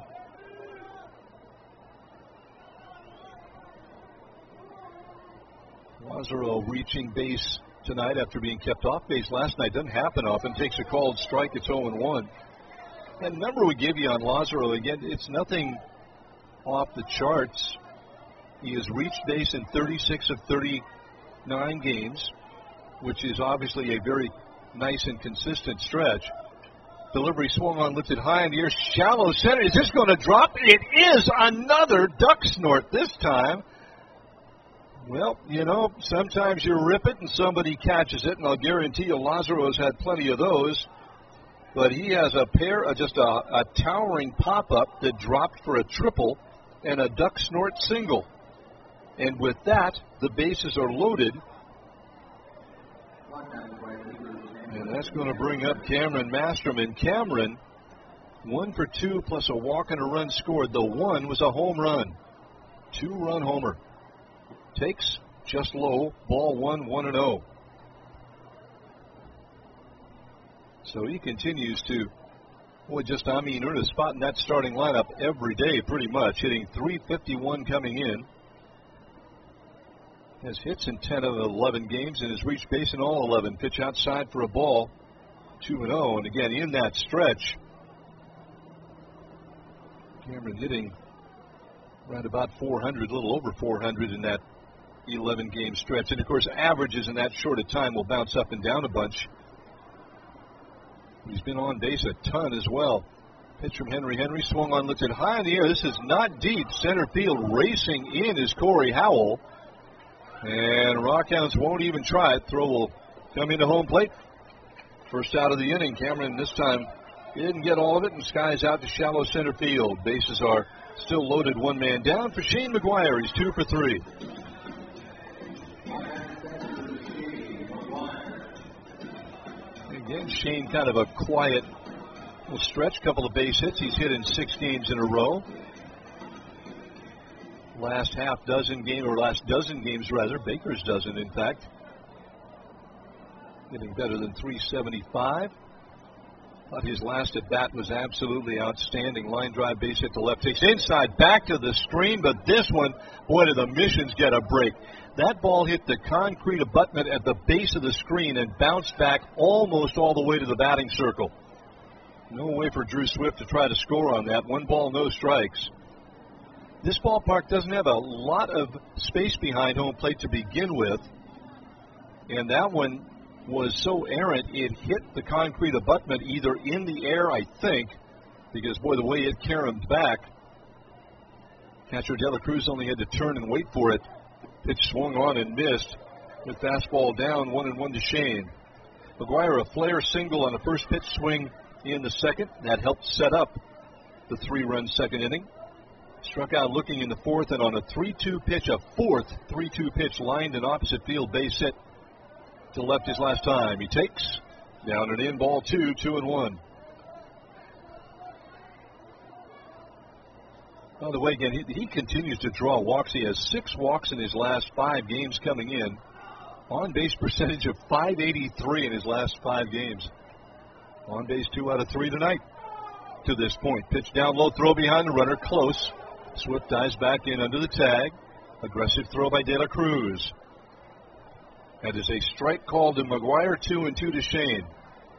Lázaro reaching base tonight after being kept off base last night. Doesn't happen often. Takes a called strike. It's oh and one. And number we give you on Lázaro, again, it's nothing off the charts. He has reached base in thirty-six of thirty-nine games, which is obviously a very nice and consistent stretch. Delivery swung on, lifted high in the air, shallow center. Is this going to drop? It is another duck snort this time. Well, you know, sometimes you rip it and somebody catches it, and I'll guarantee you Lázaro has had plenty of those. But he has a pair, of just a, a towering pop-up that dropped for a triple and a duck snort single. And with that, the bases are loaded. And that's going to bring up Cameron Masterman. Cameron, one for two plus a walk and a run scored. The one was a home run. Two-run homer. Takes just low. Ball one, one and oh. So he continues to, boy, just, I mean, earn a spot in that starting lineup every day pretty much. Hitting three fifty-one coming in. Has hits in ten of eleven games and has reached base in all eleven. Pitch outside for a ball, two and oh. And again, in that stretch, Cameron hitting right about four hundred, a little over four hundred in that eleven game stretch. And of course, averages in that short a time will bounce up and down a bunch. He's been on base a ton as well. Pitch from Henry Henry, swung on, lifted high in the air. This is not deep. Center field racing in is Corey Howell. And Rockhounds won't even try it. Throw will come into home plate. First out of the inning. Cameron this time didn't get all of it and skies out to shallow center field. Bases are still loaded, one man down for Shane McGuire. He's two for three. Again, Shane kind of a quiet little stretch, couple of base hits. He's hit in six games in a row. Last half dozen game, or last dozen games rather, Baker's dozen in fact. Getting better than three seventy-five. But his last at bat was absolutely outstanding. Line drive, base hit to left, takes inside, back to the screen, but this one, boy, did the Missions get a break. That ball hit the concrete abutment at the base of the screen and bounced back almost all the way to the batting circle. No way for Drew Swift to try to score on that. One ball, no strikes. This ballpark doesn't have a lot of space behind home plate to begin with, and that one was so errant it hit the concrete abutment either in the air, I think, because, boy, the way it caromed back, catcher De La Cruz only had to turn and wait for it. Pitch swung on and missed with fastball down, one and one to Shane. McGuire, a flare single on a first pitch swing in the second. That helped set up the three-run second inning. Struck out looking in the fourth, and on a three two pitch, a fourth three two pitch lined an opposite field base hit to left his last time. He takes down and in, ball two, two and one. By the way, again, he, he continues to draw walks. He has six walks in his last five games coming in. On base percentage of five eighty-three in his last five games. On base two out of three tonight to this point. Pitch down low, throw behind the runner, close. Swift dives back in under the tag. Aggressive throw by De La Cruz. That is a strike called to McGuire, two and two to Shane.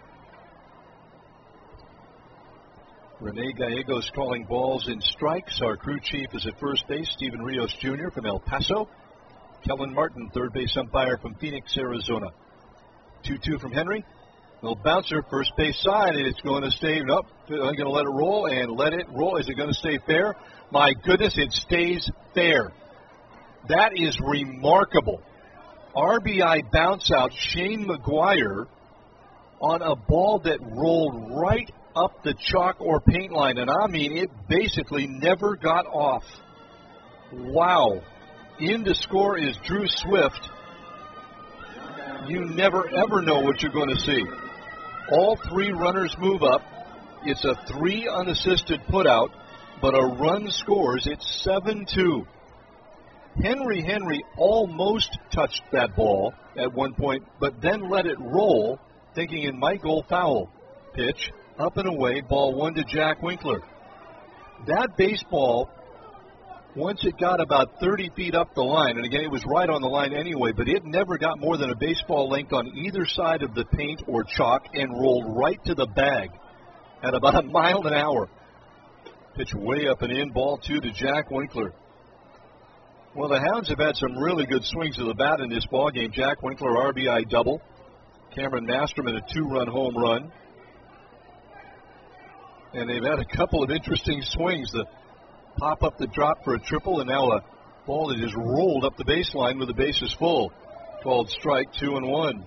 Rene Gallegos calling balls and strikes. Our crew chief is at first base, Steven Rios Junior from El Paso. Kellen Martin, third base umpire from Phoenix, Arizona. two two from Henry. Little bouncer, first base side, and it's going to stay up. I'm going to let it roll and let it roll. Is it going to stay fair? My goodness, it stays fair. That is remarkable. R B I bounce out, Shane McGuire, on a ball that rolled right up the chalk or paint line, and I mean, it basically never got off. Wow. In to score is Drew Swift. You never, ever know what you're going to see. All three runners move up. It's a three unassisted putout, but a run scores. It's seven two. Henry Henry almost touched that ball at one point, but then let it roll, thinking it might go foul. Pitch, up and away, ball one to Jack Winkler. That baseball, once it got about thirty feet up the line, and again, it was right on the line anyway, but it never got more than a baseball length on either side of the paint or chalk and rolled right to the bag at about a mile an hour. Pitch way up and in, ball two to Jack Winkler. Well, the Hounds have had some really good swings of the bat in this ball game. Jack Winkler, R B I double. Cameron Masterman, a two-run home run. And they've had a couple of interesting swings. The pop up the drop for a triple, and now a ball that is rolled up the baseline with the bases full. Called strike two and one.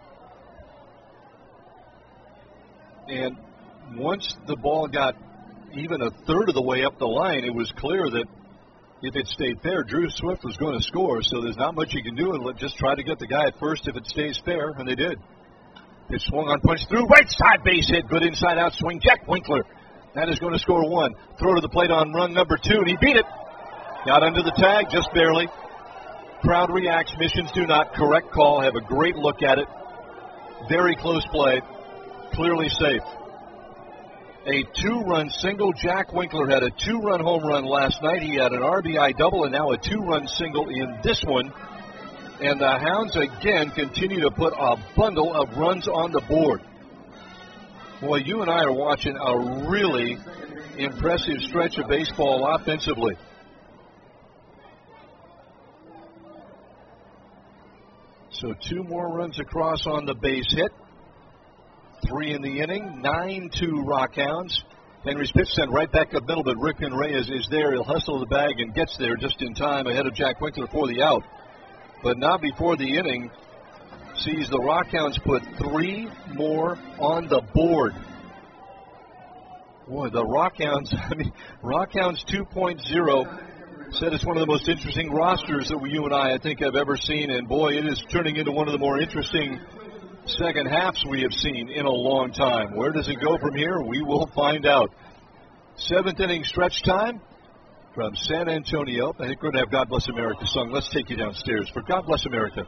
And once the ball got even a third of the way up the line, it was clear that if it stayed fair, Drew Swift was going to score, so there's not much you can do and just try to get the guy at first if it stays fair, and they did. It swung on, punch through, right side base hit, good inside out swing, Jack Winkler. That is going to score one. Throw to the plate on run number two, and he beat it. Got under the tag, just barely. Crowd reacts, Missions do not. Correct call, have a great look at it. Very close play, clearly safe. A two-run single. Jack Winkler had a two-run home run last night. He had an R B I double and now a two-run single in this one. And the Hounds again continue to put a bundle of runs on the board. Boy, you and I are watching a really impressive stretch of baseball offensively. So two more runs across on the base hit. Three in the inning, nine two Rockhounds. Henry's pitch sent right back up middle, but Rickman Reyes is there. He'll hustle the bag and gets there just in time ahead of Jack Winkler for the out. But not before the inning sees the Rockhounds put three more on the board. Boy, the Rockhounds, I mean, Rockhounds two point oh said it's one of the most interesting rosters that we, you and I, I think, have ever seen. And boy, it is turning into one of the more interesting second halves we have seen in a long time. Where does it go from here? We will find out. Seventh inning stretch time from San Antonio. I think we're going to have God Bless America sung. Let's take you downstairs for God Bless America.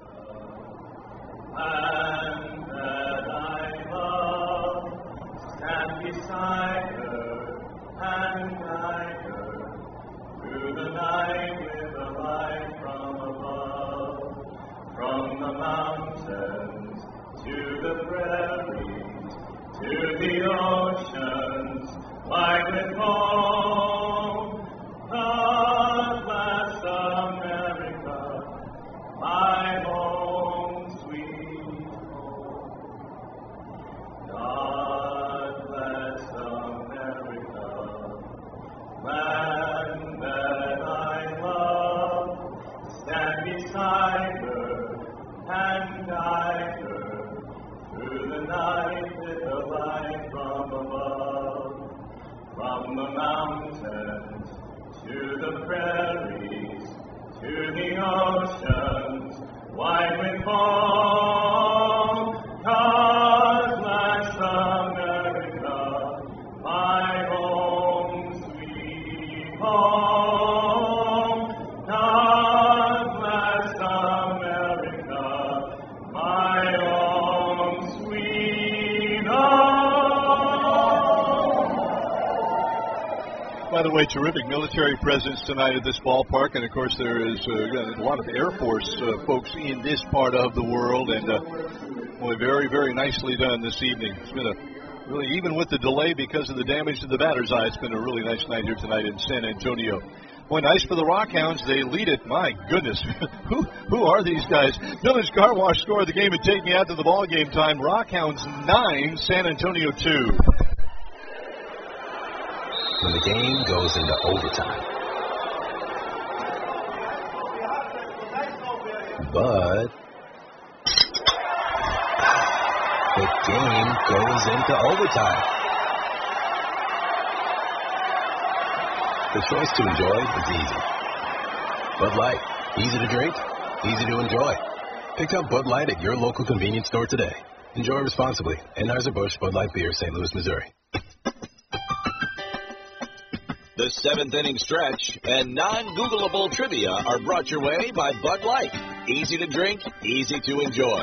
And that I love, stand beside her and guide her through the night with a light from above, from the mountains to the prairies, to the oceans, wide with home. God bless America, my home, sweet home. God bless America, land that I love. Stand beside her and guide her through the night with a light from above, from the mountains to the prairies, to the oceans, wide with foam. God bless America, my home, sweet home. God bless America, my home, sweet home. By the way, terrific military presence tonight at this ballpark, and of course there is uh, a lot of Air Force uh, folks in this part of the world, and uh, boy, very, very nicely done this evening. It's been a really, even with the delay because of the damage to the batter's eye, it's been a really nice night here tonight in San Antonio. Boy, nice for the Rockhounds. They lead it. My goodness. who who are these guys? Village Car Wash scored the game and take me out to the ball game time. Rockhounds nine, San Antonio two. When the game goes into overtime. But the game goes into overtime. The choice to enjoy is easy. Bud Light, easy to drink, easy to enjoy. Pick up Bud Light at your local convenience store today. Enjoy responsibly. Anheuser-Busch Bud Light Beer, Saint Louis, Missouri. The seventh inning stretch and non-Googleable trivia are brought your way by Bud Light. Easy to drink, easy to enjoy.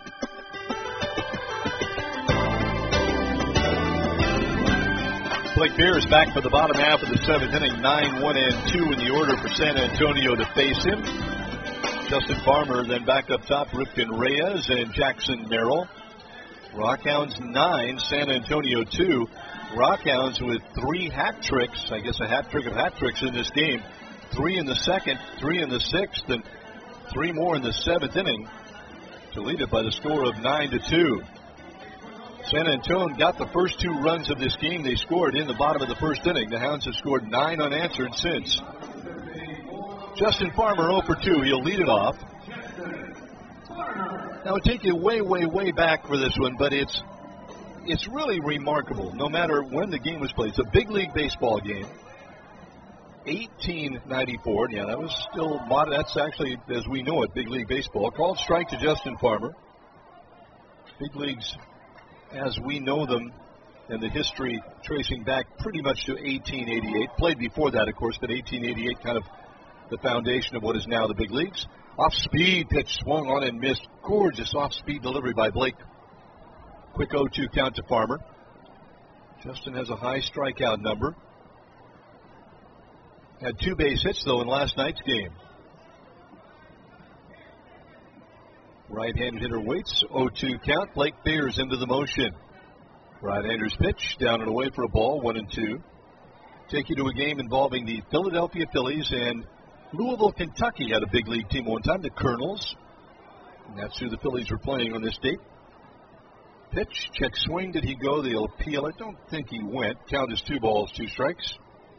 Blake Beer is back for the bottom half of the seventh inning, nine, one, and two in the order for San Antonio to face him. Justin Farmer then back up top, Ripken Reyes and Jackson Merrill. Rockhounds nine, San Antonio two. Rockhounds with three hat tricks, I guess a hat trick of hat tricks in this game. Three in the second, three in the sixth, and three more in the seventh inning to lead it by the score of nine to two. San Antonio got the first two runs of this game. They scored in the bottom of the first inning. The Hounds have scored nine unanswered since. Justin Farmer oh for two. He'll lead it off. Now, I'll take you way, way, way back for this one, but it's it's really remarkable. No matter when the game was played, it's a big league baseball game. eighteen ninety-four. Yeah, that was still modern. That's actually, as we know it, big league baseball. Called strike to Justin Farmer. Big leagues, as we know them, and the history tracing back pretty much to eighteen eighty-eight. Played before that, of course, but eighteen eighty-eight kind of the foundation of what is now the big leagues. Off-speed pitch swung on and missed. Gorgeous off-speed delivery by Blake. Quick oh two count to Farmer. Justin has a high strikeout number. Had two base hits, though, in last night's game. Right-handed hitter waits. oh two count. Blake Beers into the motion. Right-hander's pitch. Down and away for a ball. One and two. Take you to a game involving the Philadelphia Phillies and Louisville, Kentucky had a big league team one time, the Colonels. And that's who the Phillies were playing on this date. Pitch. Check swing. Did he go? They'll appeal. I don't think he went. Count is two balls, two strikes.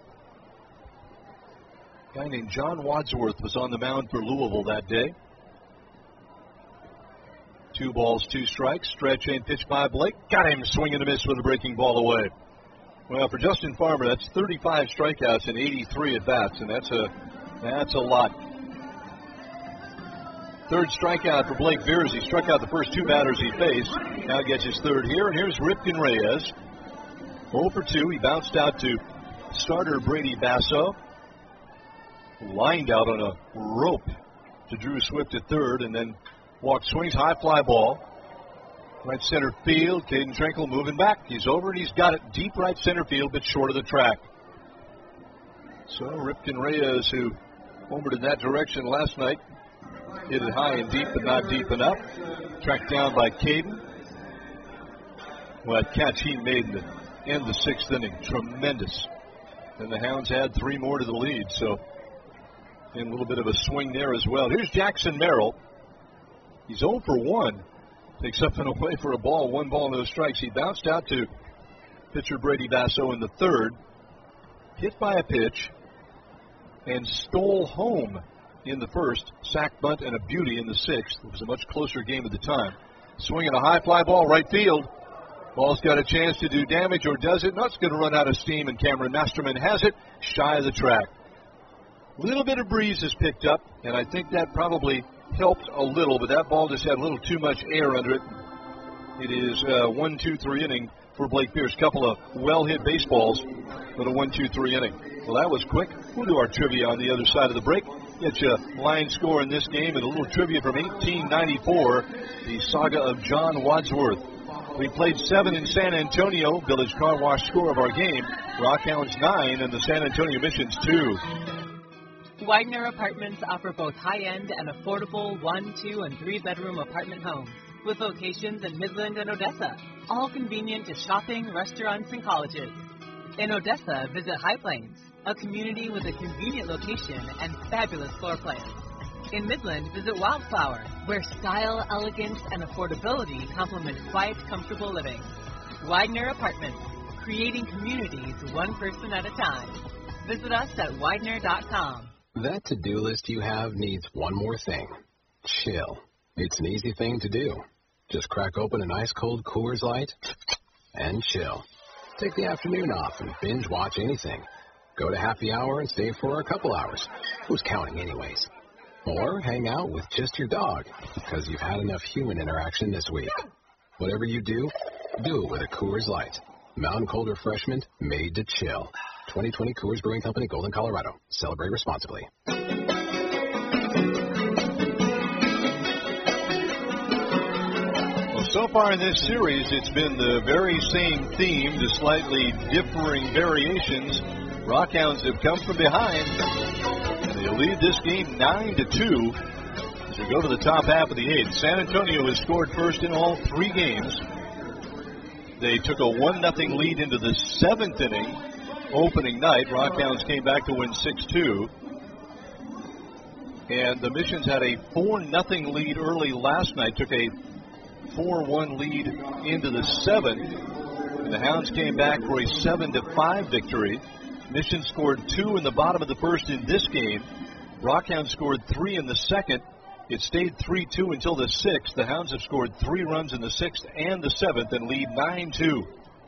A guy named John Wadsworth was on the mound for Louisville that day. Two balls, two strikes. Stretch and pitch by Blake. Got him swinging a miss with a breaking ball away. Well, for Justin Farmer, that's thirty-five strikeouts and eighty-three at-bats, and that's a that's a lot. Third strikeout for Blake Beers. He struck out the first two batters he faced. Now gets his third here, and here's Ripken Reyes. oh for two. He bounced out to starter Brady Basso. Lined out on a rope to Drew Swift at third, and then walk swings, high fly ball. Right center field, Caden Trenkle moving back. He's over and he's got it deep right center field, but short of the track. So Ripken Reyes, who homered in that direction last night, hit it high and deep, but not deep enough. Tracked down by Caden. Well, that catch he made in the end of the sixth inning, tremendous. And the Hounds had three more to the lead, so and a little bit of a swing there as well. Here's Jackson Merrill. He's oh for one. Takes up and away for a ball. One ball, no strikes. He bounced out to pitcher Brady Basso in the third. Hit by a pitch. And stole home in the first. Sack, bunt, and a beauty in the sixth. It was a much closer game at the time. Swinging a high fly ball, right field. Ball's got a chance to do damage, or does it? No, it's going to run out of steam, and Cameron Masterman has it shy of the track. Little bit of breeze is picked up, and I think that probably helped a little, but that ball just had a little too much air under it. It is a one two three inning for Blake Beers. Couple of well-hit baseballs, but a one two three inning. Well, that was quick. We'll do our trivia on the other side of the break. Get you a line score in this game and a little trivia from eighteen ninety-four, the saga of John Wadsworth. We played seven in San Antonio. Village Car Wash score of our game. Rockhounds nine and the San Antonio Missions two. Widener Apartments offer both high-end and affordable one, two, and three-bedroom apartment homes with locations in Midland and Odessa, all convenient to shopping, restaurants, and colleges. In Odessa, visit High Plains, a community with a convenient location and fabulous floor plans. In Midland, visit Wildflower, where style, elegance, and affordability complement quiet, comfortable living. Widener Apartments, creating communities one person at a time. Visit us at widener dot com. That to-do list you have needs one more thing. Chill. It's an easy thing to do. Just crack open an ice-cold Coors Light and chill. Take the afternoon off and binge watch anything. Go to happy hour and stay for a couple hours. Who's counting anyways? Or hang out with just your dog because you've had enough human interaction this week. Whatever you do, do it with a Coors Light. Mountain cold refreshment made to chill. twenty twenty Coors Brewing Company, Golden, Colorado. Celebrate responsibly. Well, so far in this series, it's been the very same theme, the slightly differing variations. Rockhounds have come from behind. They lead this game nine to two as we go to the top half of the eighth. San Antonio has scored first in all three games. They took a one nothing lead into the seventh inning opening night. Rockhounds came back to win six two. And the Missions had a four nothing lead early last night, took a four one lead into the seventh. And the Hounds came back for a seven to five victory. Mission scored two in the bottom of the first in this game. Rockhounds scored three in the second. It stayed three two until the sixth. The Hounds have scored three runs in the sixth and the seventh and lead nine two.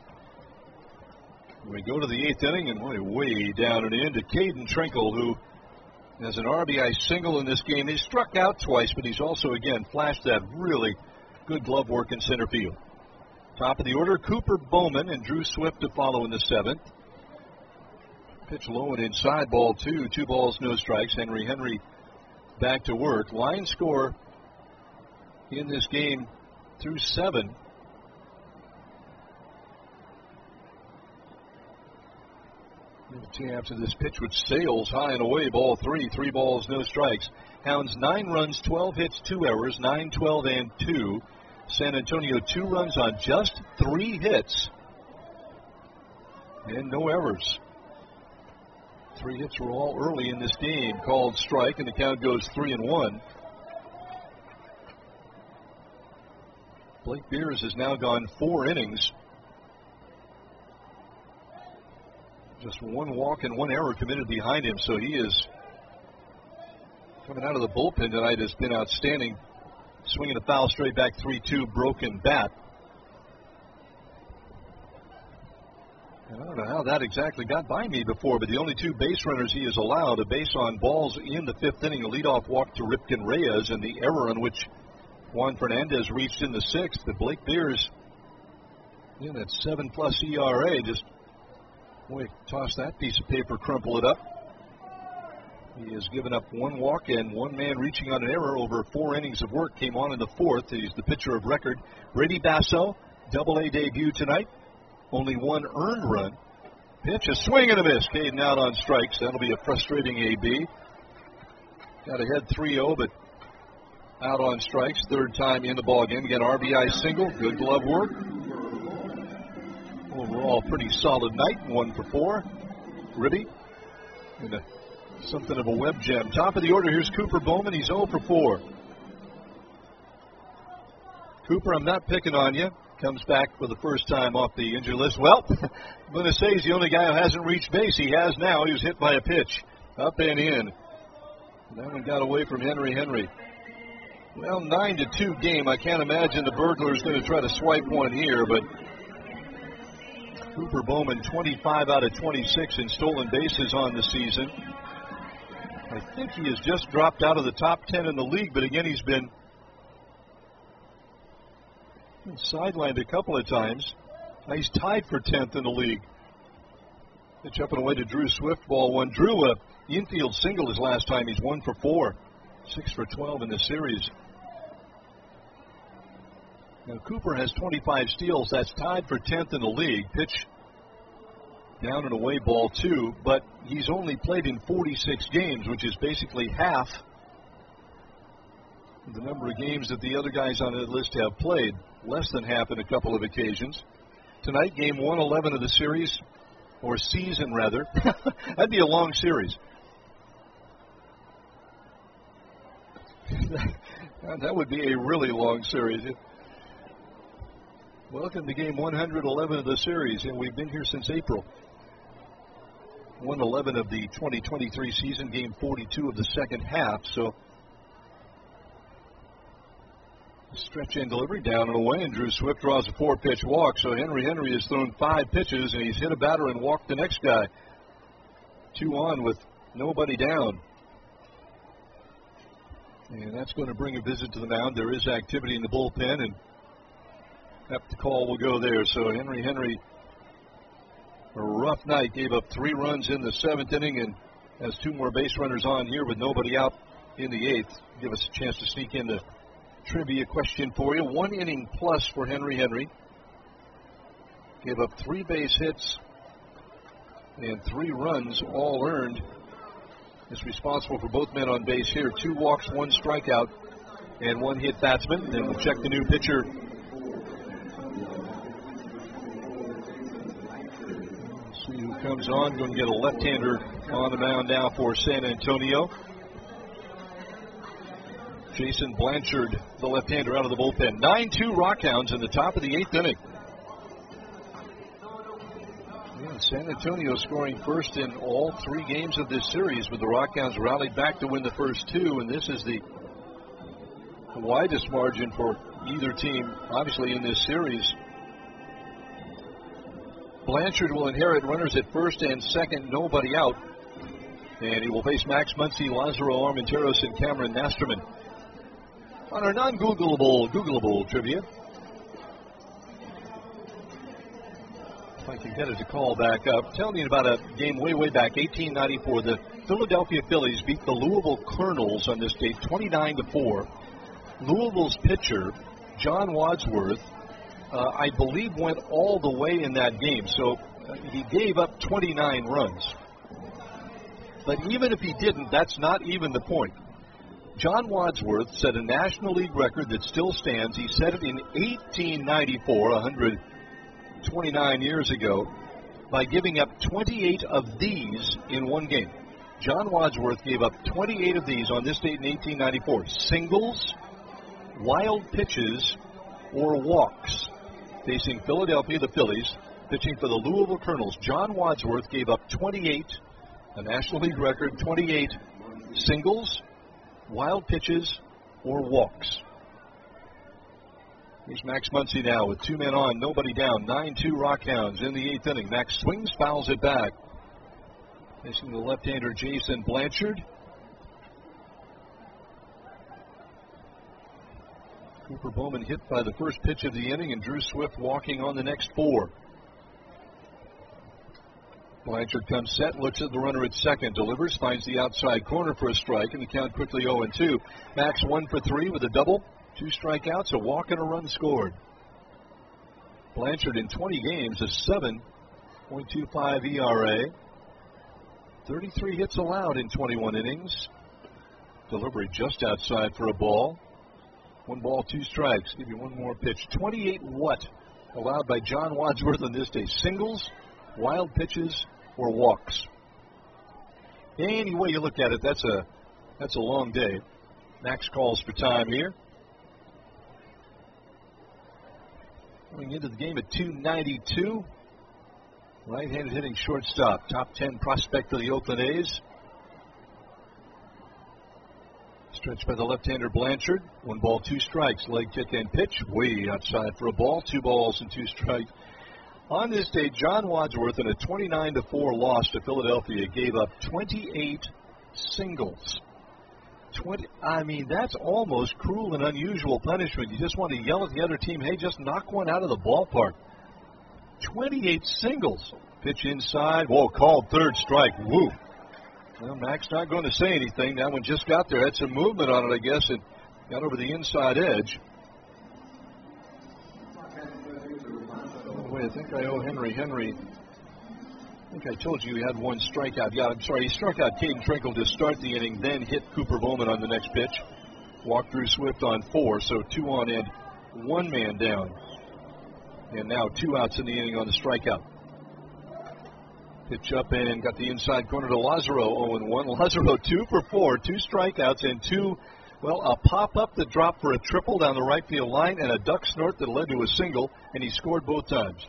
We go to the eighth inning, and way, way down and in to Caden Trinkle, who has an R B I single in this game. He's struck out twice, but he's also, again, flashed that really good glove work in center field. Top of the order, Cooper Bowman and Drew Swift to follow in the seventh. Pitch low and inside, ball two. Two balls, no strikes. Henry Henry back to work. Line score in this game through seven. After this pitch, which sails high and away, ball three. Three balls, no strikes. Hounds nine runs, twelve hits, two errors, nine, twelve, and two. San Antonio two runs on just three hits and no errors. Three hits were all early in this game, called strike, and the count goes three and one. Blake Beers has now gone four innings. Just one walk and one error committed behind him, so he is coming out of the bullpen tonight has been outstanding. Swinging a foul straight back three two, broken bat. And I don't know how that exactly got by me before, but the only two base runners he has allowed, a base on balls in the fifth inning, a leadoff walk to Ripken Reyes, and the error on which Juan Fernandez reached in the sixth. But Blake Beers, in that seven plus E R A, just boy, toss that piece of paper, crumple it up. He has given up one walk and one man reaching on an error over four innings of work. Came on in the fourth. He's the pitcher of record. Brady Basso, double A debut tonight. Only one earned run. Pitch, a swing and a miss. Caden out on strikes. That'll be a frustrating A B. Got ahead three oh, but out on strikes. Third time in the ballgame. Again, R B I single. Good glove work. Overall, pretty solid night. One for four. Ribby. And a, something of a web gem. Top of the order, here's Cooper Bowman. He's oh for four. Cooper, I'm not picking on you. Comes back for the first time off the injury list. Well, I'm going to say he's the only guy who hasn't reached base. He has now. He was hit by a pitch. Up and in. That one got away from Henry Henry. Well, nine to two game. I can't imagine the burglar's going to try to swipe one here, but Cooper Bowman, twenty-five out of twenty-six in stolen bases on the season. I think he has just dropped out of the top ten in the league, but again, he's been sidelined a couple of times. Now he's tied for tenth in the league. Pitch up and away to Drew Swift, ball one. Drew, a infield single his last time. He's one for four. Six for twelve in this series. Now Cooper has twenty-five steals. That's tied for tenth in the league. Pitch down and away, ball two. But he's only played in forty-six games, which is basically half the number of games that the other guys on the list have played. Less than half in a couple of occasions. Tonight, game one eleven of the series. or season rather. That'd be a long series. That would be a really long series. Welcome to game one hundred eleven of the series, and we've been here since April. one eleven of the twenty twenty-three season, game forty-two of the second half. So, stretch and delivery down and away, and Drew Swift draws a four-pitch walk. So Henry Henry has thrown five pitches, and he's hit a batter and walked the next guy. Two on with nobody down. And that's going to bring a visit to the mound. There is activity in the bullpen, and the call will go there. So Henry Henry, a rough night, gave up three runs in the seventh inning and has two more base runners on here with nobody out in the eighth. Give us a chance to sneak in the trivia question for you. One inning plus for Henry Henry. Gave up three base hits and three runs, all earned. Is responsible for both men on base here. Two walks, one strikeout, and one hit batsman. Then we'll check the new pitcher. Let's see who comes on. Going to get a left-hander on the mound now for San Antonio. Jason Blanchard, the left-hander, out of the bullpen. nine two Rockhounds in the top of the eighth inning. Yeah, San Antonio scoring first in all three games of this series, but the Rockhounds rallied back to win the first two, and this is the widest margin for either team, obviously, in this series. Blanchard will inherit runners at first and second, nobody out, and he will face Max Muncy, Lazaro Armenteros, and Cameron Nasterman. On our non-Googleable, Googleable trivia, if I can get it to call back up, telling you about a game way, way back, eighteen ninety-four. The Philadelphia Phillies beat the Louisville Colonels on this date, twenty-nine to four. Louisville's pitcher, John Wadsworth, uh, I believe went all the way in that game, so uh, he gave up twenty-nine runs. But even if he didn't, that's not even the point. John Wadsworth set a National League record that still stands. He set it in eighteen ninety-four, one hundred twenty-nine years ago, by giving up twenty-eight of these in one game. John Wadsworth gave up twenty-eight of these on this date in eighteen ninety-four. Singles, wild pitches, or walks. Facing Philadelphia, the Phillies, pitching for the Louisville Colonels. John Wadsworth gave up twenty-eight, a National League record, twenty-eight singles, wild pitches, or walks. Here's Max Muncy now with two men on, nobody down. nine two Rockhounds in the eighth inning. Max swings, fouls it back. Facing the left-hander Jason Blanchard. Cooper Bowman hit by the first pitch of the inning, and Drew Swift walking on the next four. Blanchard comes set, looks at the runner at second, delivers, finds the outside corner for a strike, and the count quickly oh and two. Max one for three with a double, two strikeouts, a walk, and a run scored. Blanchard in twenty games, a seven point two five E R A, thirty-three hits allowed in twenty-one innings. Delivery just outside for a ball. One ball, two strikes. Give you one more pitch. twenty-eight what allowed by John Wadsworth on this day? Singles, wild pitches, or walks. Any way you look at it, that's a that's a long day. Max calls for time here. Going into the game at two ninety-two. Right-handed hitting shortstop. Top ten prospect of the Oakland A's. Stretched by the left-hander Blanchard. One ball, two strikes. Leg kick and pitch. Way outside for a ball. Two balls and two strikes. On this day, John Wadsworth, in a twenty-nine to four loss to Philadelphia, gave up twenty-eight singles. twenty, I mean, that's almost cruel and unusual punishment. You just want to yell at the other team, hey, just knock one out of the ballpark. twenty-eight singles. Pitch inside. Whoa, called third strike. Woo. Well, Max not going to say anything. That one just got there. Had some movement on it, I guess, and got over the inside edge. I think I owe Henry Henry. I think I told you he had one strikeout. Yeah, I'm sorry. He struck out Caden Trinkle to start the inning, then hit Cooper Bowman on the next pitch. Walked through Swift on four, so two on and one man down. And now two outs in the inning on the strikeout. Pitch up and got the inside corner to Lazaro, oh and one. Lazaro two for four, two strikeouts and two, well, a pop-up that dropped for a triple down the right field line and a duck snort that led to a single, and he scored both times.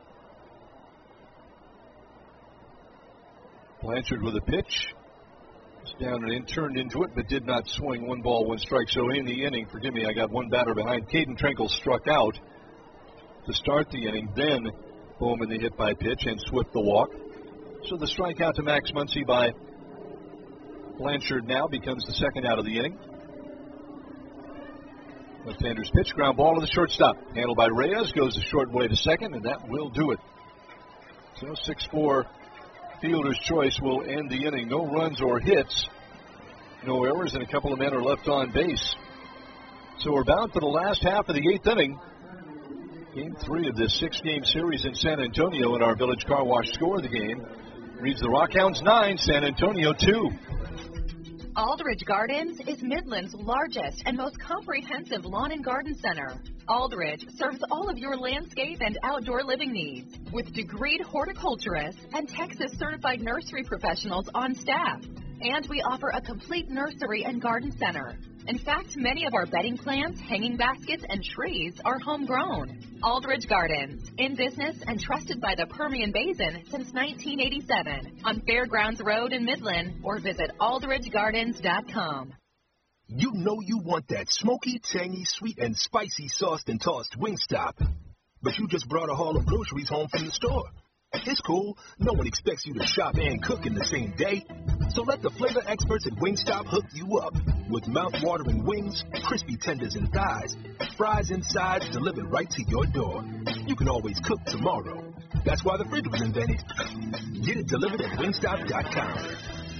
Blanchard with a pitch. It's down and in, turned into it, but did not swing. One ball, one strike. So in the inning, forgive me, I got one batter behind. Caden Trenkle struck out to start the inning. Then Bowman the hit by pitch and Swift the walk. So the strikeout to Max Muncy by Blanchard now becomes the second out of the inning. Left-hander's pitch, ground ball to the shortstop. Handled by Reyes, goes the short way to second, and that will do it. So six four fielder's choice will end the inning. No runs or hits, no errors, and a couple of men are left on base. So we're bound for the last half of the eighth inning. Game three of this six-game series in San Antonio, and our Village Car Wash score of the game reads the Rockhounds nine, San Antonio two. Aldridge Gardens is Midland's largest and most comprehensive lawn and garden center. Aldridge serves all of your landscape and outdoor living needs with degreed horticulturists and Texas-certified nursery professionals on staff. And we offer a complete nursery and garden center. In fact, many of our bedding plants, hanging baskets, and trees are homegrown. Aldridge Gardens, in business and trusted by the Permian Basin since nineteen eighty-seven on Fairgrounds Road in Midland, or visit aldridge gardens dot com. You know you want that smoky, tangy, sweet, and spicy sauced and tossed Wingstop. But you just brought a haul of groceries home from the store. It's cool. No one expects you to shop and cook in the same day. So let the flavor experts at Wingstop hook you up with mouth-watering wings, crispy tenders and thighs, fries and sides delivered right to your door. You can always cook tomorrow. That's why the fridge was invented. Get it delivered at wingstop dot com.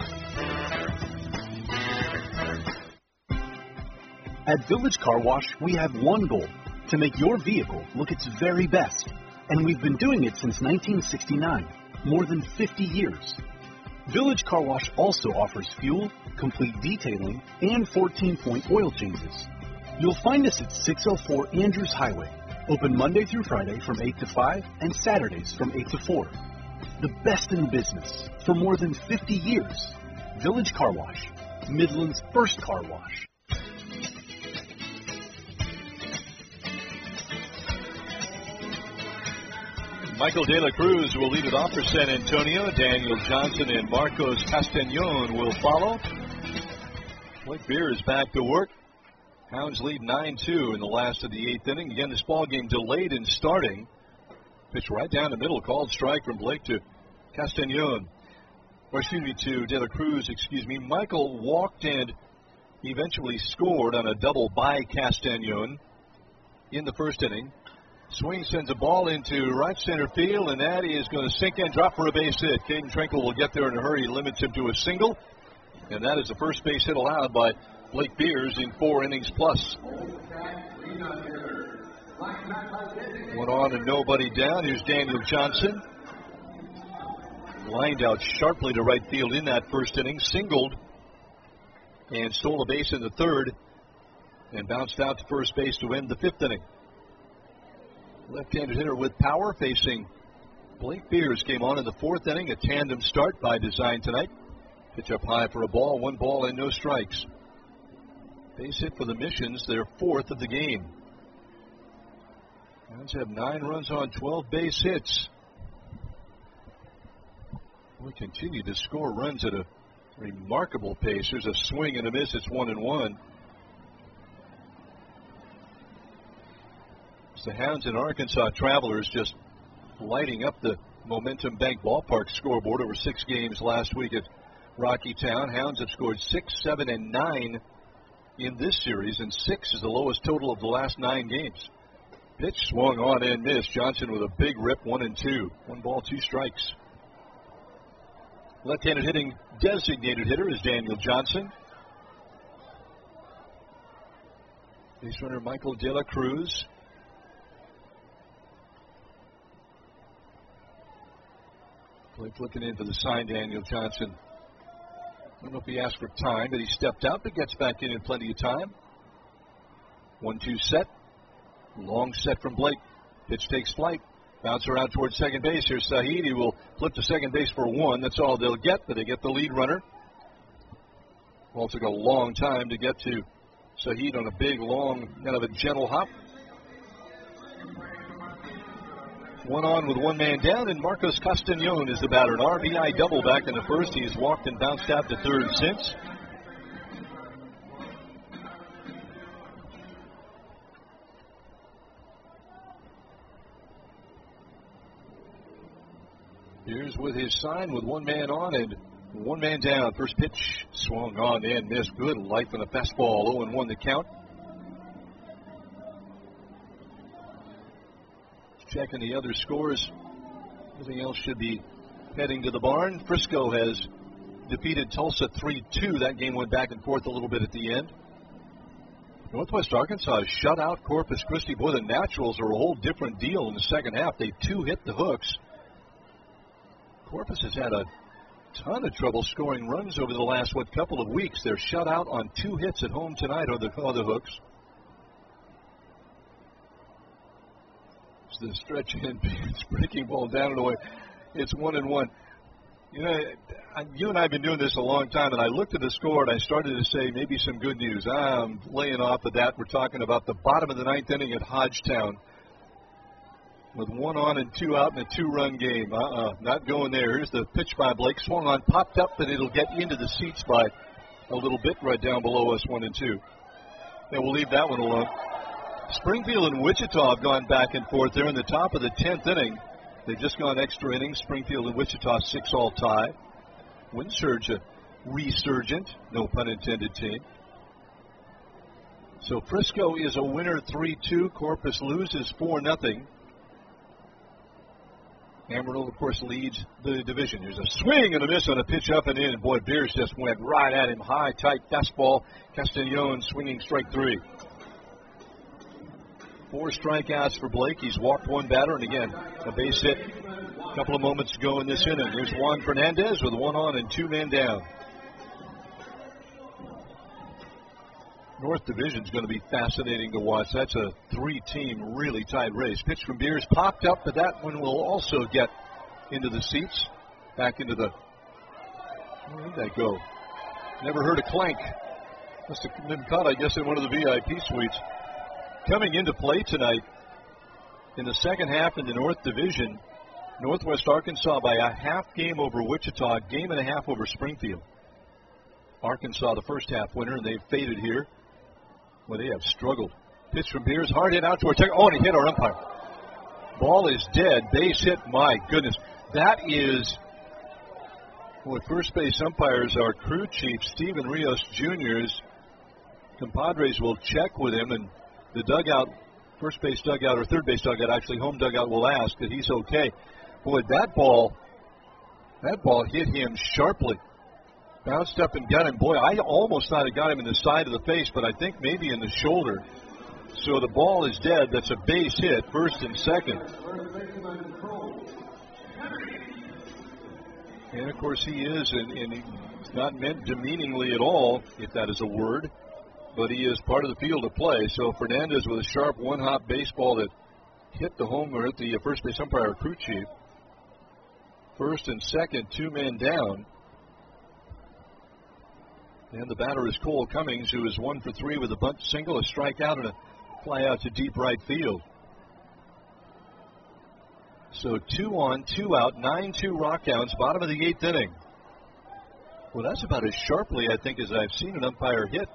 At Village Car Wash, we have one goal, to make your vehicle look its very best. And we've been doing it since nineteen sixty-nine, more than fifty years. Village Car Wash also offers fuel, complete detailing, and fourteen-point oil changes. You'll find us at six oh four Andrews Highway, open Monday through Friday from eight to five and Saturdays from eight to four. The best in business for more than fifty years. Village Car Wash, Midland's first car wash. Michael De La Cruz will lead it off for San Antonio. Daniel Johnson and Marcos Castañon will follow. Blake Beer is back to work. Hounds lead nine two in the last of the eighth inning. Again, this ball game delayed in starting. Pitch right down the middle, called strike from Blake to Castañon. Or excuse me, to De La Cruz, excuse me. Michael walked and eventually scored on a double by Castañon in the first inning. Swing sends a ball into right center field, and that is going to sink and drop for a base hit. Caden Trenkle will get there in a hurry. He limits him to a single, and that is the first base hit allowed by Blake Beers in four innings plus. One on and nobody down. Here's Daniel Johnson. Lined out sharply to right field in that first inning. Singled and stole a base in the third, and bounced out to first base to end the fifth inning. Left-handed hitter with power facing Blake Beers came on in the fourth inning. A tandem start by design tonight. Pitch up high for a ball. One ball and no strikes. Base hit for the Missions, their fourth of the game. Hounds have nine runs on twelve base hits. We continue to score runs at a remarkable pace. There's a swing and a miss. It's one and one. The Hounds and Arkansas Travelers just lighting up the Momentum Bank Ballpark scoreboard over six games last week at Rocky Town. Hounds have scored six, seven, and nine in this series, and six is the lowest total of the last nine games. Pitch swung on and missed. Johnson with a big rip, one and two. One ball, two strikes. Left-handed hitting designated hitter is Daniel Johnson. Base runner Michael De La Cruz. Blake looking in for the sign, Daniel Johnson. I don't know if he asked for time, but he stepped out, but gets back in in plenty of time. one two set. Long set from Blake. Pitch takes flight. Bouncer out towards second base. Here's Saeed. He will flip to second base for one. That's all they'll get, but they get the lead runner. Well, it took a long time to get to Saeed on a big, long, kind of a gentle hop. One on with one man down, and Marcos Castañon is the batter. An R B I double back in the first. He's walked and bounced out to third since. Here's with his sign with one man on and one man down. First pitch swung on and missed. Good life in the fastball. oh and one the count. Checking the other scores. Everything else should be heading to the barn. Frisco has defeated Tulsa three two. That game went back and forth a little bit at the end. Northwest Arkansas has shut out Corpus Christi. Boy, the Naturals are a whole different deal in the second half. They two hit the hooks. Corpus has had a ton of trouble scoring runs over the last, what, couple of weeks. They're shut out on two hits at home tonight on the, on the hooks. It's the stretch in, it's breaking ball down and away. It's one and one. You know, I, you and I have been doing this a long time, and I looked at the score and I started to say maybe some good news. I'm laying off of that. We're talking about the bottom of the ninth inning at Hodgetown. With one on and two out in a two-run game. Uh-uh, not going there. Here's the pitch by Blake. Swung on, popped up, but it'll get into the seats by a little bit right down below us, one and two. And we'll leave that one alone. Springfield and Wichita have gone back and forth there in the top of the tenth inning. They've just gone extra innings. Springfield and Wichita six-all tie. Wind surge a resurgent, no pun intended, team. So Frisco is a winner three two. Corpus loses four nothing. Amarillo, of course, leads the division. There's a swing and a miss on a pitch up and in. And boy, Beers just went right at him. High, tight fastball. Castañon swinging strike three. Four strikeouts for Blake. He's walked one batter, and again, a base hit a couple of moments ago in this inning. Here's Juan Fernandez with one on and two men down. North Division is going to be fascinating to watch. That's a three-team, really tight race. Pitch from Beers popped up, but that one will also get into the seats. Back into the... Where did that go? Never heard a clank. Must have been caught, I guess, in one of the V I P suites. Coming into play tonight, in the second half in the North Division, Northwest Arkansas by a half game over Wichita, game and a half over Springfield. Arkansas, the first half winner, and they've faded here. Well, they have struggled. Pitch from Beers, hard hit out towards second. Oh, and he hit our umpire. Ball is dead. Base hit. My goodness. That is what first base umpires, our crew chief, Steven Rios Junior's compadres will check with him, and the dugout, first base dugout or third base dugout, actually home dugout, will ask that he's okay. Boy, that ball, that ball hit him sharply. Bounced up and got him. Boy, I almost thought it got him in the side of the face, but I think maybe in the shoulder. So the ball is dead. That's a base hit, first and second. And, of course, he is, and, and he's not meant demeaningly at all, if that is a word, but he is part of the field of play. So Fernandez with a sharp one-hop baseball that hit the homer at the first base umpire, crew chief. First and second, two men down. And the batter is Cole Cummings, who is one for three with a bunt single, a strikeout, and a fly out to deep right field. So two on, two out, nine two Rockhounds, bottom of the eighth inning. Well, that's about as sharply, I think, as I've seen an umpire hit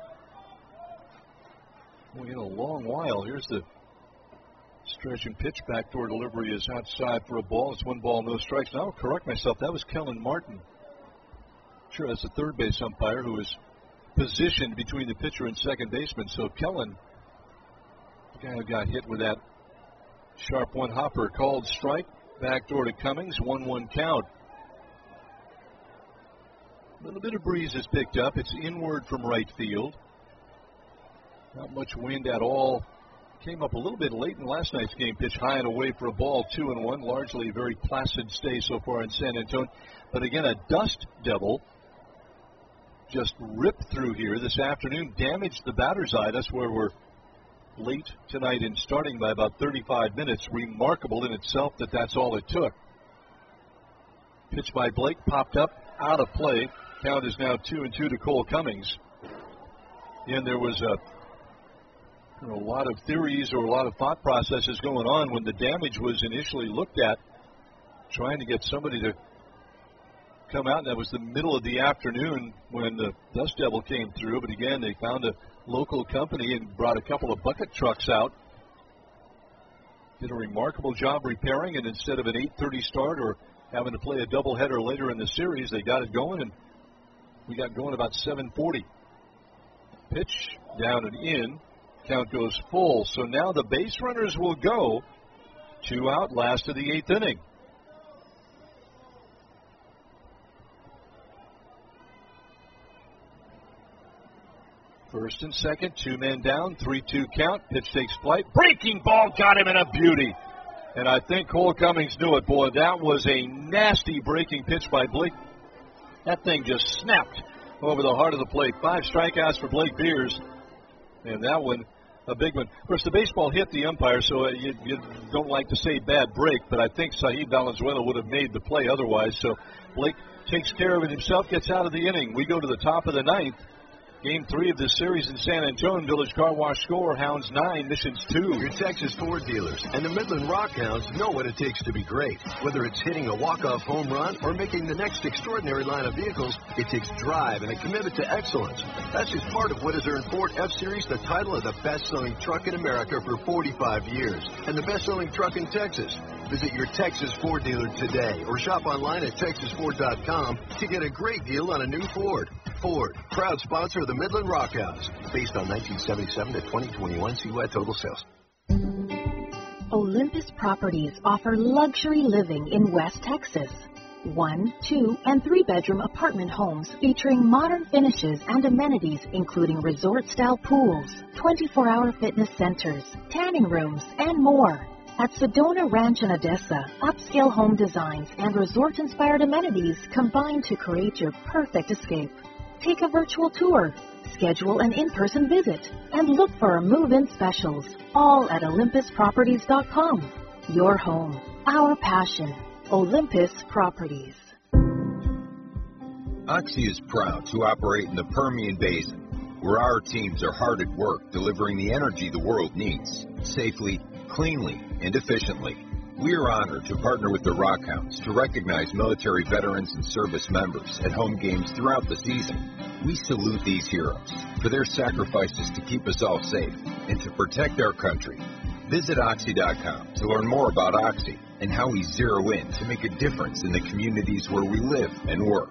well, in a long while. Here's the stretch and pitch. Backdoor delivery is outside for a ball. It's one ball, no strikes. Now I'll correct myself. That was Kellen Martin. Sure, that's the third base umpire who is positioned between the pitcher and second baseman. So Kellen, the guy who got hit with that sharp one hopper, called strike. Backdoor to Cummings, one one count. A little bit of breeze is picked up. It's inward from right field. Not much wind at all. Came up a little bit late in last night's game. Pitch high and away for a ball, two and one. Largely a very placid stay so far in San Antonio. But again, a dust devil just ripped through here this afternoon, damaged the batter's eye. That's where we're late tonight in starting by about thirty-five minutes. Remarkable in itself that that's all it took. Pitch by Blake, popped up, out of play. Count is now two and two to Cole Cummings. And there was a, you know, a lot of theories or a lot of thought processes going on when the damage was initially looked at, trying to get somebody to come out. And that was the middle of the afternoon when the Dust Devil came through. But again, they found a local company and brought a couple of bucket trucks out. Did a remarkable job repairing, and instead of an eight thirty start or having to play a doubleheader later in the series, they got it going, and we got going about seven forty. Pitch down and in. Count goes full. So now the base runners will go. Two out, last of the eighth inning. First and second, two men down, three two count. Pitch takes flight. Breaking ball got him in a beauty. And I think Cole Cummings knew it. Boy, that was a nasty breaking pitch by Blake. That thing just snapped over the heart of the plate. Five strikeouts for Blake Beers. And that one, a big one. Of course, the baseball hit the umpire, so you, you don't like to say bad break, but I think Saheed Valenzuela would have made the play otherwise. So Blake takes care of it himself, gets out of the inning. We go to the top of the ninth. Game three of this series in San Antonio. Village Car Wash score, Hounds nine, Missions two. Your Texas Ford dealers and the Midland Rock Hounds know what it takes to be great. Whether it's hitting a walk-off home run or making the next extraordinary line of vehicles, it takes drive and a commitment to excellence. That's just part of what has earned Ford F-Series the title of the best-selling truck in America for forty-five years and the best-selling truck in Texas. Visit your Texas Ford dealer today or shop online at texas ford dot com to get a great deal on a new Ford. Ford, proud sponsor of the Midland Rock Hounds, based on nineteen seventy-seven to twenty twenty-one C Y total sales. Olympus Properties offer luxury living in West Texas. One, two, and three-bedroom apartment homes featuring modern finishes and amenities including resort-style pools, twenty-four hour fitness centers, tanning rooms, and more. At Sedona Ranch in Odessa, upscale home designs and resort-inspired amenities combine to create your perfect escape. Take a virtual tour, schedule an in-person visit, and look for our move-in specials, all at olympus properties dot com. Your home, our passion. Olympus Properties. Oxy is proud to operate in the Permian Basin, where our teams are hard at work delivering the energy the world needs, safely, cleanly, and efficiently. We are honored to partner with the Rock Hounds to recognize military veterans and service members at home games throughout the season. We salute these heroes for their sacrifices to keep us all safe and to protect our country. Visit oxy dot com to learn more about Oxy and how we zero in to make a difference in the communities where we live and work.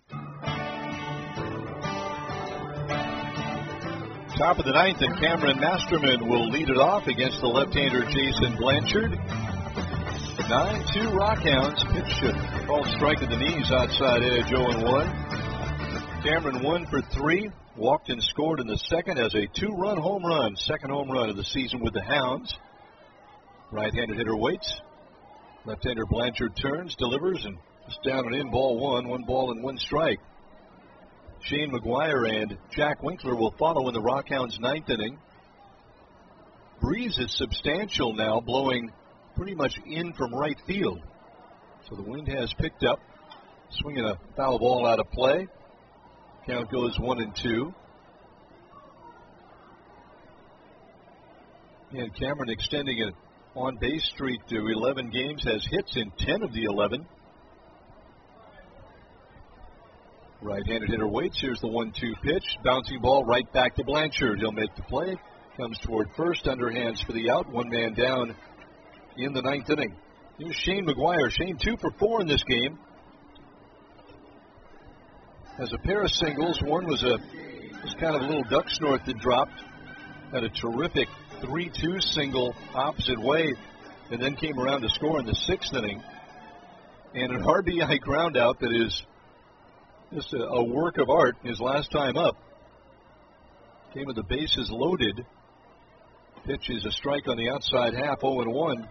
Top of the ninth, and Cameron Masterman will lead it off against the left-hander Jason Blanchard. nine two Rockhounds. Pitch called strike at the knees, outside edge, oh and one. Cameron one for three. Walked and scored in the second as a two-run home run. Second home run of the season with the Hounds. Right-handed hitter waits. Left-hander Blanchard turns, delivers, and it's down and in, ball one. One ball and one strike. Shane McGuire and Jack Winkler will follow in the Rockhounds' ninth inning. Breeze is substantial now, blowing pretty much in from right field. So the wind has picked up. Swinging a foul ball out of play. Count goes one and two. And Cameron extending an on-base streak to eleven games, has hits in ten of the eleven. Right-handed hitter waits. Here's the one two pitch. Bouncing ball right back to Blanchard. He'll make the play. Comes toward first. Underhands for the out. One man down in the ninth inning. Here's Shane McGuire. Shane two for four in this game. Has a pair of singles. One was a was kind of a little duck snort that dropped. Had a terrific three two single opposite way, and then came around to score in the sixth inning. And an R B I ground out that is just a, a work of art. His last time up. Came with the bases loaded. Pitch is a strike on the outside half, oh and one.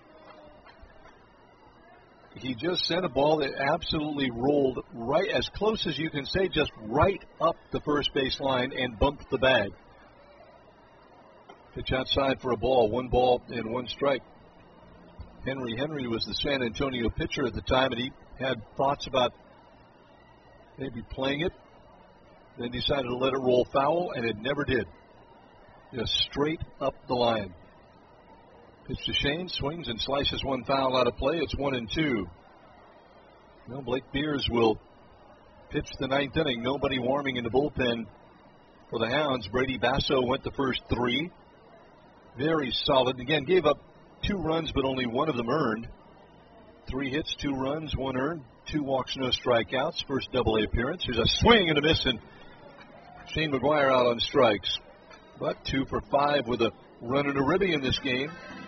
He just sent a ball that absolutely rolled right, as close as you can say, just right up the first base line and bumped the bag. Pitch outside for a ball. One ball and one strike. Henry Henry was the San Antonio pitcher at the time, and he had thoughts about maybe playing it. Then decided to let it roll foul, and it never did. Just straight up the line. Pitch to Shane, swings and slices one foul out of play. It's one and two. Well, Blake Beers will pitch the ninth inning. Nobody warming in the bullpen for the Hounds. Brady Basso went the first three. Very solid. Again, gave up two runs, but only one of them earned. Three hits, two runs, one earned. Two walks, no strikeouts. First double A appearance. There's a swing and a miss, and Shane McGuire out on strikes. But two for five with a run and a ribby in this game.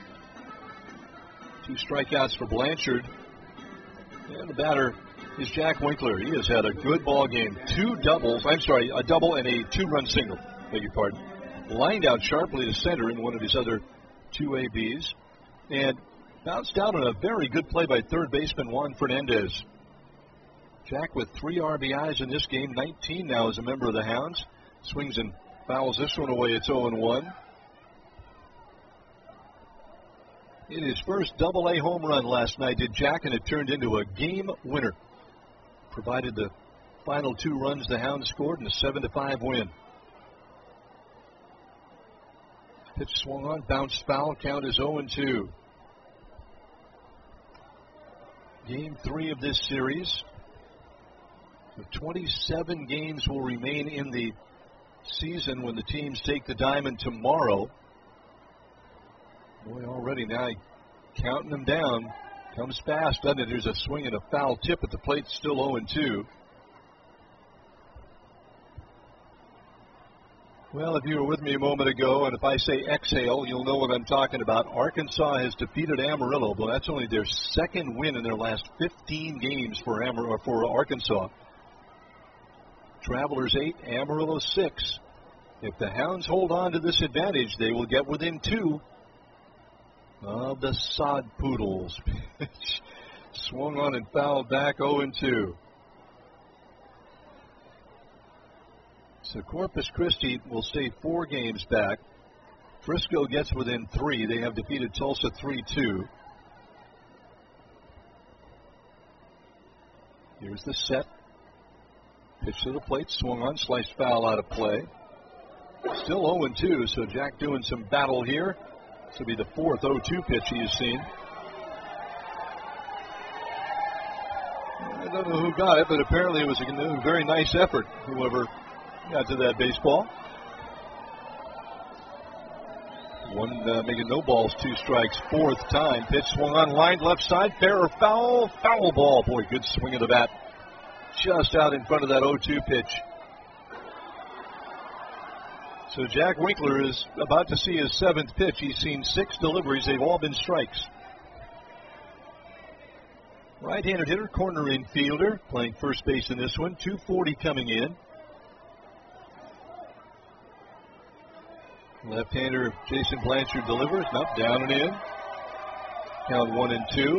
Two strikeouts for Blanchard. And the batter is Jack Winkler. He has had a good ball game. Two doubles. I'm sorry, a double and a two-run single. Beg your pardon. Lined out sharply to center in one of his other two A Bs. And bounced down on a very good play by third baseman Juan Fernandez. Jack with three R B Is in this game. nineteen now as a member of the Hounds. Swings and fouls this one away. It's oh and one. In his first double A home run last night did Jack, and it turned into a game winner. Provided the final two runs the Hounds scored in a seven to five win. Pitch swung on, bounced foul, count is oh and two. Game three of this series. The twenty-seven games will remain in the season when the teams take the diamond tomorrow. Boy, already now counting them down. Comes fast, doesn't it? There's a swing and a foul tip at the plate, still oh and two. Well, if you were with me a moment ago, and if I say exhale, you'll know what I'm talking about. Arkansas has defeated Amarillo, but that's only their second win in their last fifteen games for Amar- for Arkansas. Travelers eight, Amarillo six. If the Hounds hold on to this advantage, they will get within two of the Sod Poodles. Swung on and fouled back oh and two. So Corpus Christi will stay four games back. Frisco gets within three. They have defeated Tulsa three two. Here's the set. Pitch to the plate, swung on, sliced foul out of play. Still oh and two, so Jack doing some battle here. This will be the fourth oh two pitch he has seen. I don't know who got it, but apparently it was a very nice effort, whoever got to that baseball. One uh, making no balls, two strikes, fourth time. Pitch swung on, lined left side, fair or foul, foul ball. Boy, good swing of the bat. Just out in front of that oh two pitch. So Jack Winkler is about to see his seventh pitch. He's seen six deliveries. They've all been strikes. Right-handed hitter, corner infielder, playing first base in this one. two forty coming in. Left-hander Jason Blanchard delivers. Up, down and in. Count one and two.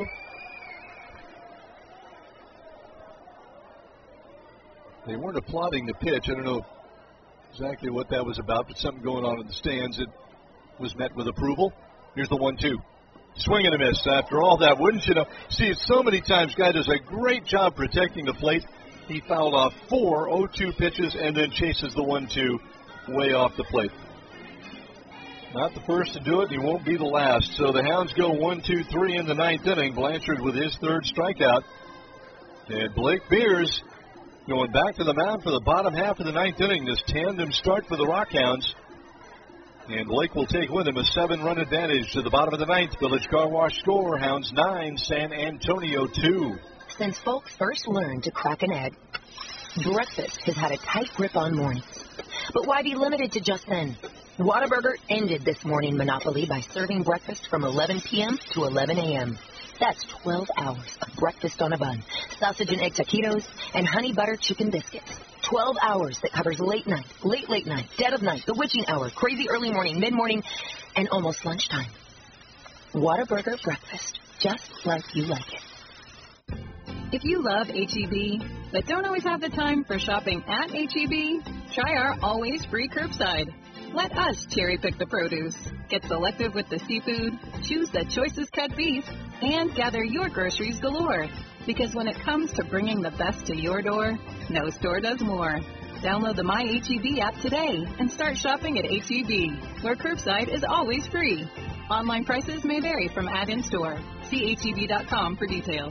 They weren't applauding the pitch. I don't know exactly what that was about, but something going on in the stands. It was met with approval. Here's the one two. Swing and a miss. After all that, wouldn't you know? See it so many times. Guy does a great job protecting the plate. He fouled off four oh two pitches and then chases the one two way off the plate. Not the first to do it, he won't be the last. So the Hounds go one two three in the ninth inning. Blanchard with his third strikeout. And Blake Beers going back to the mound for the bottom half of the ninth inning. This tandem start for the Rockhounds. And Blake will take with him a seven-run advantage to the bottom of the ninth. Village Car Wash score, Hounds nine, San Antonio two. Since folks first learned to crack an egg, breakfast has had a tight grip on mornings. But why be limited to just then? Whataburger ended this morning monopoly by serving breakfast from eleven p.m. to eleven a.m. That's twelve hours of breakfast on a bun, sausage and egg taquitos, and honey butter chicken biscuits. twelve hours that covers late night, late, late night, dead of night, the witching hour, crazy early morning, mid-morning, and almost lunchtime. Whataburger breakfast, just like you like it. If you love H E B, but don't always have the time for shopping at H E B, try our always free curbside. Let us cherry pick the produce. Get selective with the seafood, choose the choicest cut beef, and gather your groceries galore. Because when it comes to bringing the best to your door, no store does more. Download the My H E B app today and start shopping at H E B, where curbside is always free. Online prices may vary from ad in store. See H E B dot com for details.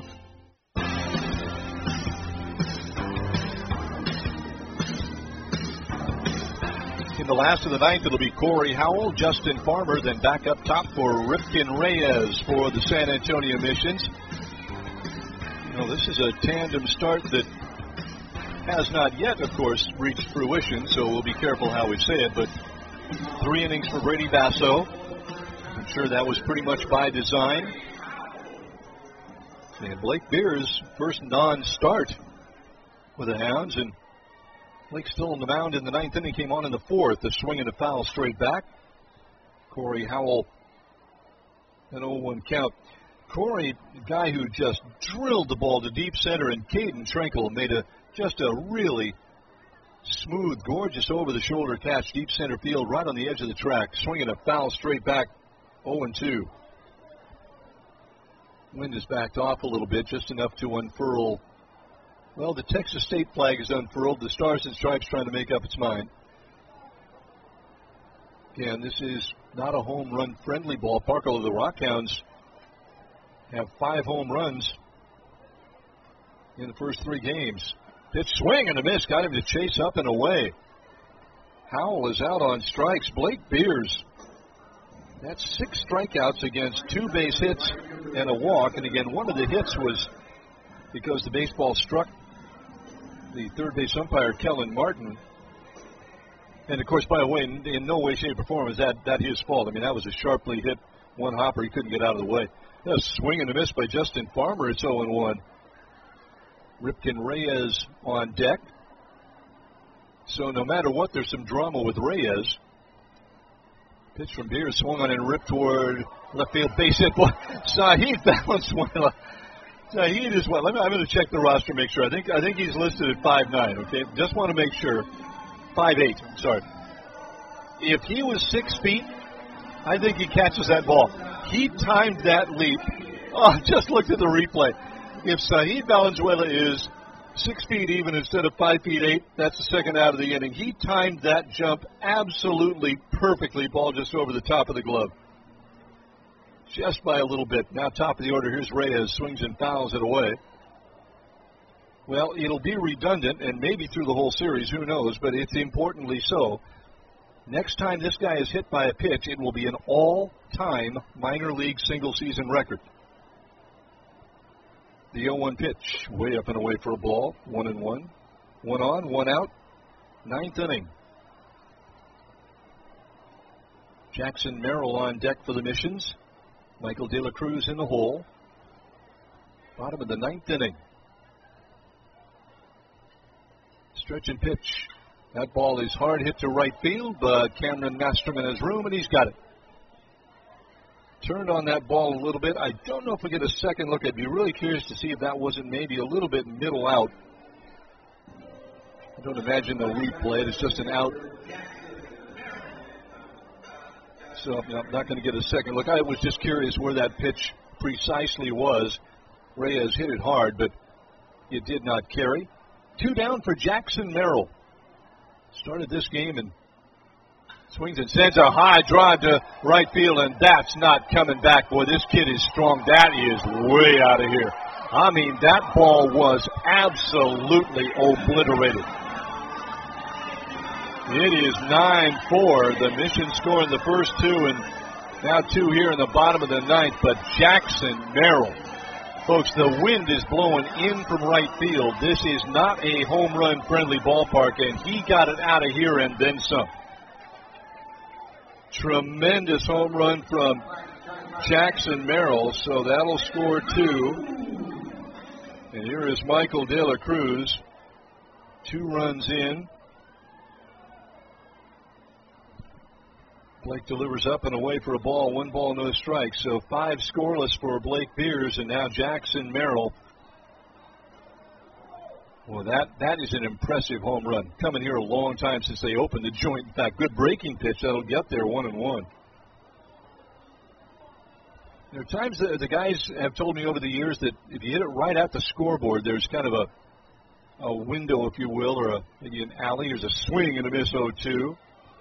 In the last of the ninth, it'll be Corey Howell, Justin Farmer, then back up top for Ripken Reyes for the San Antonio Missions. You know, this is a tandem start that has not yet, of course, reached fruition, so we'll be careful how we say it, but three innings for Brady Basso. I'm sure that was pretty much by design. And Blake Beers, first non-start with the Hounds, and Blake still on the mound in the ninth inning, came on in the fourth. The swing and a foul straight back. Corey Howell, an oh one count. Corey, the guy who just drilled the ball to deep center, and Caden Trenkle made a just a really smooth, gorgeous over-the-shoulder catch, deep center field, right on the edge of the track. Swinging a foul straight back, oh and two. Wind has backed off a little bit, just enough to unfurl. Well, the Texas State flag is unfurled. The Stars and Stripes trying to make up its mind. Again, this is not a home run friendly ballpark, although the Rockhounds have five home runs in the first three games. Pitch swing and a miss, got him to chase up and away. Howell is out on strikes. Blake Beers, that's six strikeouts against two base hits and a walk. And again, one of the hits was because the baseball struck the third base umpire, Kellen Martin. And, of course, by the way, in, in no way, shape, or form is that, that his fault. I mean, that was a sharply hit one hopper. He couldn't get out of the way. That was a swing and a miss by Justin Farmer. It's oh and one. Ripken Reyes on deck. So no matter what, there's some drama with Reyes. Pitch from Beers, swung on and ripped toward left field, base hit. Saheed balanced one. Saheed is what? Let me, I'm going to check the roster, make sure. I think I think he's listed at five nine. Okay, just want to make sure. five eight. Sorry. If he was six feet, I think he catches that ball. He timed that leap. Oh, just looked at the replay. If Saheed Valenzuela is six feet even instead of five feet eight, that's the second out of the inning. He timed that jump absolutely perfectly. Ball just over the top of the glove. Just by a little bit. Now top of the order, here's Reyes, swings and fouls it away. Well, it'll be redundant, and maybe through the whole series, who knows, but it's importantly so. Next time this guy is hit by a pitch, it will be an all-time minor league single-season record. The oh one pitch, way up and away for a ball, one and one. One on, one out, ninth inning. Jackson Merrill on deck for the Missions. Michael De La Cruz in the hole. Bottom of the ninth inning. Stretch and pitch. That ball is hard hit to right field, but Cameron Masterman has room, and he's got it. Turned on that ball a little bit. I don't know if we get a second look. I'd be really curious to see if that wasn't maybe a little bit middle out. I don't imagine they'll replay it. It's just an out. So I'm not going to get a second look. I was just curious where that pitch precisely was. Reyes hit it hard, but it did not carry. Two down for Jackson Merrill. Started this game and swings and sends a high drive to right field, and that's not coming back. Boy, this kid is strong. That is way out of here. I mean, that ball was absolutely obliterated. It is nine four. The Mission scoring the first two, and now two here in the bottom of the ninth. But Jackson Merrill, folks, the wind is blowing in from right field. This is not a home run friendly ballpark, and he got it out of here and then some. Tremendous home run from Jackson Merrill, so that'll score two. And here is Michael De La Cruz, two runs in. Blake delivers up and away for a ball, one ball, no strikes. So five scoreless for Blake Beers, and now Jackson Merrill Well, that, that is an impressive home run. Coming here a long time since they opened the joint. In fact, good breaking pitch. That'll get there one and one. There are times that the guys have told me over the years that if you hit it right at the scoreboard, there's kind of a, a window, if you will, or a, maybe an alley. There's a swing and a miss oh two.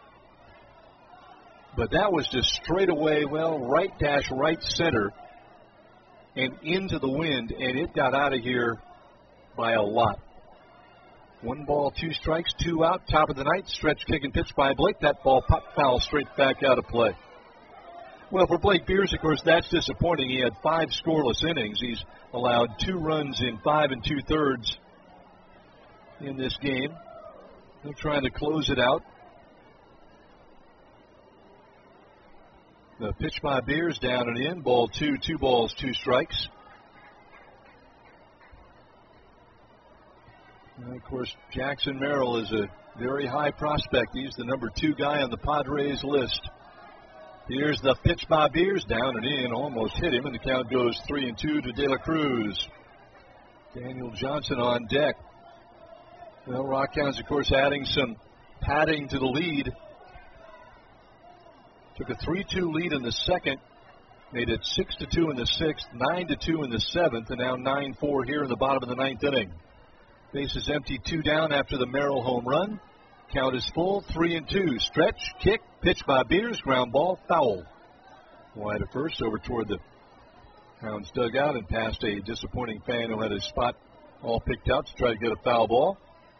But that was just straight away, well, right dash right center and into the wind, and it got out of here by a lot. One ball, two strikes, two out, top of the ninth, stretch kick and pitch by Blake. That ball popped foul straight back out of play. Well, for Blake Beers, of course, that's disappointing. He had five scoreless innings. He's allowed two runs in five and two-thirds in this game. They're trying to close it out. The pitch by Beers down and in. Ball two, two balls, two strikes. And of course, Jackson Merrill is a very high prospect. He's the number two guy on the Padres list. Here's the pitch by Beers, down and in, almost hit him, and the count goes three and two to De La Cruz. Daniel Johnson on deck. Well, Rockhounds, of course, adding some padding to the lead. Took a three two lead in the second, made it six to two in the sixth, nine to two in the seventh, and now nine four here in the bottom of the ninth inning. Bases empty, two down after the Merrill home run. Count is full, three and two. Stretch, kick, pitch by Beers, ground ball, foul. Wide at first, over toward the Hounds dugout and past a disappointing fan who had his spot all picked out to try to get a foul ball.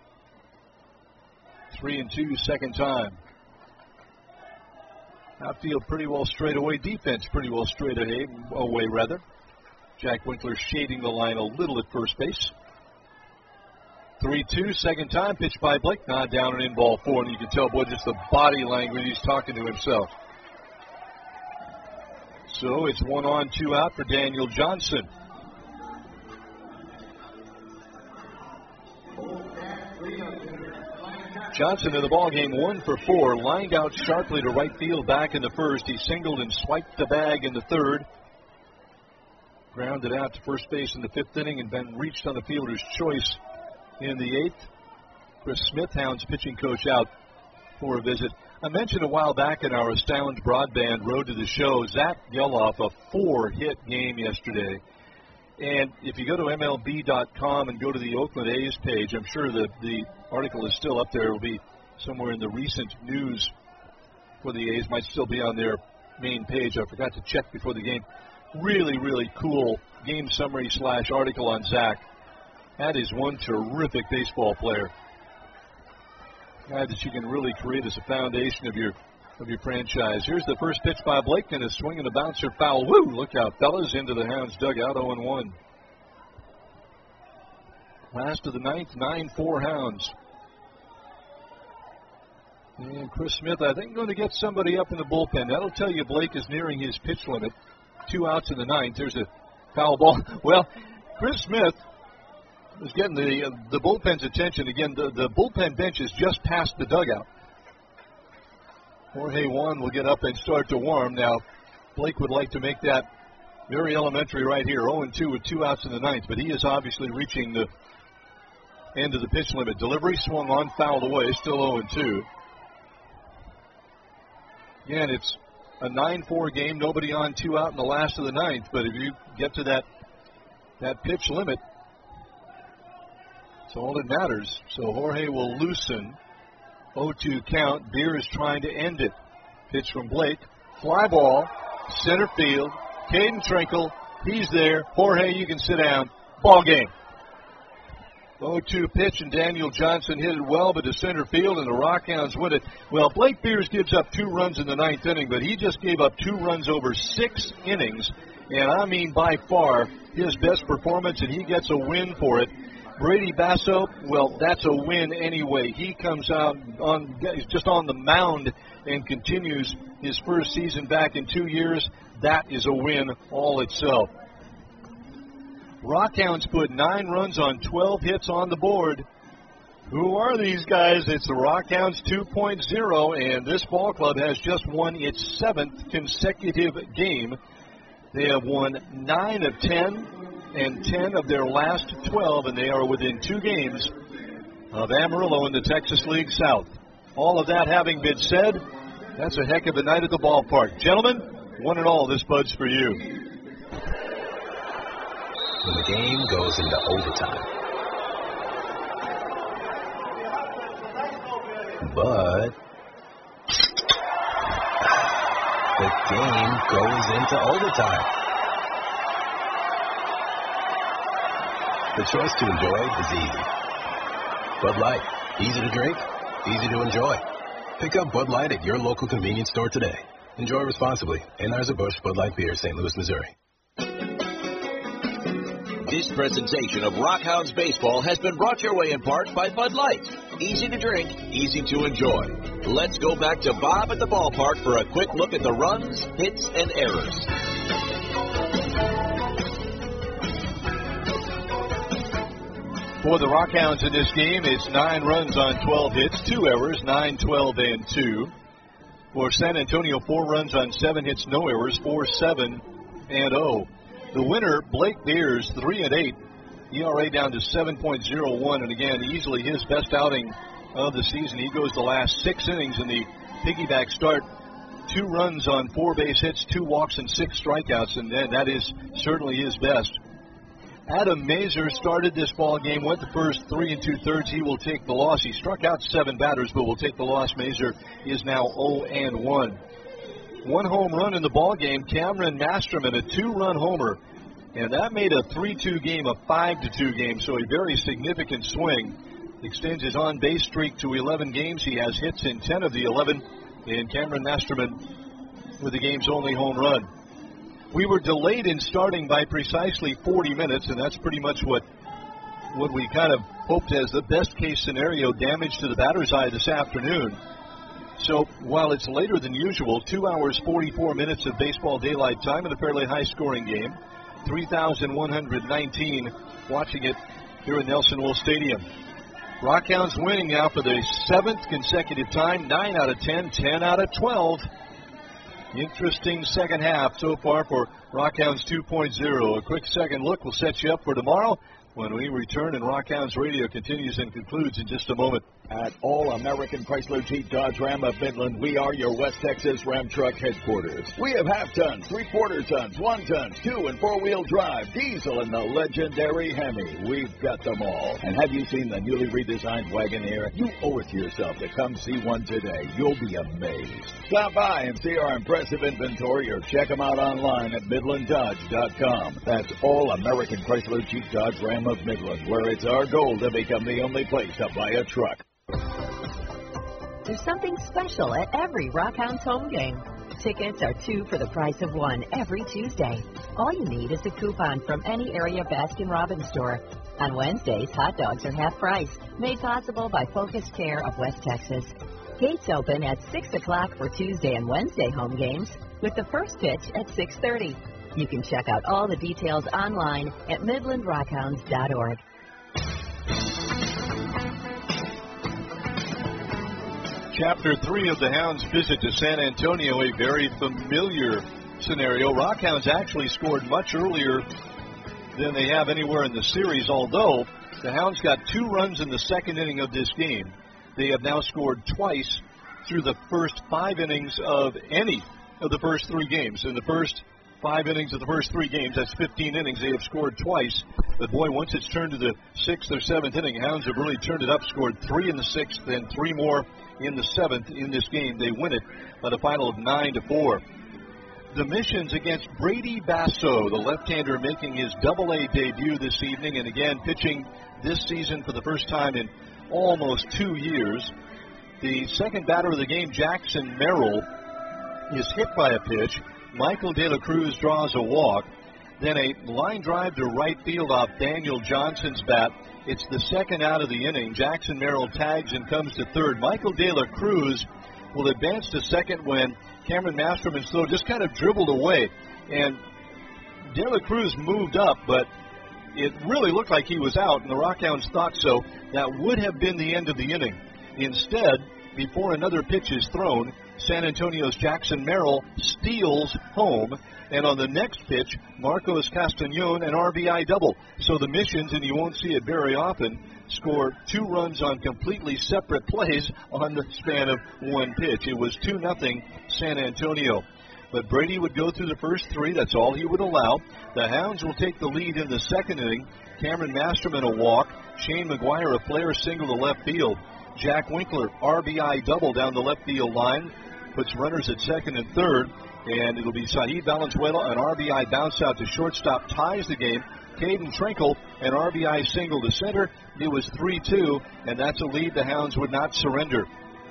Three and two, second time. Outfield pretty well straight away. Defense pretty well straight away, rather. Jack Winkler shading the line a little at first base. three two, second time, pitch by Blake. Nod down and in, ball four, and you can tell, boy, just the body language, he's talking to himself. So it's one on, two out for Daniel Johnson. Johnson in the ballgame, one for four, lined out sharply to right field back in the first. He singled and swiped the bag in the third. Grounded out to first base in the fifth inning and then reached on the fielder's choice in the eighth. Chris Smith, Hounds pitching coach, out for a visit. I mentioned a while back in our Astound Broadband Road to the Show, Zach Geloff, a four-hit game yesterday. And if you go to M L B dot com and go to the Oakland A's page, I'm sure that the article is still up there. It will be somewhere in the recent news for the A's. Might still be on their main page. I forgot to check before the game. Really, really cool game summary slash article on Zach. That is one terrific baseball player. Guy that you can really create as a foundation of your of your franchise. Here's the first pitch by Blake, and a swing and a bouncer foul. Woo! Look out, fellas, into the Hounds dugout, oh and one. Last of the ninth, nine four Hounds. And Chris Smith, I think, going to get somebody up in the bullpen. That'll tell you Blake is nearing his pitch limit. Two outs in the ninth. There's a foul ball. Well, Chris Smith is getting the uh, the bullpen's attention. Again, the, the bullpen bench is just past the dugout. Jorge Juan will get up and start to warm. Now, Blake would like to make that very elementary right here, oh and two with two outs in the ninth, but he is obviously reaching the end of the pitch limit. Delivery swung on, fouled away, still oh and two. Again, it's a nine four game, nobody on, two out in the last of the ninth, but if you get to that that pitch limit, that's all that matters. So Jorge will loosen. oh two count. Beer is trying to end it. Pitch from Blake. Fly ball. Center field. Caden Trinkle. He's there. Jorge, you can sit down. Ball game. oh two pitch, and Daniel Johnson hit it well, but to center field, and the Rockhounds win it. Well, Blake Beers gives up two runs in the ninth inning, but he just gave up two runs over six innings, and I mean by far his best performance, and he gets a win for it. Brady Basso, well, that's a win anyway. He comes out on just on the mound and continues his first season back in two years. That is a win all itself. Rockhounds put nine runs on twelve hits on the board. Who are these guys? It's the Rockhounds two point oh, and this ball club has just won its seventh consecutive game. They have won nine of ten. and ten of their last twelve, and they are within two games of Amarillo in the Texas League South. All of that having been said, that's a heck of a night at the ballpark. Gentlemen, one and all, this Bud's for you. When the game goes into overtime. But the game goes into overtime. The choice to enjoy is easy. Bud Light, easy to drink, easy to enjoy. Pick up Bud Light at your local convenience store today. Enjoy responsibly. Anheuser-Busch Bud Light Beer, Saint Louis, Missouri. This presentation of Rockhounds Baseball has been brought your way in part by Bud Light. Easy to drink, easy to enjoy. Let's go back to Bob at the ballpark for a quick look at the runs, hits, and errors. For the Rockhounds in this game, it's nine runs on twelve hits, two errors, nine, twelve, and two. For San Antonio, four runs on seven hits, no errors, four, seven, and oh. The winner, Blake Beers, three and eight, E R A down to seven point oh one, and again, easily his best outing of the season. He goes the last six innings in the piggyback start. Two runs on four base hits, two walks, and six strikeouts, and that is certainly his best. Adam Mazur started this ball game, went the first three and two-thirds. He will take the loss. He struck out seven batters, but will take the loss. Mazur is now oh and one. One home run in the ball game, Cameron Masterman, a two-run homer, and that made a three two game a five to two game, so a very significant swing. Extends his on-base streak to eleven games. He has hits in ten of the eleven, and Cameron Masterman with the game's only home run. We were delayed in starting by precisely forty minutes, and that's pretty much what what we kind of hoped as the best-case scenario damage to the batter's eye this afternoon. So while it's later than usual, two hours, forty-four minutes of baseball daylight time in a fairly high-scoring game, three thousand one hundred nineteen watching it here in Nelson Wolff Stadium. Rockhounds winning now for the seventh consecutive time, nine out of ten, ten out of twelve. Interesting second half so far for Rockhounds two point oh. A quick second look will set you up for tomorrow when we return, and Rockhounds Radio continues and concludes in just a moment. At All American Chrysler Jeep Dodge Ram of Midland, we are your West Texas Ram Truck headquarters. We have half-tons, three-quarter tons, one-tons, two- and four-wheel drive, diesel, and the legendary Hemi. We've got them all. And have you seen the newly redesigned Wagoneer? You owe it to yourself to come see one today. You'll be amazed. Stop by and see our impressive inventory, or check them out online at midland dodge dot com. That's All American Chrysler Jeep Dodge Ram of Midland, where it's our goal to become the only place to buy a truck. There's something special at every Rockhounds home game. Tickets are two for the price of one every Tuesday. All you need is a coupon from any area Baskin-Robbins store. On Wednesdays, hot dogs are half price, made possible by Focus Care of West Texas. Gates open at six o'clock for Tuesday and Wednesday home games, with the first pitch at six thirty. You can check out all the details online at midland rockhounds dot org. Chapter three of the Hounds' visit to San Antonio, a very familiar scenario. Rockhounds actually scored much earlier than they have anywhere in the series, although the Hounds got two runs in the second inning of this game. They have now scored twice through the first five innings of any of the first three games. In the first five innings of the first three games, that's fifteen innings, they have scored twice. But boy, once it's turned to the sixth or seventh inning, Hounds have really turned it up, scored three in the sixth and three more in the seventh in this game. They win it by the final of nine to four. The missions against Brady Basso, the left-hander making his double-A debut this evening, and again pitching this season for the first time in almost two years. The second batter of the game, Jackson Merrill, is hit by a pitch. Michael De La Cruz draws a walk. Then a line drive to right field off Daniel Johnson's bat. It's the second out of the inning. Jackson Merrill tags and comes to third. Michael De La Cruz will advance to second when Cameron Masterman's throw just kind of dribbled away. And De La Cruz moved up, but it really looked like he was out, and the Rockhounds thought so. That would have been the end of the inning. Instead, before another pitch is thrown, San Antonio's Jackson Merrill steals home. And on the next pitch, Marcos Castañon, an R B I double. So the Missions, and you won't see it very often, scored two runs on completely separate plays on the span of one pitch. It was two nothing San Antonio. But Brady would go through the first three. That's all he would allow. The Hounds will take the lead in the second inning. Cameron Masterman a walk. Shane McGuire a flare single to left field. Jack Winkler, R B I double down the left field line. Puts runners at second and third. And it'll be Saheed Valenzuela, an R B I bounce out to shortstop, ties the game. Caden Trinkle, an R B I single to center. It was three two, and that's a lead the Hounds would not surrender.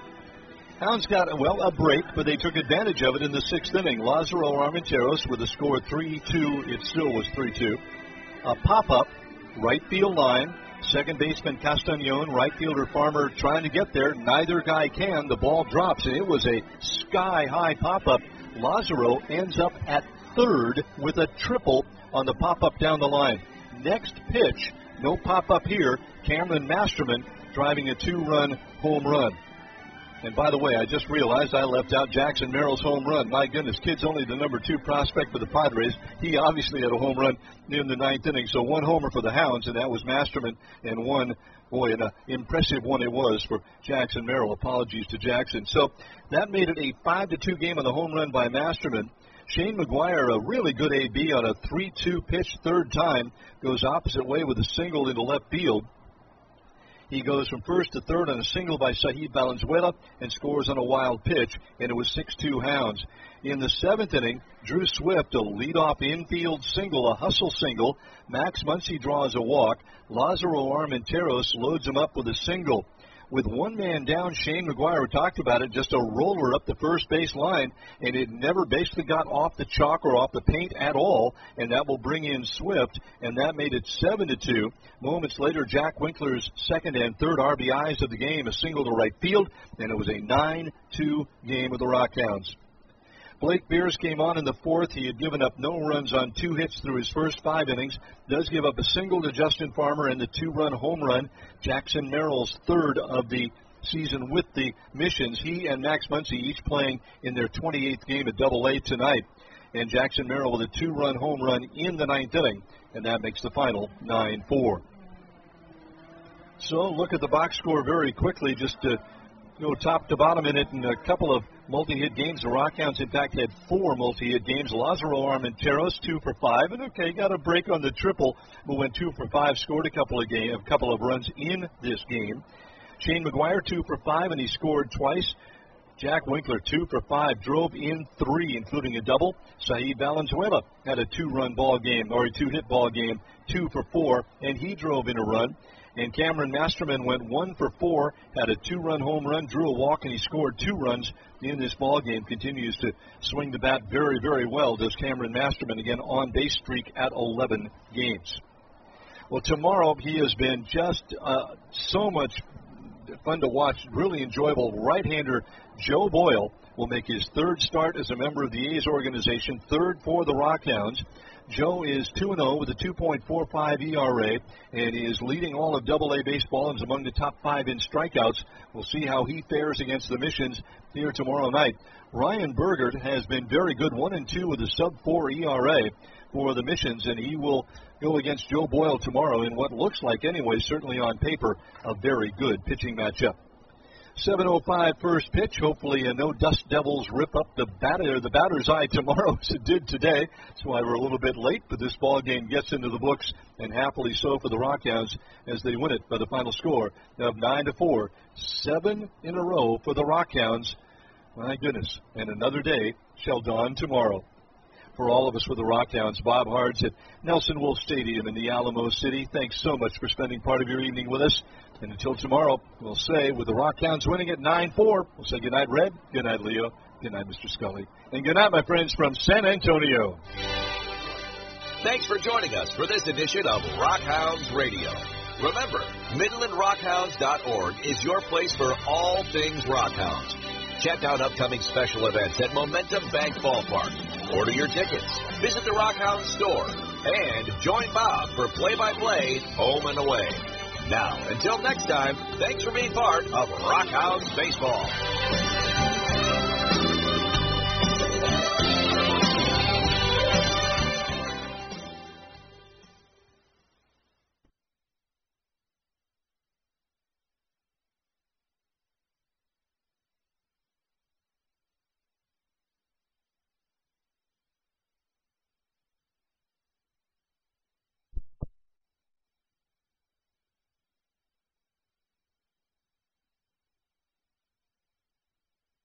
Hounds got, well, a break, but they took advantage of it in the sixth inning. Lazaro Armenteros with a score three two. It still was three two. A pop-up, right field line. Second baseman Castañon, right fielder Farmer trying to get there. Neither guy can. The ball drops, and it was a sky-high pop-up. Lazaro ends up at third with a triple on the pop-up down the line. Next pitch, no pop-up here. Cameron Masterman driving a two-run home run. And by the way, I just realized I left out Jackson Merrill's home run. My goodness, kid's only the number two prospect for the Padres. He obviously had a home run in the ninth inning. So one homer for the Hounds, and that was Masterman, and one, boy, an uh, impressive one it was for Jackson Merrill. Apologies to Jackson. So that made it a five to two game on the home run by Masterman. Shane McGuire, a really good A B on a three two pitch third time, goes opposite way with a single into left field. He goes from first to third on a single by Saheed Valenzuela and scores on a wild pitch, and it was six two Hounds. In the seventh inning, Drew Swift, a leadoff infield single, a hustle single. Max Muncy draws a walk. Lazaro Armenteros loads him up with a single. With one man down, Shane McGuire, who talked about it, just a roller up the first base line, and it never basically got off the chalk or off the paint at all, and that will bring in Swift, and that made it seven to two. Moments later, Jack Winkler's second and third R B Is of the game, a single to right field, and it was a nine two game with the Rockhounds. Blake Beers came on in the fourth. He had given up no runs on two hits through his first five innings. Does give up a single to Justin Farmer and the two-run home run. Jackson Merrill's third of the season with the Missions. He and Max Muncy each playing in their twenty-eighth game at Double A tonight. And Jackson Merrill with a two-run home run in the ninth inning. And that makes the final nine four. So look at the box score very quickly, just to go top to bottom in it, in a couple of multi-hit games. The Rockhounds, in fact, had four multi-hit games. Lazaro Armenteros, two for five, and okay, got a break on the triple, but went two for five, scored a couple of game, a couple of runs in this game. Shane McGuire, two for five, and he scored twice. Jack Winkler, two for five, drove in three, including a double. Saheed Valenzuela had a two-run ball game, or a two-hit ball game, two for four, and he drove in a run. And Cameron Masterman went one for four, had a two-run home run, drew a walk, and he scored two runs in this ball game. Continues to swing the bat very, very well, does Cameron Masterman, again on base streak at eleven games. Well, tomorrow he has been just uh, so much fun to watch, really enjoyable. Right-hander Joe Boyle will make his third start as a member of the A's organization, third for the Rockhounds. Joe is two and oh with a two point four five E R A and is leading all of Double A baseball and is among the top five in strikeouts. We'll see how he fares against the Missions here tomorrow night. Ryan Burgert has been very good, one and two with a sub four E R A for the Missions, and he will go against Joe Boyle tomorrow in what looks like, anyway, certainly on paper, a very good pitching matchup. seven oh five first pitch. Hopefully uh, no Dust Devils rip up the batter, the batter's eye tomorrow as it did today. That's why we're a little bit late, but this ball game gets into the books, and happily so for the Rockhounds as they win it by the final score of nine to four. Seven in a row for the Rockhounds. My goodness, and another day shall dawn tomorrow. For all of us with the Rockhounds, Bob Hards at Nelson Wolff Stadium in the Alamo City, thanks so much for spending part of your evening with us. And until tomorrow, we'll say, with the Rockhounds winning at nine four, we'll say good night, Red, good night, Leo, good night, Mister Scully, and good night, my friends from San Antonio. Thanks for joining us for this edition of Rockhounds Radio. Remember, Midland Rockhounds dot org is your place for all things Rockhounds. Check out upcoming special events at Momentum Bank Ballpark. Order your tickets, visit the Rockhounds store, and join Bob for play-by-play home and away. Now, until next time, thanks for being part of Rockhounds Baseball.